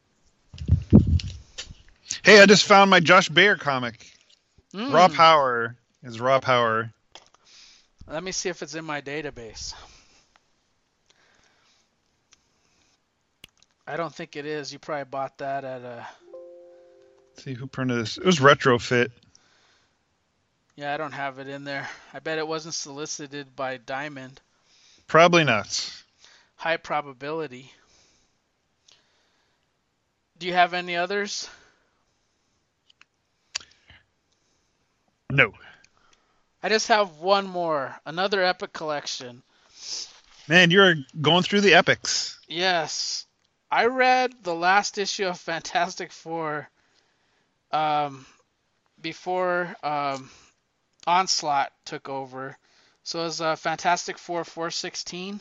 Hey, I just found my Josh Baer comic. Mm. Raw Power is Raw Power. Let me see if it's in my database. I don't think it is. You probably bought that at a... Let's see who printed this. It was Retrofit. Yeah, I don't have it in there. I bet it wasn't solicited by Diamond. Probably not. High probability. Do you have any others? No. I just have one more. Another Epic collection. Man, you're going through the epics. Yes. I read the last issue of Fantastic Four um, before um, Onslaught took over. So it was uh, Fantastic Four four sixteen.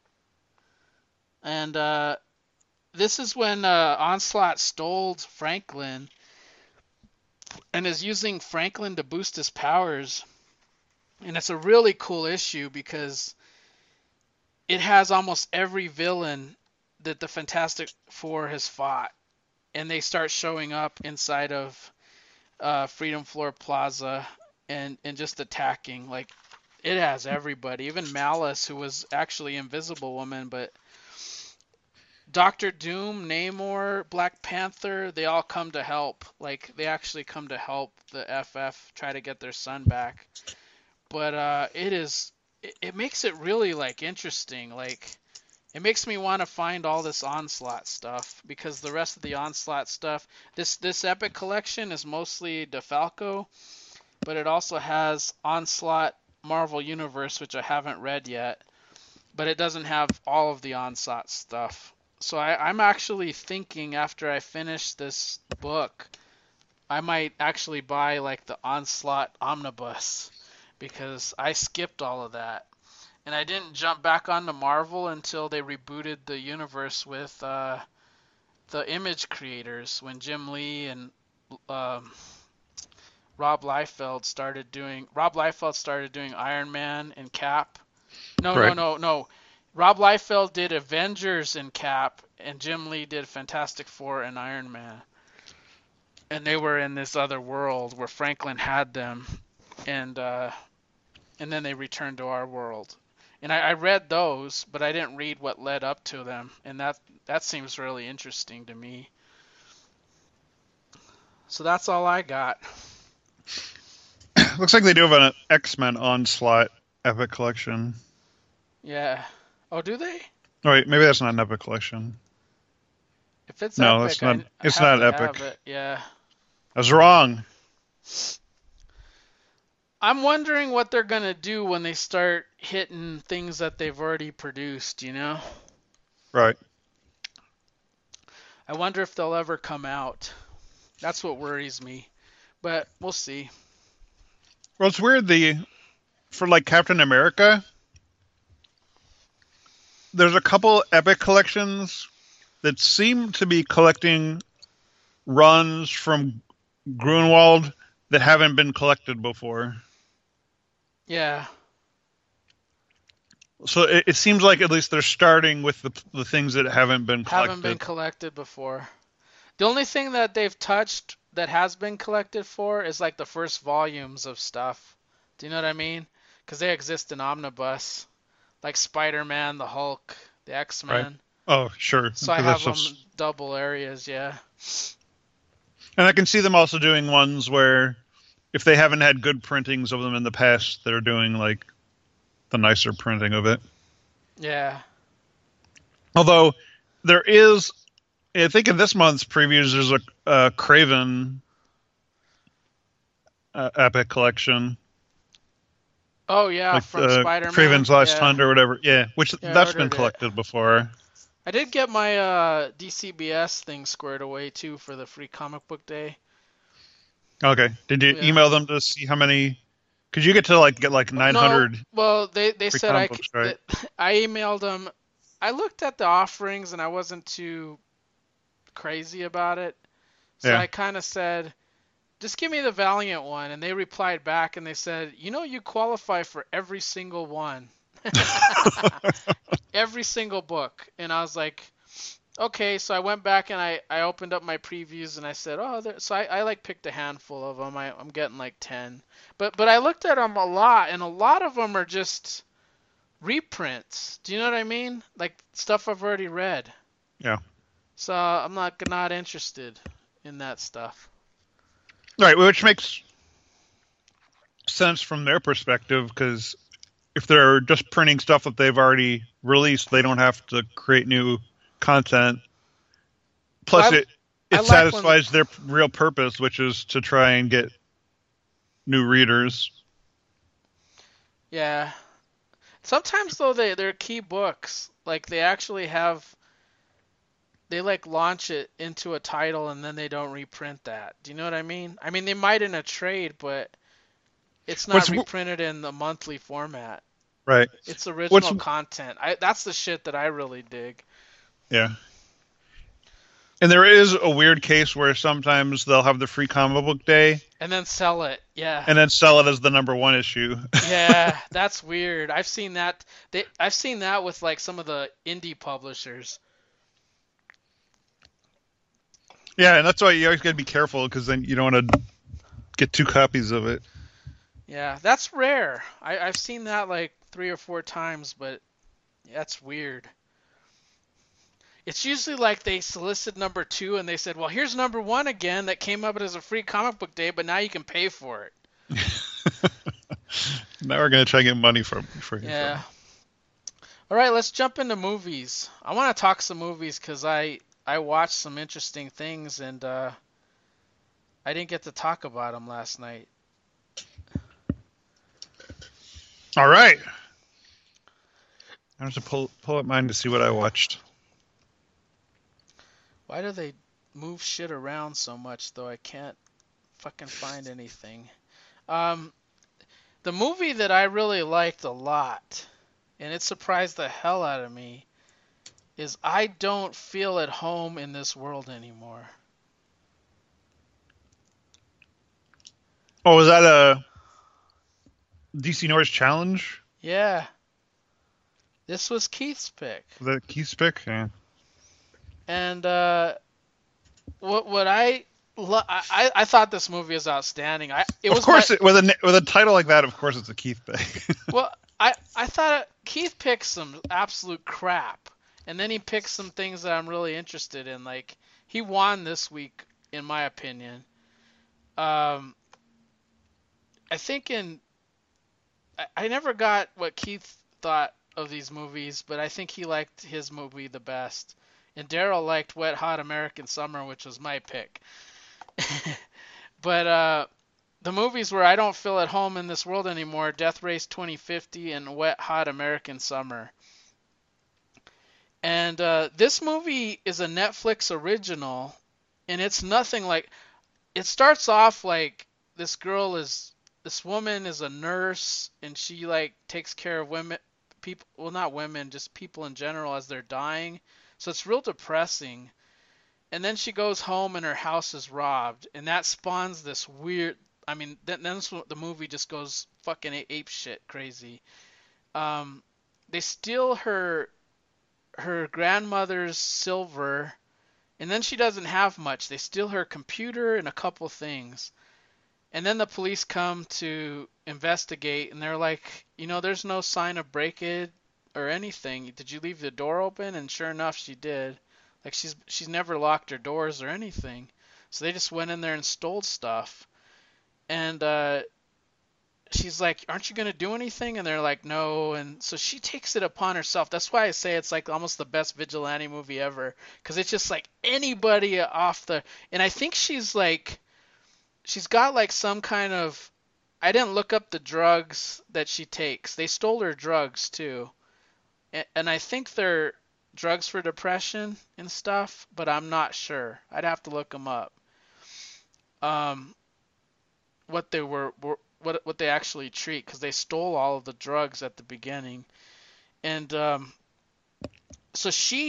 And uh, this is when uh, Onslaught stole Franklin and is using Franklin to boost his powers. And it's a really cool issue because it has almost every villain that the Fantastic Four has fought. And they start showing up inside of uh, Freedom Floor Plaza and, and just attacking. Like, it has everybody. Even Malice, who was actually Invisible Woman, but Doctor Doom, Namor, Black Panther, they all come to help. Like, they actually come to help the F F try to get their son back. But uh, it is, it, it makes it really, like, interesting. Like, it makes me want to find all this Onslaught stuff, because the rest of the Onslaught stuff, this this Epic collection is mostly DeFalco, but it also has Onslaught Marvel Universe, which I haven't read yet, but it doesn't have all of the Onslaught stuff. So I, I'm actually thinking after I finish this book, I might actually buy like the Onslaught Omnibus, because I skipped all of that. And I didn't jump back onto Marvel until they rebooted the universe with uh, the Image creators, when Jim Lee and um, Rob Liefeld started doing Rob Liefeld started doing Iron Man and Cap. No, Right. no, no, no. Rob Liefeld did Avengers and Cap, and Jim Lee did Fantastic Four and Iron Man. And they were in this other world where Franklin had them, and uh, and then they returned to our world. And I, I read those, but I didn't read what led up to them, and that that seems really interesting to me. So that's all I got. Looks like they do have an X-Men Onslaught Epic collection. Yeah. Oh, do they? Oh, wait, maybe that's not an Epic collection. If it's No, Epic, that's not- I, it's I have not to Epic. have it. Yeah. I was wrong. I'm wondering what they're gonna do when they start hitting things that they've already produced, you know? Right. I wonder if they'll ever come out. That's what worries me. But we'll see. Well, it's weird. The for like Captain America, there's a couple Epic collections that seem to be collecting runs from Grunwald that haven't been collected before. Yeah. So it, it seems like at least they're starting with the the things that haven't been collected. Haven't been collected before. The only thing that they've touched that has been collected for is like the first volumes of stuff. Do you know what I mean? Because they exist in Omnibus. Like Spider-Man, the Hulk, the X-Men. Right. Oh, sure. So I Because have that's them what's- double areas, yeah. And I can see them also doing ones where if they haven't had good printings of them in the past, they're doing like the nicer printing of it. Yeah. Although there is, I think in this month's previews, there's a, a Craven uh, Epic collection. Oh, yeah, like from uh, Spider-Man. Craven's Last yeah. Hunt or whatever. Yeah, which Yeah, I that's been ordered it. collected before. I did get my uh, D C B S thing squared away, too, for the free comic book day. Okay. Did you Yeah. email them to see how many? Because you get to like get like nine hundred. No, well, they, they free said I, comic books, c- right? that I emailed them. I looked at the offerings, and I wasn't too crazy about it. So Yeah. I kind of said, just give me the Valiant one. And they replied back and they said, you know, you qualify for every single one. Every single book. And I was like, okay. So I went back and I, I opened up my previews and I said, oh, there. So I, I like picked a handful of them. I, I'm getting like ten. But, but I looked at them a lot, and a lot of them are just reprints. Do you know what I mean? Like stuff I've already read. Yeah. So I'm not not interested in that stuff. Right, which makes sense from their perspective, because if they're just printing stuff that they've already released, they don't have to create new content. Plus, Well, I, it I it like satisfies when, their real purpose, which is to try and get new readers. yeah. Sometimes though they they're key books. Like they actually have they like launch it into a title and then they don't reprint that. Do you know what I mean? I mean they might in a trade, but it's not What's reprinted in the monthly format. right? It's What's original content. I that's the shit that I really dig. yeah. And there is a weird case where sometimes they'll have the free comic book day And then sell it. Yeah. and then sell it as the number one issue. Yeah, that's weird. I've seen that they I've seen that with like some of the indie publishers. Yeah, and that's why you always got to be careful, because then you don't want to get two copies of it. Yeah, that's rare. I, I've seen that like three or four times, but that's weird. It's usually like they solicit number two and they said, well, here's number one again that came up as a free comic book day, but now you can pay for it. Now we're gonna try and get money for for you. Yeah. All right, let's jump into movies. I want to talk some movies because I I watched some interesting things and uh, I didn't get to talk about them last night. All right. I have to pull pull up mine to see what I watched. Why do they move shit around so much though? I can't fucking find anything. Um, the movie that I really liked a lot, and it surprised the hell out of me, is I Don't Feel at Home in This World Anymore. Oh, was that a D C North Challenge? Yeah, this was Keith's pick. Was that Keith's pick? Yeah. And uh, what what I lo- I I thought this movie is outstanding. I it Of was course, my, it, with a with a title like that, of course, it's a Keith pick. well I I thought Keith picked some absolute crap, and then he picked some things that I'm really interested in. Like he won this week, in my opinion. Um, I think in I, I never got what Keith thought of these movies, but I think he liked his movie the best. And Daryl liked Wet Hot American Summer, which was my pick. But uh, the movies where I don't feel at home in this world anymore, Death Race twenty fifty and Wet Hot American Summer. And uh, this movie is a Netflix original, and it's nothing like... It starts off like this girl is... This woman is a nurse, and she like takes care of women... People, well, not women, just people in general as they're dying. So it's real depressing. And then she goes home and her house is robbed. And that spawns this weird... I mean, then, then the movie just goes fucking ape shit crazy. Um, they steal her her grandmother's silver. And then she doesn't have much. They steal her computer and a couple things. And then the police come to investigate. And they're like, you know, there's no sign of break-in or anything. Did you leave the door open? And sure enough, she did. Like she's she's never locked her doors or anything. So they just went in there and stole stuff. And uh, she's like, aren't you going to do anything? And they're like, no. And so she takes it upon herself. That's why I say it's like almost the best vigilante movie ever. Because it's just like anybody off the... And I think she's like... She's got like some kind of... I didn't look up the drugs that she takes. They stole her drugs too. And I think they're drugs for depression and stuff, but I'm not sure. I'd have to look them up. Um, what they were, were what what they actually treat, because they stole all of the drugs at the beginning, and um, so she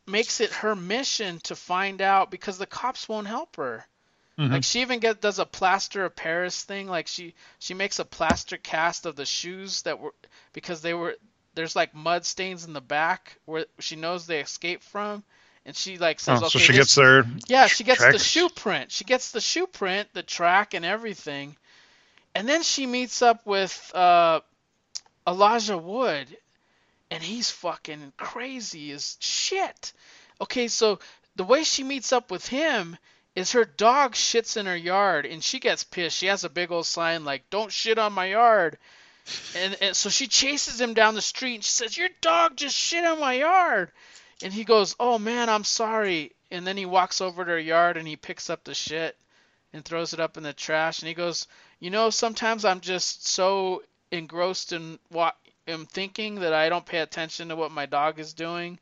makes it her mission to find out because the cops won't help her. Hmm. Like she even get does a plaster of Paris thing. Like she she makes a plaster cast of the shoes that were because they were there's like mud stains in the back where she knows they escaped from, and she like says, Oh, so okay, she this gets their yeah, she gets the tracks. shoe print. She gets the shoe print, the track, and everything, and then she meets up with uh, Elijah Wood, and he's fucking crazy as shit. Okay, so the way she meets up with him is her dog shits in her yard, and she gets pissed. She has a big old sign like "Don't shit on my yard," and, and so she chases him down the street, and she says, "Your dog just shit on my yard," and he goes, "Oh man, I'm sorry," and then he walks over to her yard and he picks up the shit and throws it up in the trash, and he goes, "You know, sometimes I'm just so engrossed in what I'm thinking that I don't pay attention to what my dog is doing,"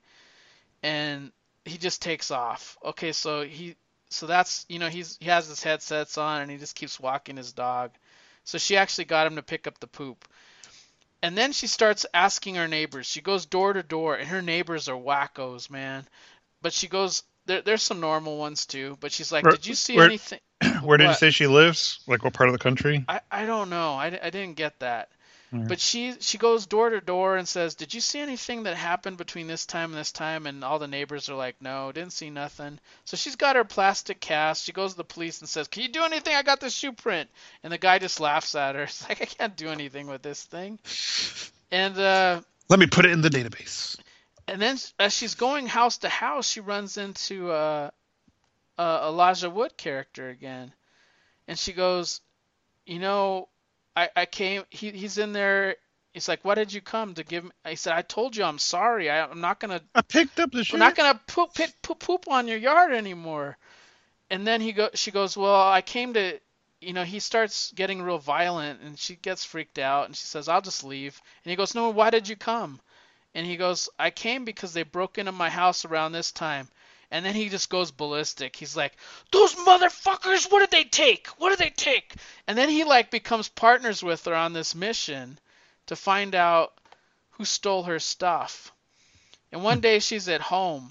and he just takes off. Okay, so he so that's you know he's he has his headsets on and he just keeps walking his dog. So she actually got him to pick up the poop. And then she starts asking her neighbors. She goes door to door and her neighbors are wackos, man. But she goes there there's some normal ones too, but she's like, Where, "Did you see where, anything?" where did you What? say she lives? Like what part of the country? I I don't know. I, I didn't get that. Mm. But she she goes door to door and says, "Did you see anything that happened between this time and this time?" And all the neighbors are like, "No, didn't see nothing." So she's got her plastic cast. She goes to the police and says, "Can you do anything? I got this shoe print." And the guy just laughs at her. It's like, "I can't do anything with this thing." And uh, Let me put it in the database. and then as she's going house to house, she runs into uh, uh, Elijah Wood character again, and she goes, "You know, I, I came, he, he's in there. He's like, why did you come to give me?" I said, "I told you I'm sorry. I, I'm not going to, I picked up the we're not shit. going to poop, pick, poop, poop on your yard anymore." And then he go, she goes, "Well, I came to," you know, he starts getting real violent and she gets freaked out and she says, "I'll just leave." And he goes, "No, why did you come?" And he goes, "I came because they broke into my house around this time." And then he just goes ballistic. He's like, "Those motherfuckers, what did they take? What did they take?" And then he like becomes partners with her on this mission to find out who stole her stuff. And one day she's at home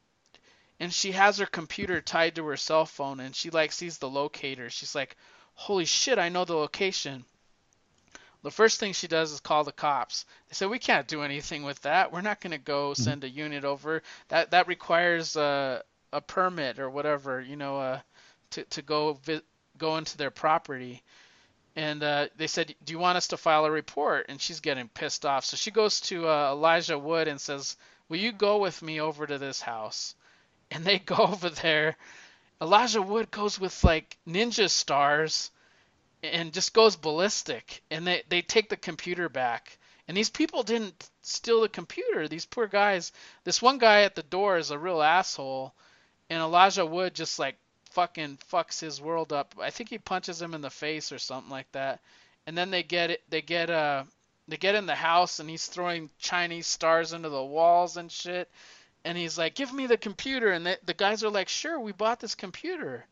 and she has her computer tied to her cell phone and she like sees the locator. She's like, "Holy shit, I know the location." The first thing she does is call the cops. They say, "We can't do anything with that. We're not going to go send a unit over. That that requires a a permit or whatever, you know, uh, to to go vi- go into their property." And uh, they said, "Do you want us to file a report?" And she's getting pissed off. So she goes to uh, Elijah Wood and says, "Will you go with me over to this house?" And they go over there. Elijah Wood goes with like ninja stars and just goes ballistic, and they, they take the computer back, and these people didn't steal the computer. These poor guys. This one guy at the door is a real asshole, and Elijah Wood just like fucking fucks his world up. I think he punches him in the face or something like that. And then they get it they get uh they get in the house and he's throwing Chinese stars into the walls and shit, and he's like, "Give me the computer." And they, the guys are like, "Sure, we bought this computer,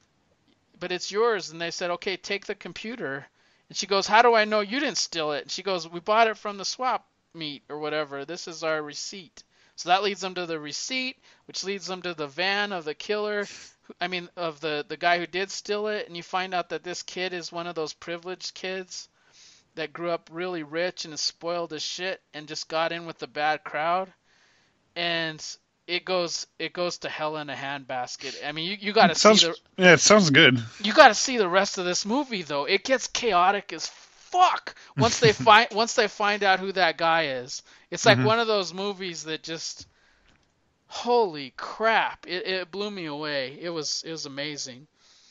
but it's yours." And they said, "Okay, take the computer." And she goes, "How do I know you didn't steal it?" And she goes, "We bought it from the swap meet or whatever. This is our receipt." So that leads them to the receipt, which leads them to the van of the killer. I mean, of the, the guy who did steal it. And you find out that this kid is one of those privileged kids that grew up really rich and is spoiled as shit and just got in with the bad crowd. And it goes it goes to hell in a handbasket. I mean, you, you got to It see sounds the yeah, it sounds good. you got to see the rest of this movie though. It gets chaotic as fuck once they find once they find out who that guy is. It's like Mhm. one of those movies that just holy crap! It it blew me away. It was it was amazing.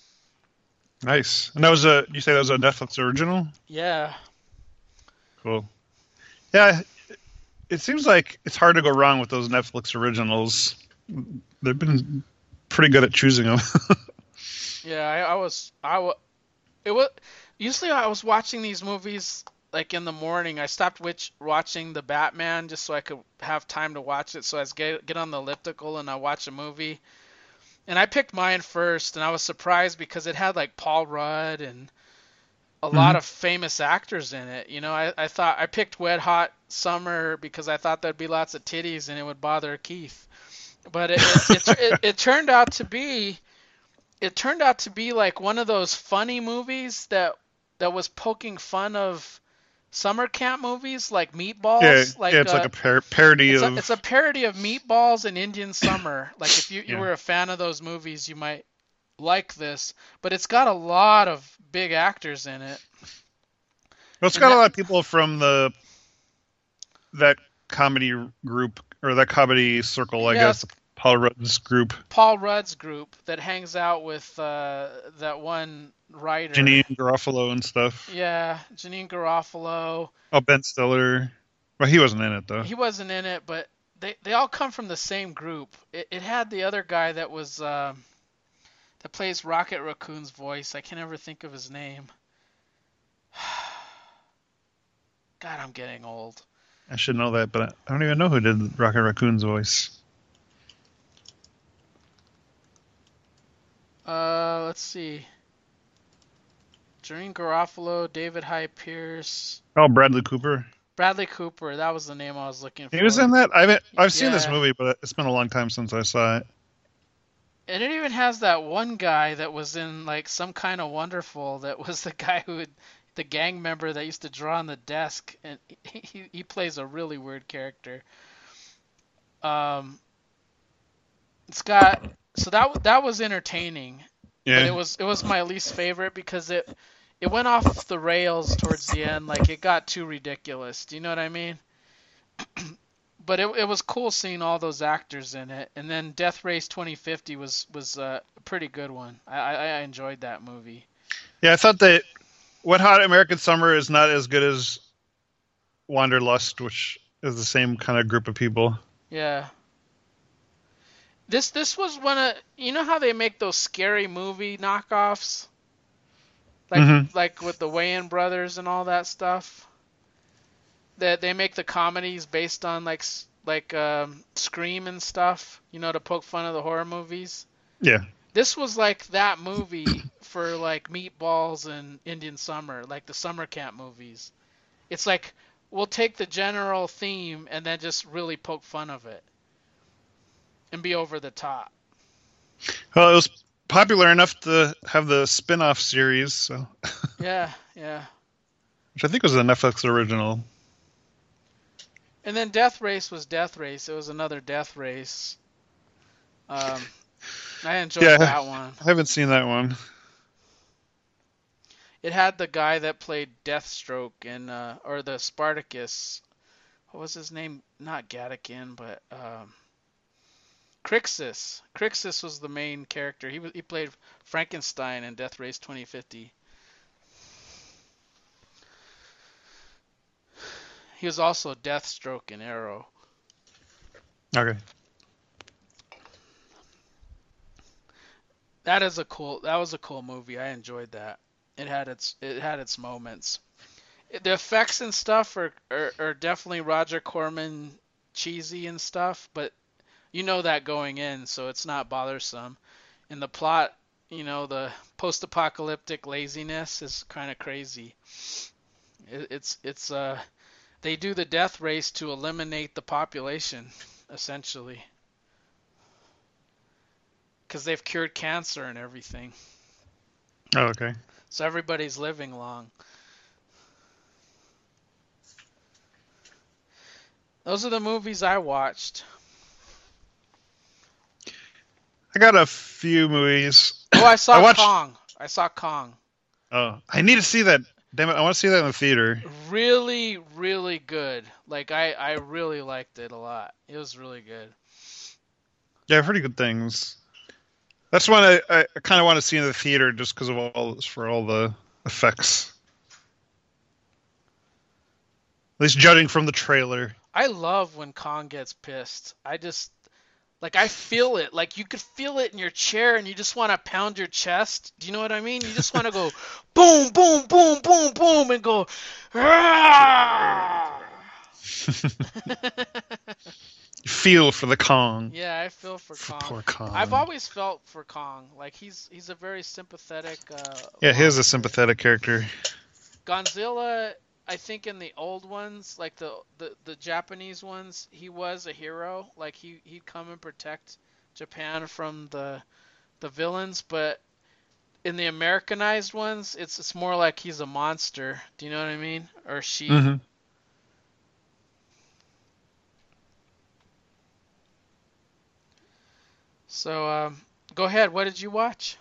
Nice. And that was a you say that was a Netflix original? Yeah. Cool. Yeah, it seems like it's hard to go wrong with those Netflix originals. They've been pretty good at choosing them. Yeah, I, I was I was it was usually I was watching these movies like in the morning. I stopped which, watching the Batman just so I could have time to watch it. So I was get get on the elliptical and I watch a movie. And I picked mine first, and I was surprised because it had like Paul Rudd and a lot Mhm. of famous actors in it. You know, I, I thought I picked Wet Hot Summer because I thought there'd be lots of titties and it would bother Keith. But it it, it it it turned out to be it turned out to be like one of those funny movies that that was poking fun of summer camp movies like Yeah, Meatballs. yeah, Like it's like uh, a par- parody it's a it's a of parody of Meatballs and Indian Summer. Like if you you yeah. were a fan of those movies, you might like this. But it's got a lot of big actors in it, Well, it's and got a that lot of people from the that comedy group or that comedy circle, I yeah, guess, it's the Paul Rudd's group. Paul Rudd's group that hangs out with uh, that one writer. Janine Garofalo and stuff. Yeah, Janine Garofalo. Oh, Ben Stiller. Well, he wasn't in it though. He wasn't in it, but they they all come from the same group. It, it had the other guy that was um that plays Rocket Raccoon's voice. I can never think of his name. God, I'm getting old. I should know that, but I don't even know who did Rocket Raccoon's voice. Uh, let's see. Janine Garofalo, David Hyde Pierce, Oh, Bradley Cooper. Bradley Cooper. That was the name I was looking He was for. in that. I've I've seen this Yeah. movie, but it's been a long time since I saw it. And it even has that one guy that was in like Some Kind of Wonderful. That was the guy who would, the gang member that used to draw on the desk, and he he, he plays a really weird character. Um, it's got so that that was entertaining, but Yeah. it was it was my least favorite because it it went off the rails towards the end. Like it got too ridiculous. Do you know what I mean? But it it was cool seeing all those actors in it. And then Death Race twenty fifty was was uh, a pretty good one. I, I I enjoyed that movie. Yeah, I thought that Wet Hot American Summer is not as good as Wanderlust, which is the same kind of group of people. Yeah. This this was one of, you know how they make those scary movie knockoffs, like Mhm. like with the Wayans brothers and all that stuff. That they make the comedies based on like s- like um, Scream and stuff, you know, to poke fun of the horror movies. Yeah. This was like that movie for like Meatballs and Indian Summer, like the summer camp movies. It's like we'll take the general theme and then just really poke fun of it and be over the top. Well, it was popular enough to have the spin-off series, so Yeah, yeah. which I think was a Netflix original. And then Death Race was Death Race. It was another Death Race. Um, I enjoyed Yeah. that one. I haven't seen that one. It had the guy that played Deathstroke in, uh, or the Spartacus. What was his name? Not Gatikin, but um, Crixus. Crixus was the main character. He was he played Frankenstein in Death Race twenty fifty. He was also Deathstroke in Arrow. Okay. That is a cool. That was a cool movie. I enjoyed that. It had its it had its moments. The effects and stuff are, are, are definitely Roger Corman cheesy and stuff, but you know that going in, so it's not bothersome. And the plot, you know, the post-apocalyptic laziness is kind of crazy. It, it's it's uh they do the death race to eliminate the population, essentially, because they've cured cancer and everything, Oh, okay. so everybody's living long. Those are the movies I watched. I got a few movies. Oh, I saw I watched- Kong. I saw Kong. Oh, I need to see that. Damn it, I want to see that in the theater. Really, really good. Like I, I really liked it a lot. It was really good. Yeah, I've heard good things. That's one I, I kind of want to see in the theater just because of all for all the effects. At least judging from the trailer. I love when Kong gets pissed. I just like I feel it. Like you could feel it in your chair and you just want to pound your chest. Do you know what I mean? You just want to go boom, boom, boom, boom, boom and go "Argh!" Feel for the Kong. Yeah, I feel for For Kong. poor Kong. I've always felt for Kong. Like he's he's a very sympathetic uh Yeah, he is a monster. sympathetic character. Godzilla, I think in the old ones, like the, the the Japanese ones, he was a hero. Like he he'd come and protect Japan from the the villains. But in the Americanized ones, it's it's more like he's a monster. Do you know what I mean? Or she. hmm So um, go ahead. What did you watch?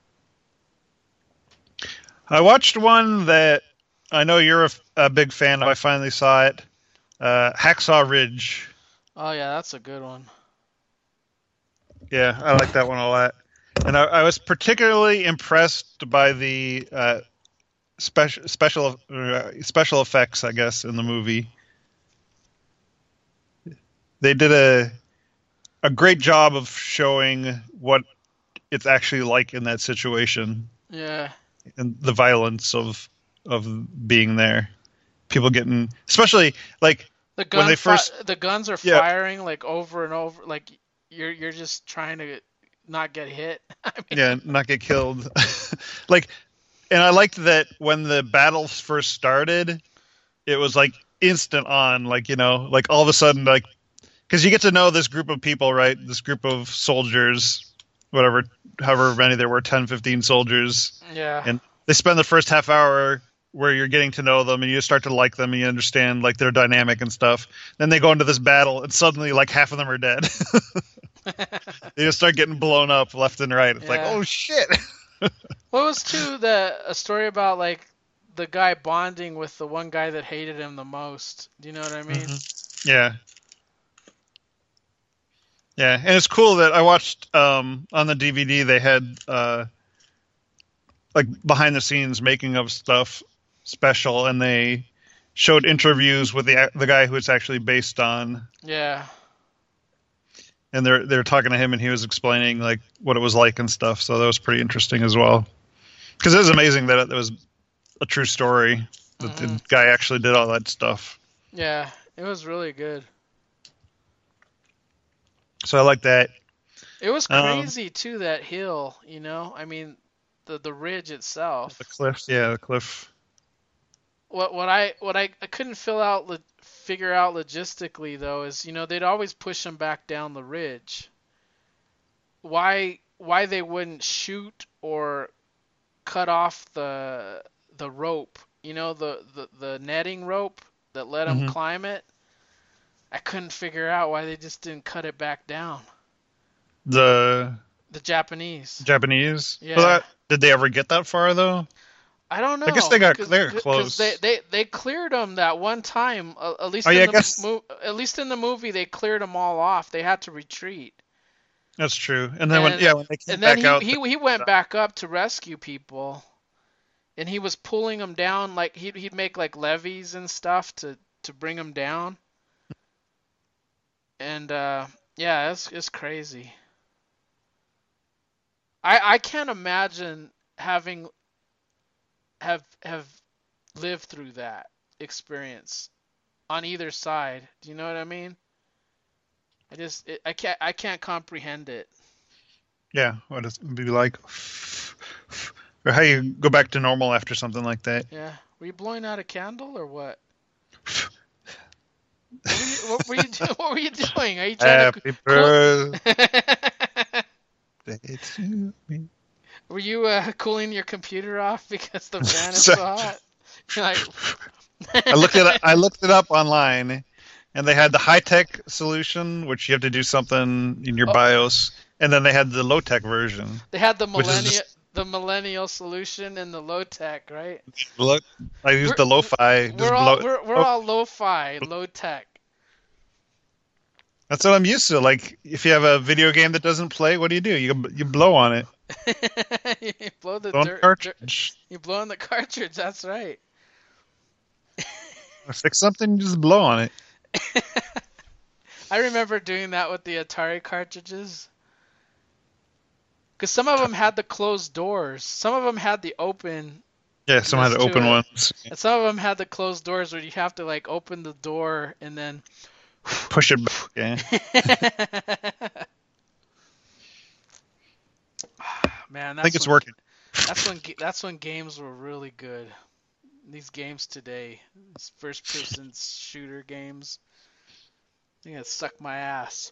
I watched one that I know you're a, a big fan of. I finally saw it. Uh, Hacksaw Ridge. Oh yeah, that's a good one. Yeah, I like that one a lot. And I, I was particularly impressed by the uh, special special uh, special effects, I guess, in the movie. They did a a great job of showing what it's actually like in that situation Yeah. and the violence of of being there. People getting, especially like The when gun they fi- first, the guns are yeah, firing like over and over. Like you're you're just trying to not get hit. I mean, yeah, not get killed. Like, and I liked that when the battles first started, it was like instant on, like, you know, like all of a sudden, like, because you get to know this group of people, right? This group of soldiers, whatever, however many there were, ten, fifteen soldiers. yeah. And they spend the first half hour where you're getting to know them and you start to like them and you understand like their dynamic and stuff. Then they go into this battle and suddenly like half of them are dead. They just start getting blown up left and right. It's like, Yeah. oh shit. What was too the a story about like the guy bonding with the one guy that hated him the most? Do you know what I mean? Mm-hmm. Yeah. Yeah, and it's cool that I watched um, on the D V D they had uh, like behind the scenes making of stuff special, and they showed interviews with the the guy who it's actually based on, Yeah. and they're they're talking to him, and he was explaining like what it was like and stuff. So that was pretty interesting as well, because it was amazing that it was a true story that hmm the guy actually did all that stuff. Yeah. It was really good. So I like that. It was Um, crazy too, that hill, you know? I mean, the the ridge the itself. cliffs, yeah, the cliff. What what I what I, I couldn't fill out lo- figure out logistically though is, you know, they'd always push him back down the ridge. Why why they wouldn't shoot or cut off the the rope, you know, the the, the netting rope that let him hmm climb it? I couldn't figure out why they just didn't cut it back down. The The Japanese. Japanese. Well, Yeah. that, did they ever get that far though? I don't I guess know, they got cause, they got 'cause they, close. they they cleared them that one time. Uh, at Oh least in yeah, I the guess mo- at least in the movie, they cleared them all off. They had to retreat, that's true. And then when and yeah, when they came and then back he out, he he went back up to rescue people, and he was pulling them down. Like he'd he'd make like levees and stuff to to bring them down. And uh, yeah, it's it's crazy. I I can't imagine having have have lived through that experience on either side. Do you know what I mean? I just it, I can't I can't comprehend it. yeah, what it would be like, or how you go back to normal after something like that. Yeah. Were you blowing out a candle or what? What were you what were you, do, what were you doing? Are you trying to Happy cool? birthday to me. Were you uh, cooling your computer off because the fan is So, so hot? You're like I looked it. I looked it up online, and they had the high tech solution, which you have to do something in your oh, BIOS, and then they had the low tech version, they had the which is millennial just the millennial solution and the low tech, right? look. I used We're the lo-fi. Just we're all blow. we're we're Oh, all lo-fi, low tech. that's what I'm used to. Like, if you have a video game that doesn't play, what do you do? You you blow on it. You blow the Blow on the dirt, dirt. cartridge. You blow in the cartridge. That's right. Fix something, you just blow on it. I remember doing that with the Atari cartridges. Because some of them had the closed doors. Some of them had the openness Yeah, someone had to open to it. ones. And some of them had the closed doors where you have to like open the door and then Push it back. Yeah. man, I think that's it's when working. that's when ga- that's when games were really good. these games today. These first-person shooter games. I think it suck my ass.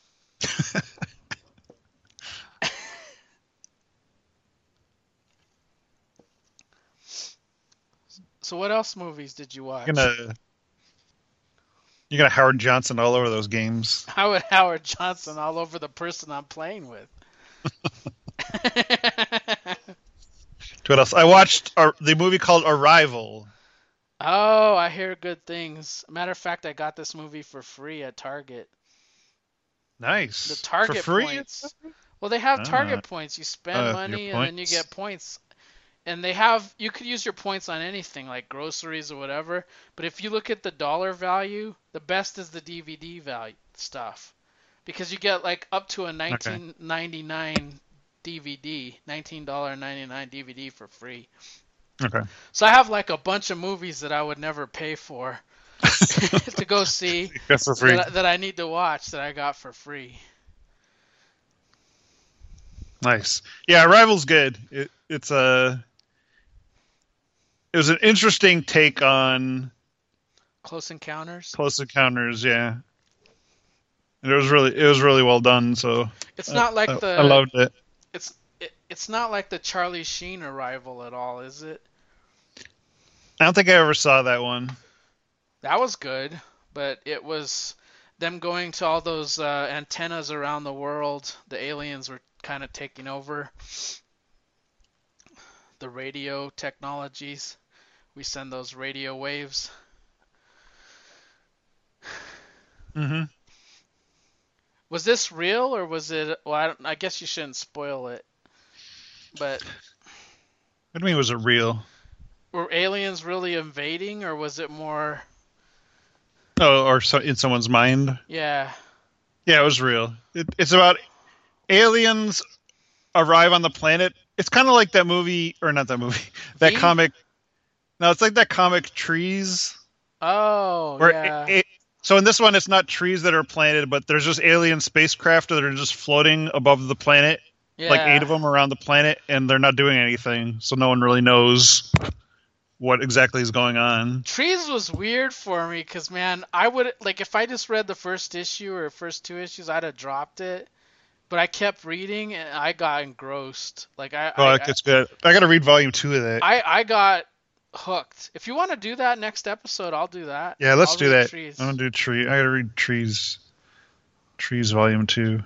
So what else movies did you watch? You're gonna you're gonna Howard Johnson all over those games. Howard Howard Johnson all over the person I'm playing with. What else? I watched uh, the movie called Arrival. Oh, I hear good things. Matter of fact, I got this movie for free at Target. Nice. The Target For free? points. Well, they have Ah. Target points. You spend Uh, your money and then you points. get points. And they have, you could use your points on anything like groceries or whatever. But if you look at the dollar value, the best is the D V D value stuff. Because you get like up to a nineteen ninety-nine D V D, nineteen ninety-nine D V D for free. Okay. So I have like a bunch of movies that I would never pay for to go see That's for free. that, that I need to watch that I got for free. Nice. Yeah, Arrival's good. It, it's a. It was an interesting take on Close Encounters. Close Encounters. Yeah. And it was really, it was really well done. So It's not like I, the. I loved it. It's it, it's not like the Charlie Sheen Arrival at all, is it? I don't think I ever saw that one. That was good, but it was them going to all those uh, antennas around the world. The aliens were kind of taking over the radio technologies. We send those radio waves. Mm-hmm. Was this real or was it? Well, I, don't, I guess you shouldn't spoil it. But What do you mean, was it real? were aliens really invading, or was it more? Oh, or so, in someone's mind? Yeah. Yeah, it was real. It, it's about aliens arrive on the planet. It's kind of like that movie, or not that movie, that V? comic. No, it's like that comic Trees. Oh, Where yeah. it, it, so in this one, it's not trees that are planted, but there's just alien spacecraft that are just floating above the planet, yeah. like eight of them around the planet, and they're not doing anything, so no one really knows what exactly is going on. Trees was weird for me because, man, I would, like, if I just read the first issue or first two issues, I'd have dropped it. But I kept reading and I got engrossed. Like, I, Oh, I, it gets good. I got to read volume two of that. I, I got hooked. If you want to do that next episode, I'll do that. Yeah, let's I'll do read that. Trees. I'm gonna do tree. I gotta read trees. Trees volume two.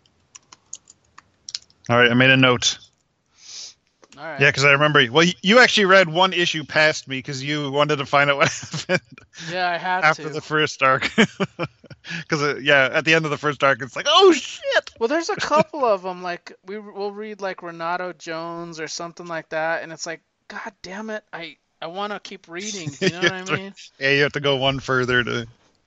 All right, I made a note. All right. Yeah, because I remember. Well, you actually read one issue past me because you wanted to find out what happened Yeah, I had after to. the first arc. Because uh, yeah, at the end of the first arc, it's like, oh shit. Well, there's a couple of them. Like we we'll read like Renato Jones or something like that, and it's like, God damn it, I I want to keep reading. You know what I mean? Yeah, you have to go one further to.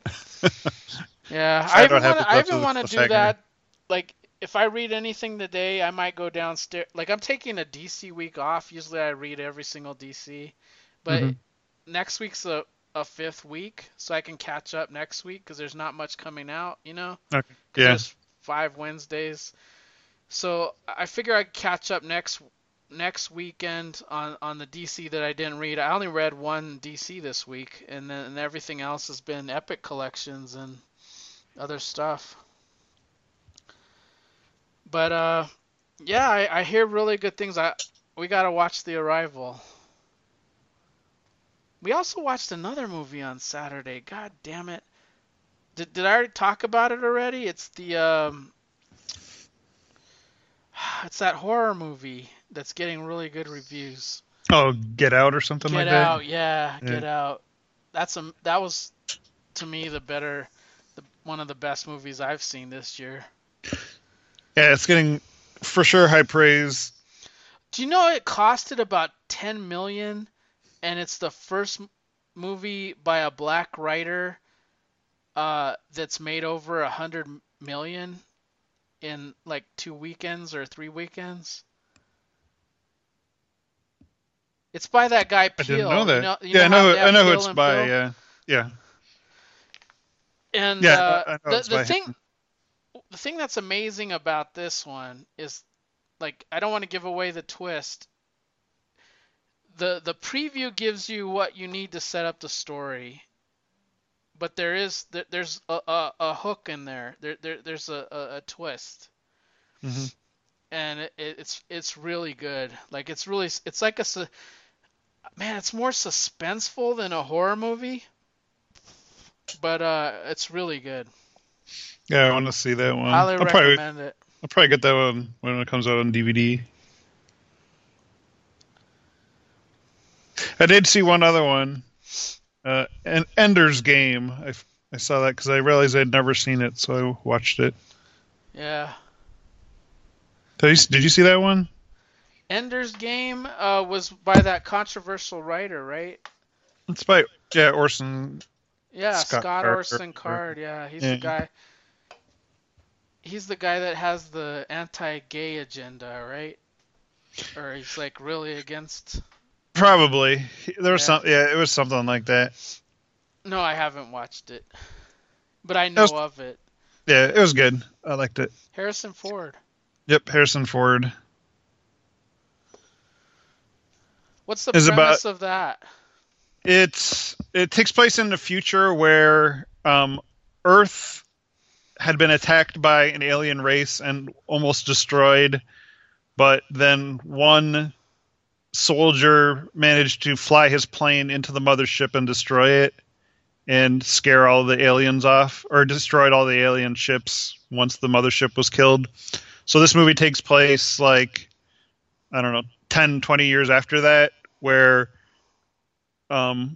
Yeah, I I don't even have want to I go even to want the to do cliffhanger. that. Like if I read anything today, I might go downstairs. Like I'm taking a D C week off. Usually I read every single D C, but Mhm. next week's a a fifth week, so I can catch up next week because there's not much coming out. You know? Okay. 'Cause Yeah. There's five Wednesdays. So I figure I'd catch up next next weekend on, on the D C that I didn't read. I only read one D C this week, and then and everything else has been Epic collections and other stuff. But uh, yeah, I, I hear really good things. I we gotta watch The Arrival. We also watched another movie on Saturday. God damn it! Did did I already talk about it already? It's the um. It's that horror movie that's getting really good reviews. Oh, Get Out or something Get like Out, that. yeah, Yeah. Get Out. That's a that was to me the better, the, one of the best movies I've seen this year. Yeah, it's getting for sure high praise. Do you know it costed about ten million, and it's the first m- movie by a black writer uh, that's made over a hundred million in like two weekends or three weekends. It's by that guy I Peel. didn't know that. You know, you yeah, I know how know. they I have know who Peel it's and by. Peel? Yeah, yeah. And Yeah, uh, I know the it's the by thing him. the thing that's amazing about this one is, like, I don't want to give away the twist. the the preview gives you what you need to set up the story, but there is there, there's a, a, a hook in there. There, there there's a, a, a twist, Mm-hmm. and it, it's it's really good. Like it's really it's like a su- man. It's more suspenseful than a horror movie, but uh, it's really good. Yeah, I want to see that one. Highly I'll probably recommend it. I'll probably get that one when it comes out on D V D. I did see one other one, uh, an Ender's Game. I, I saw that because I realized I'd never seen it, so I watched it. Yeah. Did you, did you see that one? Ender's Game uh, was by that controversial writer, right? It's by yeah Orson Yeah, Scott, Scott Card. Orson Card. Yeah, he's Yeah. the guy. He's the guy that has the anti-gay agenda, right? Or he's like really against. Probably there was Yeah. some yeah it was something like that. No, I haven't watched it, but I know was- of it. Yeah, it was good. I liked it. Harrison Ford. Yep, Harrison Ford. What's the Is about- premise of that? It's it takes place in the future where um, Earth had been attacked by an alien race and almost destroyed, but then one soldier managed to fly his plane into the mothership and destroy it and scare all the aliens off, or destroyed all the alien ships once the mothership was killed. So this movie takes place like, I don't know, ten, twenty years after that, where um,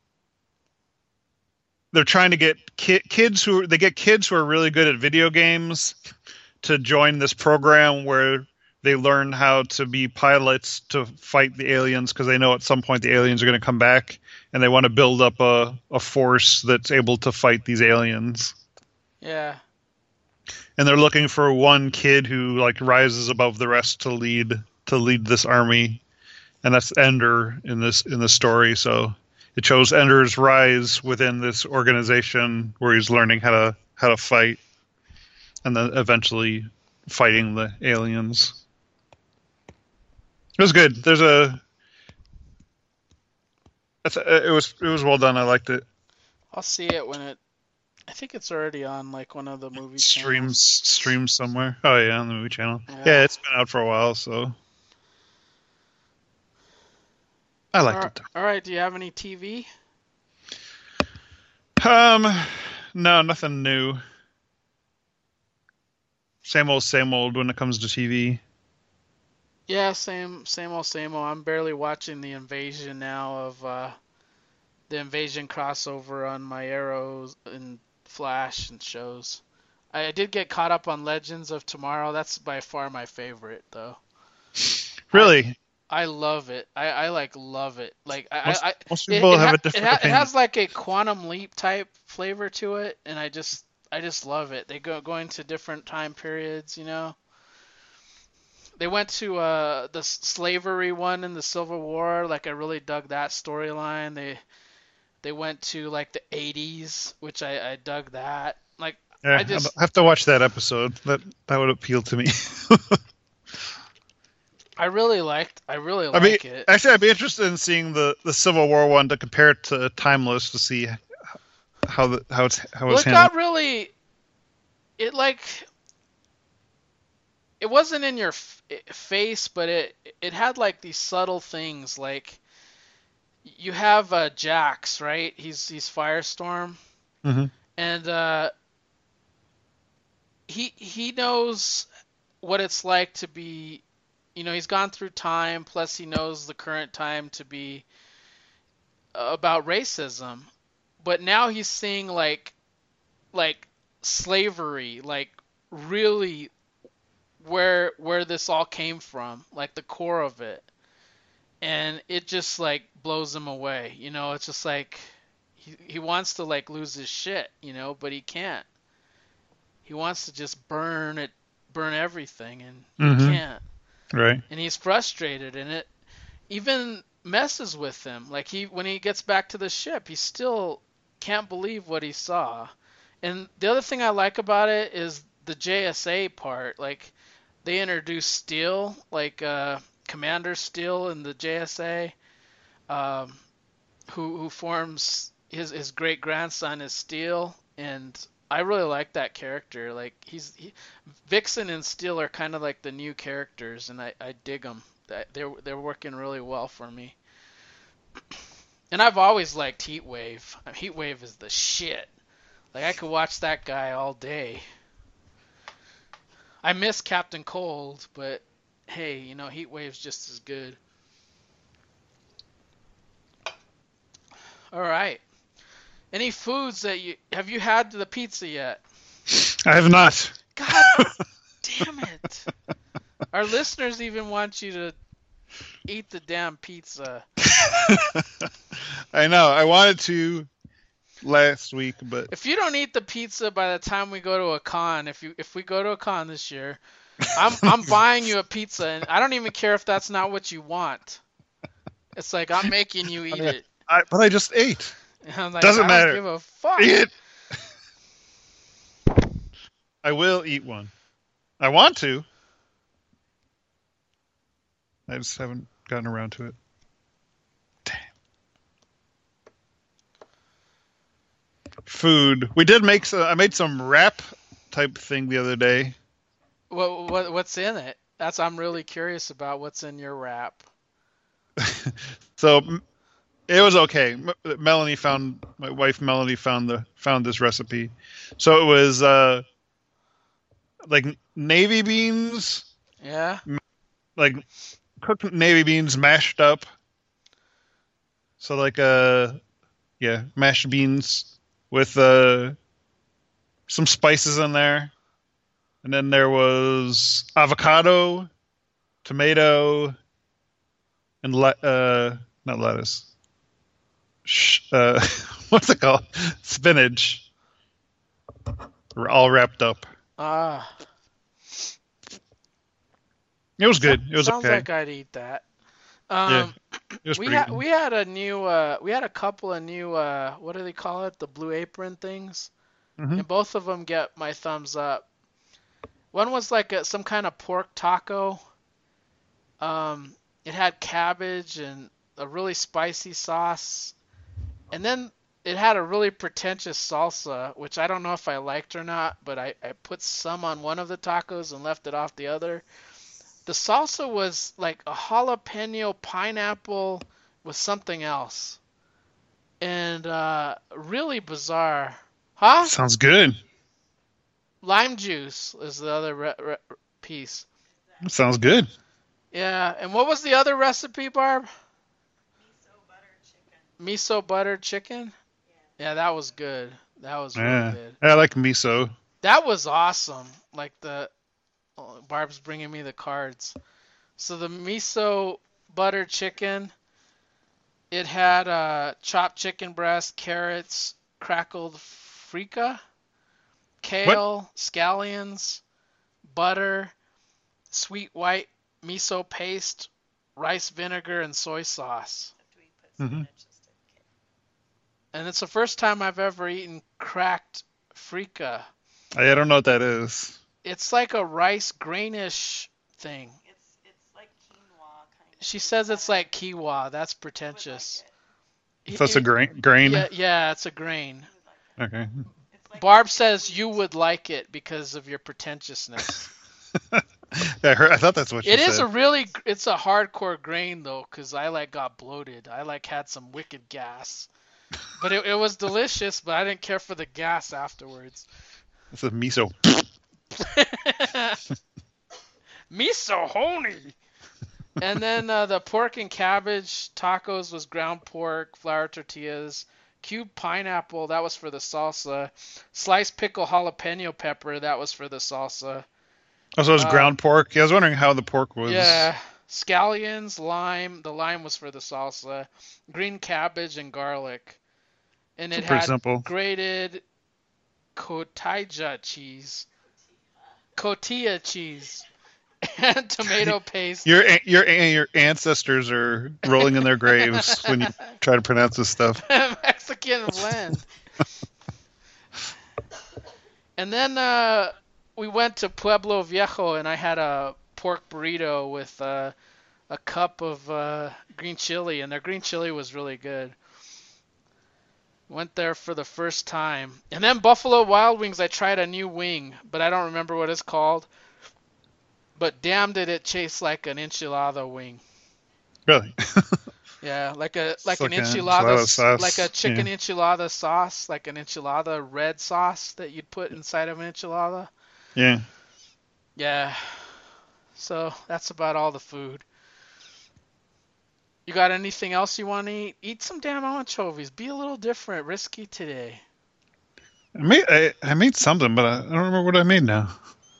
they're trying to get ki- kids who they get kids who are really good at video games to join this program where they learn how to be pilots to fight the aliens, because they know at some point the aliens are going to come back, and they want to build up a, a force that's able to fight these aliens. Yeah. And they're looking for one kid who like rises above the rest to lead to lead this army, and that's Ender in this in the story. So it shows Ender's rise within this organization where he's learning how to how to fight, and then eventually fighting the aliens. It was good. There's a it was it was well done. I liked it. I'll see it when it. I think it's already on like one of the movie Streams channels. streams somewhere. Oh yeah, on the movie channel. Yeah. Yeah, it's been out for a while, so I liked All it. right, all right. Do you have any T V? Um, no, nothing new. Same old, same old when it comes to T V. Yeah, same, same old, same old. I'm barely watching the Invasion now of uh, the Invasion crossover on my Arrows and Flash and shows. I did get caught up on Legends of Tomorrow. That's by far my favorite, though. Really, I love it. I, I like love it. Like I, most, I most it, people it have ha- a different it, ha- it opinion. has like a Quantum Leap type flavor to it, and I just I just love it. They go going to different time periods, you know. They went to uh, the s- slavery one in the Civil War. Like I really dug that storyline. They they went to like the eighties, which I, I dug that. Like Yeah, I just I have to watch that episode. That that would appeal to me. I really liked I really I like mean, it. actually, I'd be interested in seeing the, the Civil War one to compare it to Timeless to see how the how it's how Well, it's it handled. got really it like it wasn't in your f- face, but it it had like these subtle things. Like you have uh, Jax, right? He's he's Firestorm, Mhm. and uh, he he knows what it's like to be. You know, he's gone through time. Plus, he knows the current time to be about racism. But now he's seeing like like slavery, like really where where this all came from, like the core of it. And it just like blows him away. You know, it's just like he he wants to like lose his shit, you know, but he can't. He wants to just burn it, burn everything, and Mhm. he can't. Right. And he's frustrated, and it even messes with him. Like he when he gets back to the ship, he still can't believe what he saw. And the other thing I like about it is the J S A part. Like they introduce Steel, like uh, Commander Steel in the J S A, um, who who forms his his great grandson is Steel, and I really like that character. Like he's he, Vixen and Steel are kind of like the new characters, and I I dig them. They're they're working really well for me. And I've always liked Heatwave. Heatwave is the shit. Like I could watch that guy all day. I miss Captain Cold, but hey, you know Heatwave's just as good. All right. Any foods that you have you had the pizza yet? I have not. God damn it. Our listeners even want you to eat the damn pizza. I know. I wanted to last week, but If you don't eat the pizza by the time we go to a con, if you if we go to a con this year, I'm I'm buying you a pizza, and I don't even care if that's not what you want. It's like I'm making you eat it. I, but I just ate. And I'm like, Doesn't I matter. don't give a fuck. Eat it. I will eat one. I want to. I just haven't gotten around to it. Damn. Food. We did make some. I made some wrap type thing the other day. What what what's in it? That's I'm really curious about what's in your wrap. So it was okay. M- Melanie found my wife. Melanie found the found this recipe. So it was uh, like navy beans, Yeah. like cooked navy beans mashed up. So like uh, yeah, mashed beans with uh, some spices in there, and then there was avocado, tomato, and le- uh, not lettuce. Uh, what's it called? Spinach. All wrapped up. Ah. It was good. It was Sounds okay. like I'd eat that. Um, Yeah, it was we pretty had good. we had a new uh we had a couple of new uh what do they call it? The Blue Apron things, Mhm. and both of them get my thumbs up. One was like a, some kind of pork taco. Um, it had cabbage and a really spicy sauce, and then it had a really pretentious salsa, which I don't know if I liked or not, but I, I put some on one of the tacos and left it off the other. The salsa was like a jalapeno pineapple with something else. And uh, really bizarre. Huh? Sounds good. Lime juice is the other re- re- piece. Sounds good. Yeah, and what was the other recipe, Barb? Miso butter chicken? Yeah, that was good. That was really Yeah, good. I like miso. That was awesome. Like the oh, Barb's bringing me the cards. So the miso butter chicken, it had uh, chopped chicken breast, carrots, crackled freekeh, kale, scallions, butter, sweet white miso paste, rice vinegar, and soy sauce. hmm And it's the first time I've ever eaten cracked freekeh. I, I don't know what that is. It's like a rice grainish thing. It's it's like quinoa kind of. She says it's like quinoa. That's pretentious. So it's a grain. Grain. Yeah, yeah, it's a grain. Okay. It's like Barb says you would like it because of your pretentiousness. Yeah, I, heard, I thought that's what she It said. is a really, it's a hardcore grain though, because I like got bloated. I like had some wicked gas, but it, it was delicious. But I didn't care for the gas afterwards. It's a miso. Miso honey. And then uh, the pork and cabbage tacos was ground pork, flour tortillas, cubed pineapple, that was for the salsa, sliced pickle jalapeno pepper, that was for the salsa. Also, it was Uh, ground pork. Yeah, I was wondering how the pork was. Yeah, scallions, lime, the lime was for the salsa, green cabbage and garlic. And it It's pretty had simple. grated cotija cheese, cotija cheese, and tomato paste. Your your your ancestors are rolling in their graves when you try to pronounce this stuff. Mexican blend. And then uh, we went to Pueblo Viejo, and I had a pork burrito with uh, a cup of uh, green chili, and their green chili was really good. Went there for the first time. And then Buffalo Wild Wings, I tried a new wing, but I don't remember what it's called. But damn did it taste like an enchilada wing. Really? Yeah, like a like It's an like an enchilada, enchilada sauce, like a chicken yeah. enchilada sauce, like an enchilada red sauce that you'd put inside of an enchilada. Yeah. Yeah. So that's about all the food. You got anything else you want to eat? Eat some damn anchovies. Be a little different, risky today. I made I, I made something, but I, I don't remember what I made now.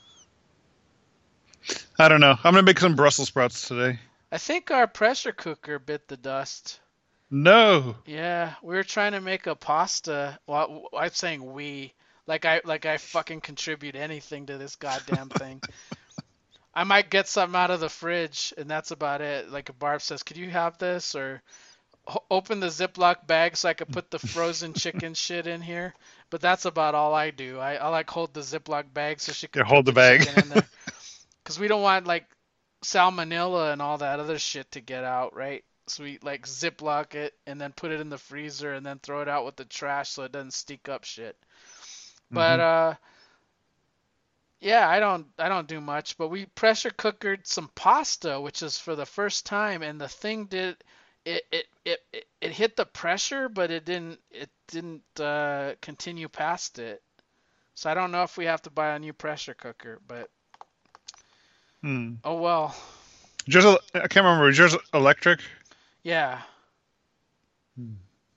I don't know. I'm gonna make some Brussels sprouts today. I think our pressure cooker bit the dust. No. Yeah, we were trying to make a pasta. Well, I'm saying we, like I like I fucking contribute anything to this goddamn thing. I might get something out of the fridge, and that's about it. Like if Barb says, "Could you have this?" or "Ho- open the Ziploc bag so I could put the frozen chicken shit in here." But that's about all I do. I, I like hold the Ziploc bag so she can Yeah, put hold the the bag. chicken in there. Because we don't want like salmonella and all that other shit to get out, right? So we like Ziploc it and then put it in the freezer and then throw it out with the trash so it doesn't stink up shit. But Mhm. uh, yeah, I don't I don't do much. But we pressure cookered some pasta, which is for the first time, and the thing did it it it it, it hit the pressure, but it didn't it didn't uh, continue past it. So I don't know if we have to buy a new pressure cooker, but Hmm. oh well. Just a- I can't remember. Was yours electric? Yeah. Hmm.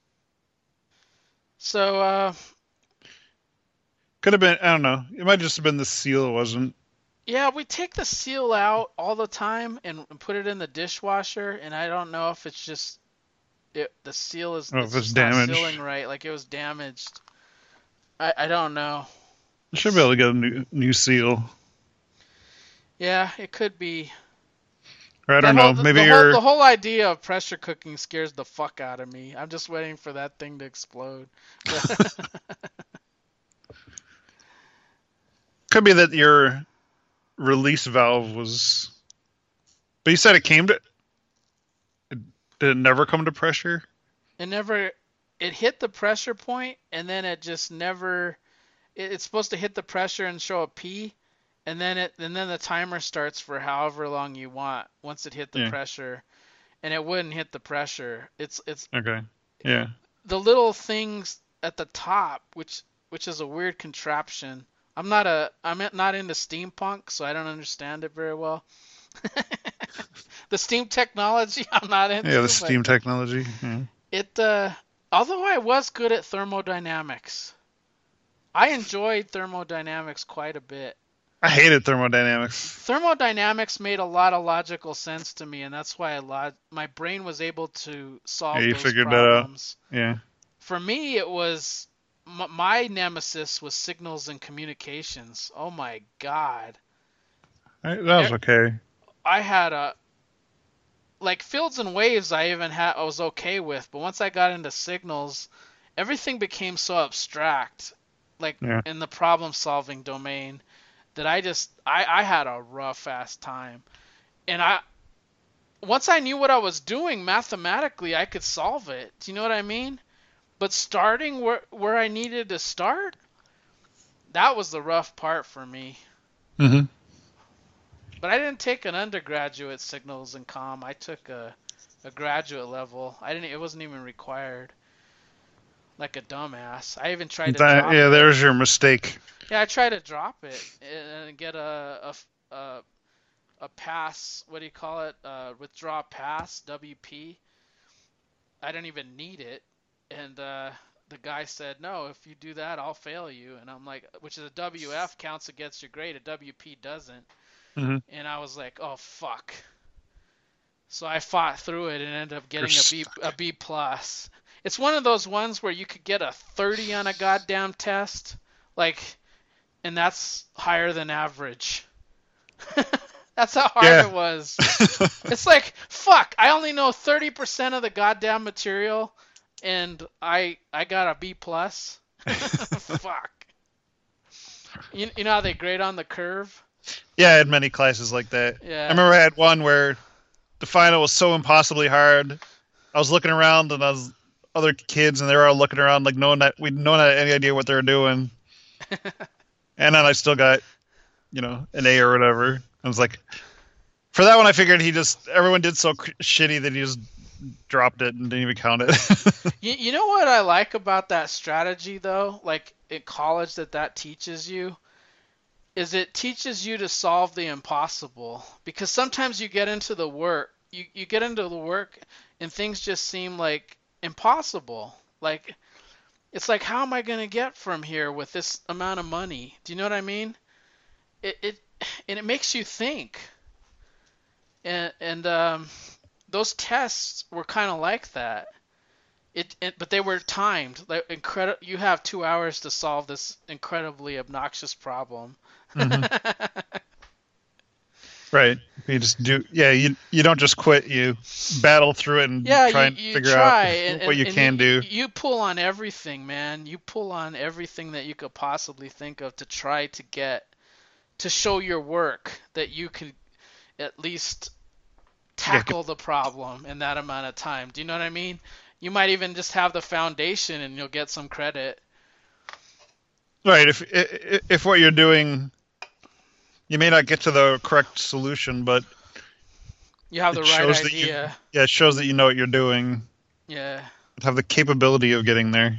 So uh, Could have been. I don't know. It might just have been the seal. It wasn't. yeah, we take the seal out all the time and, and put it in the dishwasher, and I don't know if it's just it the seal is Oh, it's if it's just not damaged. sealing right, like it was damaged. I I don't know. You should be able to get a new new seal. Yeah, it could be. Or I That don't whole know. the, Maybe the whole you're. the whole idea of pressure cooking scares the fuck out of me. I'm just waiting for that thing to explode. Could be that your release valve was. But you said it came to. Did it never come to pressure? It never it hit the pressure point and then it just never it, it's supposed to hit the pressure and show a P, and then it and then the timer starts for however long you want once it hit the Yeah. pressure, and it wouldn't hit the pressure. It's it's Okay. Yeah. the little things at the top, which which is a weird contraption. I'm not a I'm not into steampunk, so I don't understand it very well. The steam technology I'm not into, Yeah. The but steam technology. Yeah. it uh although I was good at thermodynamics, I enjoyed thermodynamics quite a bit. I hated thermodynamics. Thermodynamics made a lot of logical sense to me, and that's why I log- my brain was able to solve Yeah, you those figured that out. problems. Yeah. For me, it was m- my nemesis was signals and communications. Oh my god. I, that was okay. I had a like fields and waves I even had I was okay with, but once I got into signals, everything became so abstract, like Yeah. in the problem solving domain, that I just I, I had a rough ass time. And I once I knew what I was doing mathematically, I could solve it. Do you know what I mean? But starting where where I needed to start, that was the rough part for me. Mm-hmm. But I didn't take an undergraduate signals and comm. I took a a graduate level. I didn't. It wasn't even required. Like a dumbass. I even tried to That, drop yeah, it. there's your mistake. Yeah, I tried to drop it and get a a, a, a pass. What do you call it? Uh, withdraw pass. W P. I didn't even need it, and uh, the guy said, "No, if you do that, I'll fail you." And I'm like, which is a W F counts against your grade. A W P doesn't. Mm-hmm. And I was like, oh fuck. So I fought through it and ended up getting You're a B a B plus. It's one of those ones where you could get a thirty on a goddamn test, like, and that's higher than average. That's how hard Yeah. it was. It's like, fuck, I only know thirty percent of the goddamn material, and I I got a B plus. Fuck. You, you know how they grade on the curve? Yeah, I had many classes like that. Yeah. I remember I had one where the final was so impossibly hard. I was looking around and I was other kids and they were all looking around like no one that we no one had any idea what they were doing. And then I still got, you know, an A or whatever. I was like, for that one, I figured he just everyone did so shitty that he just dropped it and didn't even count it. you, you know what I like about that strategy though, like in college that that teaches you, is it teaches you to solve the impossible. Because sometimes you get into the work, you, you get into the work and things just seem like impossible. Like, it's like, how am I going to get from here with this amount of money? Do you know what I mean? It, it and it makes you think. And, and um, those tests were kind of like that. It, it, but they were timed. Like incredi- You have two hours to solve this incredibly obnoxious problem. Mm-hmm. Right. You just do. Yeah. You you don't just quit. You battle through it and yeah, try you, and you figure try, out and, what and, you and can you, do. You pull on everything, man. You pull on everything that you could possibly think of to try to get to show your work that you could at least tackle the problem in that amount of time. Do you know what I mean? You might even just have the foundation and you'll get some credit. Right. If if, if what you're doing, you may not get to the correct solution, but you have the right idea. You, yeah, it shows that you know what you're doing. Yeah. Have the capability of getting there.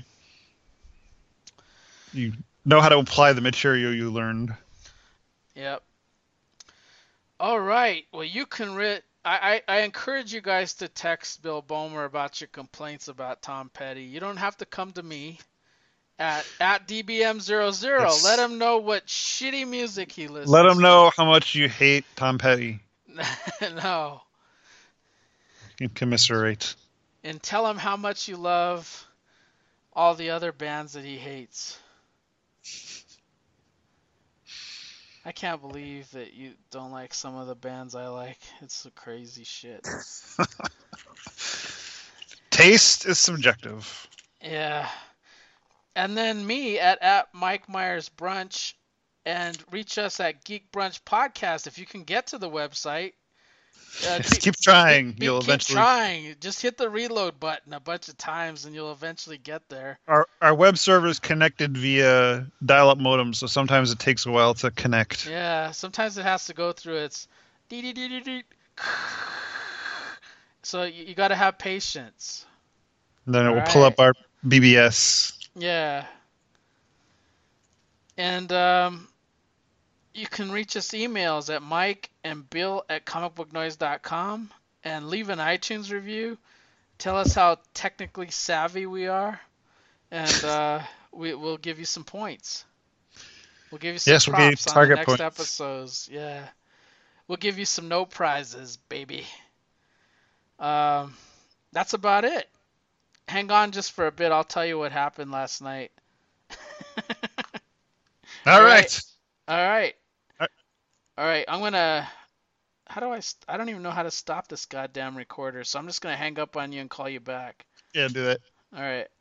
You know how to apply the material you learned. Yep. All right. Well, you can read. I, I, I encourage you guys to text Bill Bomer about your complaints about Tom Petty. You don't have to come to me at at D B M zero zero. Yes. Let him know what shitty music he listens to. Let him know how much you hate Tom Petty. No. You can commiserate. And tell him how much you love all the other bands that he hates. I can't believe that you don't like some of the bands I like. It's a crazy shit. Taste is subjective. Yeah. And then me at, at Mike Myers Brunch, and reach us at Geek Brunch Podcast. If you can get to the website. Uh, Just keep, keep trying. Be, you'll keep eventually trying. Just hit the reload button a bunch of times and you'll eventually get there. Our our web server is connected via dial-up modem, so sometimes it takes a while to connect. Yeah, sometimes it has to go through its dee dee dee dee dee. So you, you got to have patience. And then it All will right. pull up our B B S. Yeah. And um you can reach us emails at Mike and Bill at comic book noise dot com and leave an iTunes review. Tell us how technically savvy we are, and uh, we, we'll give you some points. We'll give you some yes, props we'll on the next points. episodes. Yeah, we'll give you some no prizes, baby. Um, that's about it. Hang on just for a bit. I'll tell you what happened last night. All, All right. right. All right. All right, I'm going to, how do I, st- I don't even know how to stop this goddamn recorder, so I'm just going to hang up on you and call you back. Yeah, do that. All right.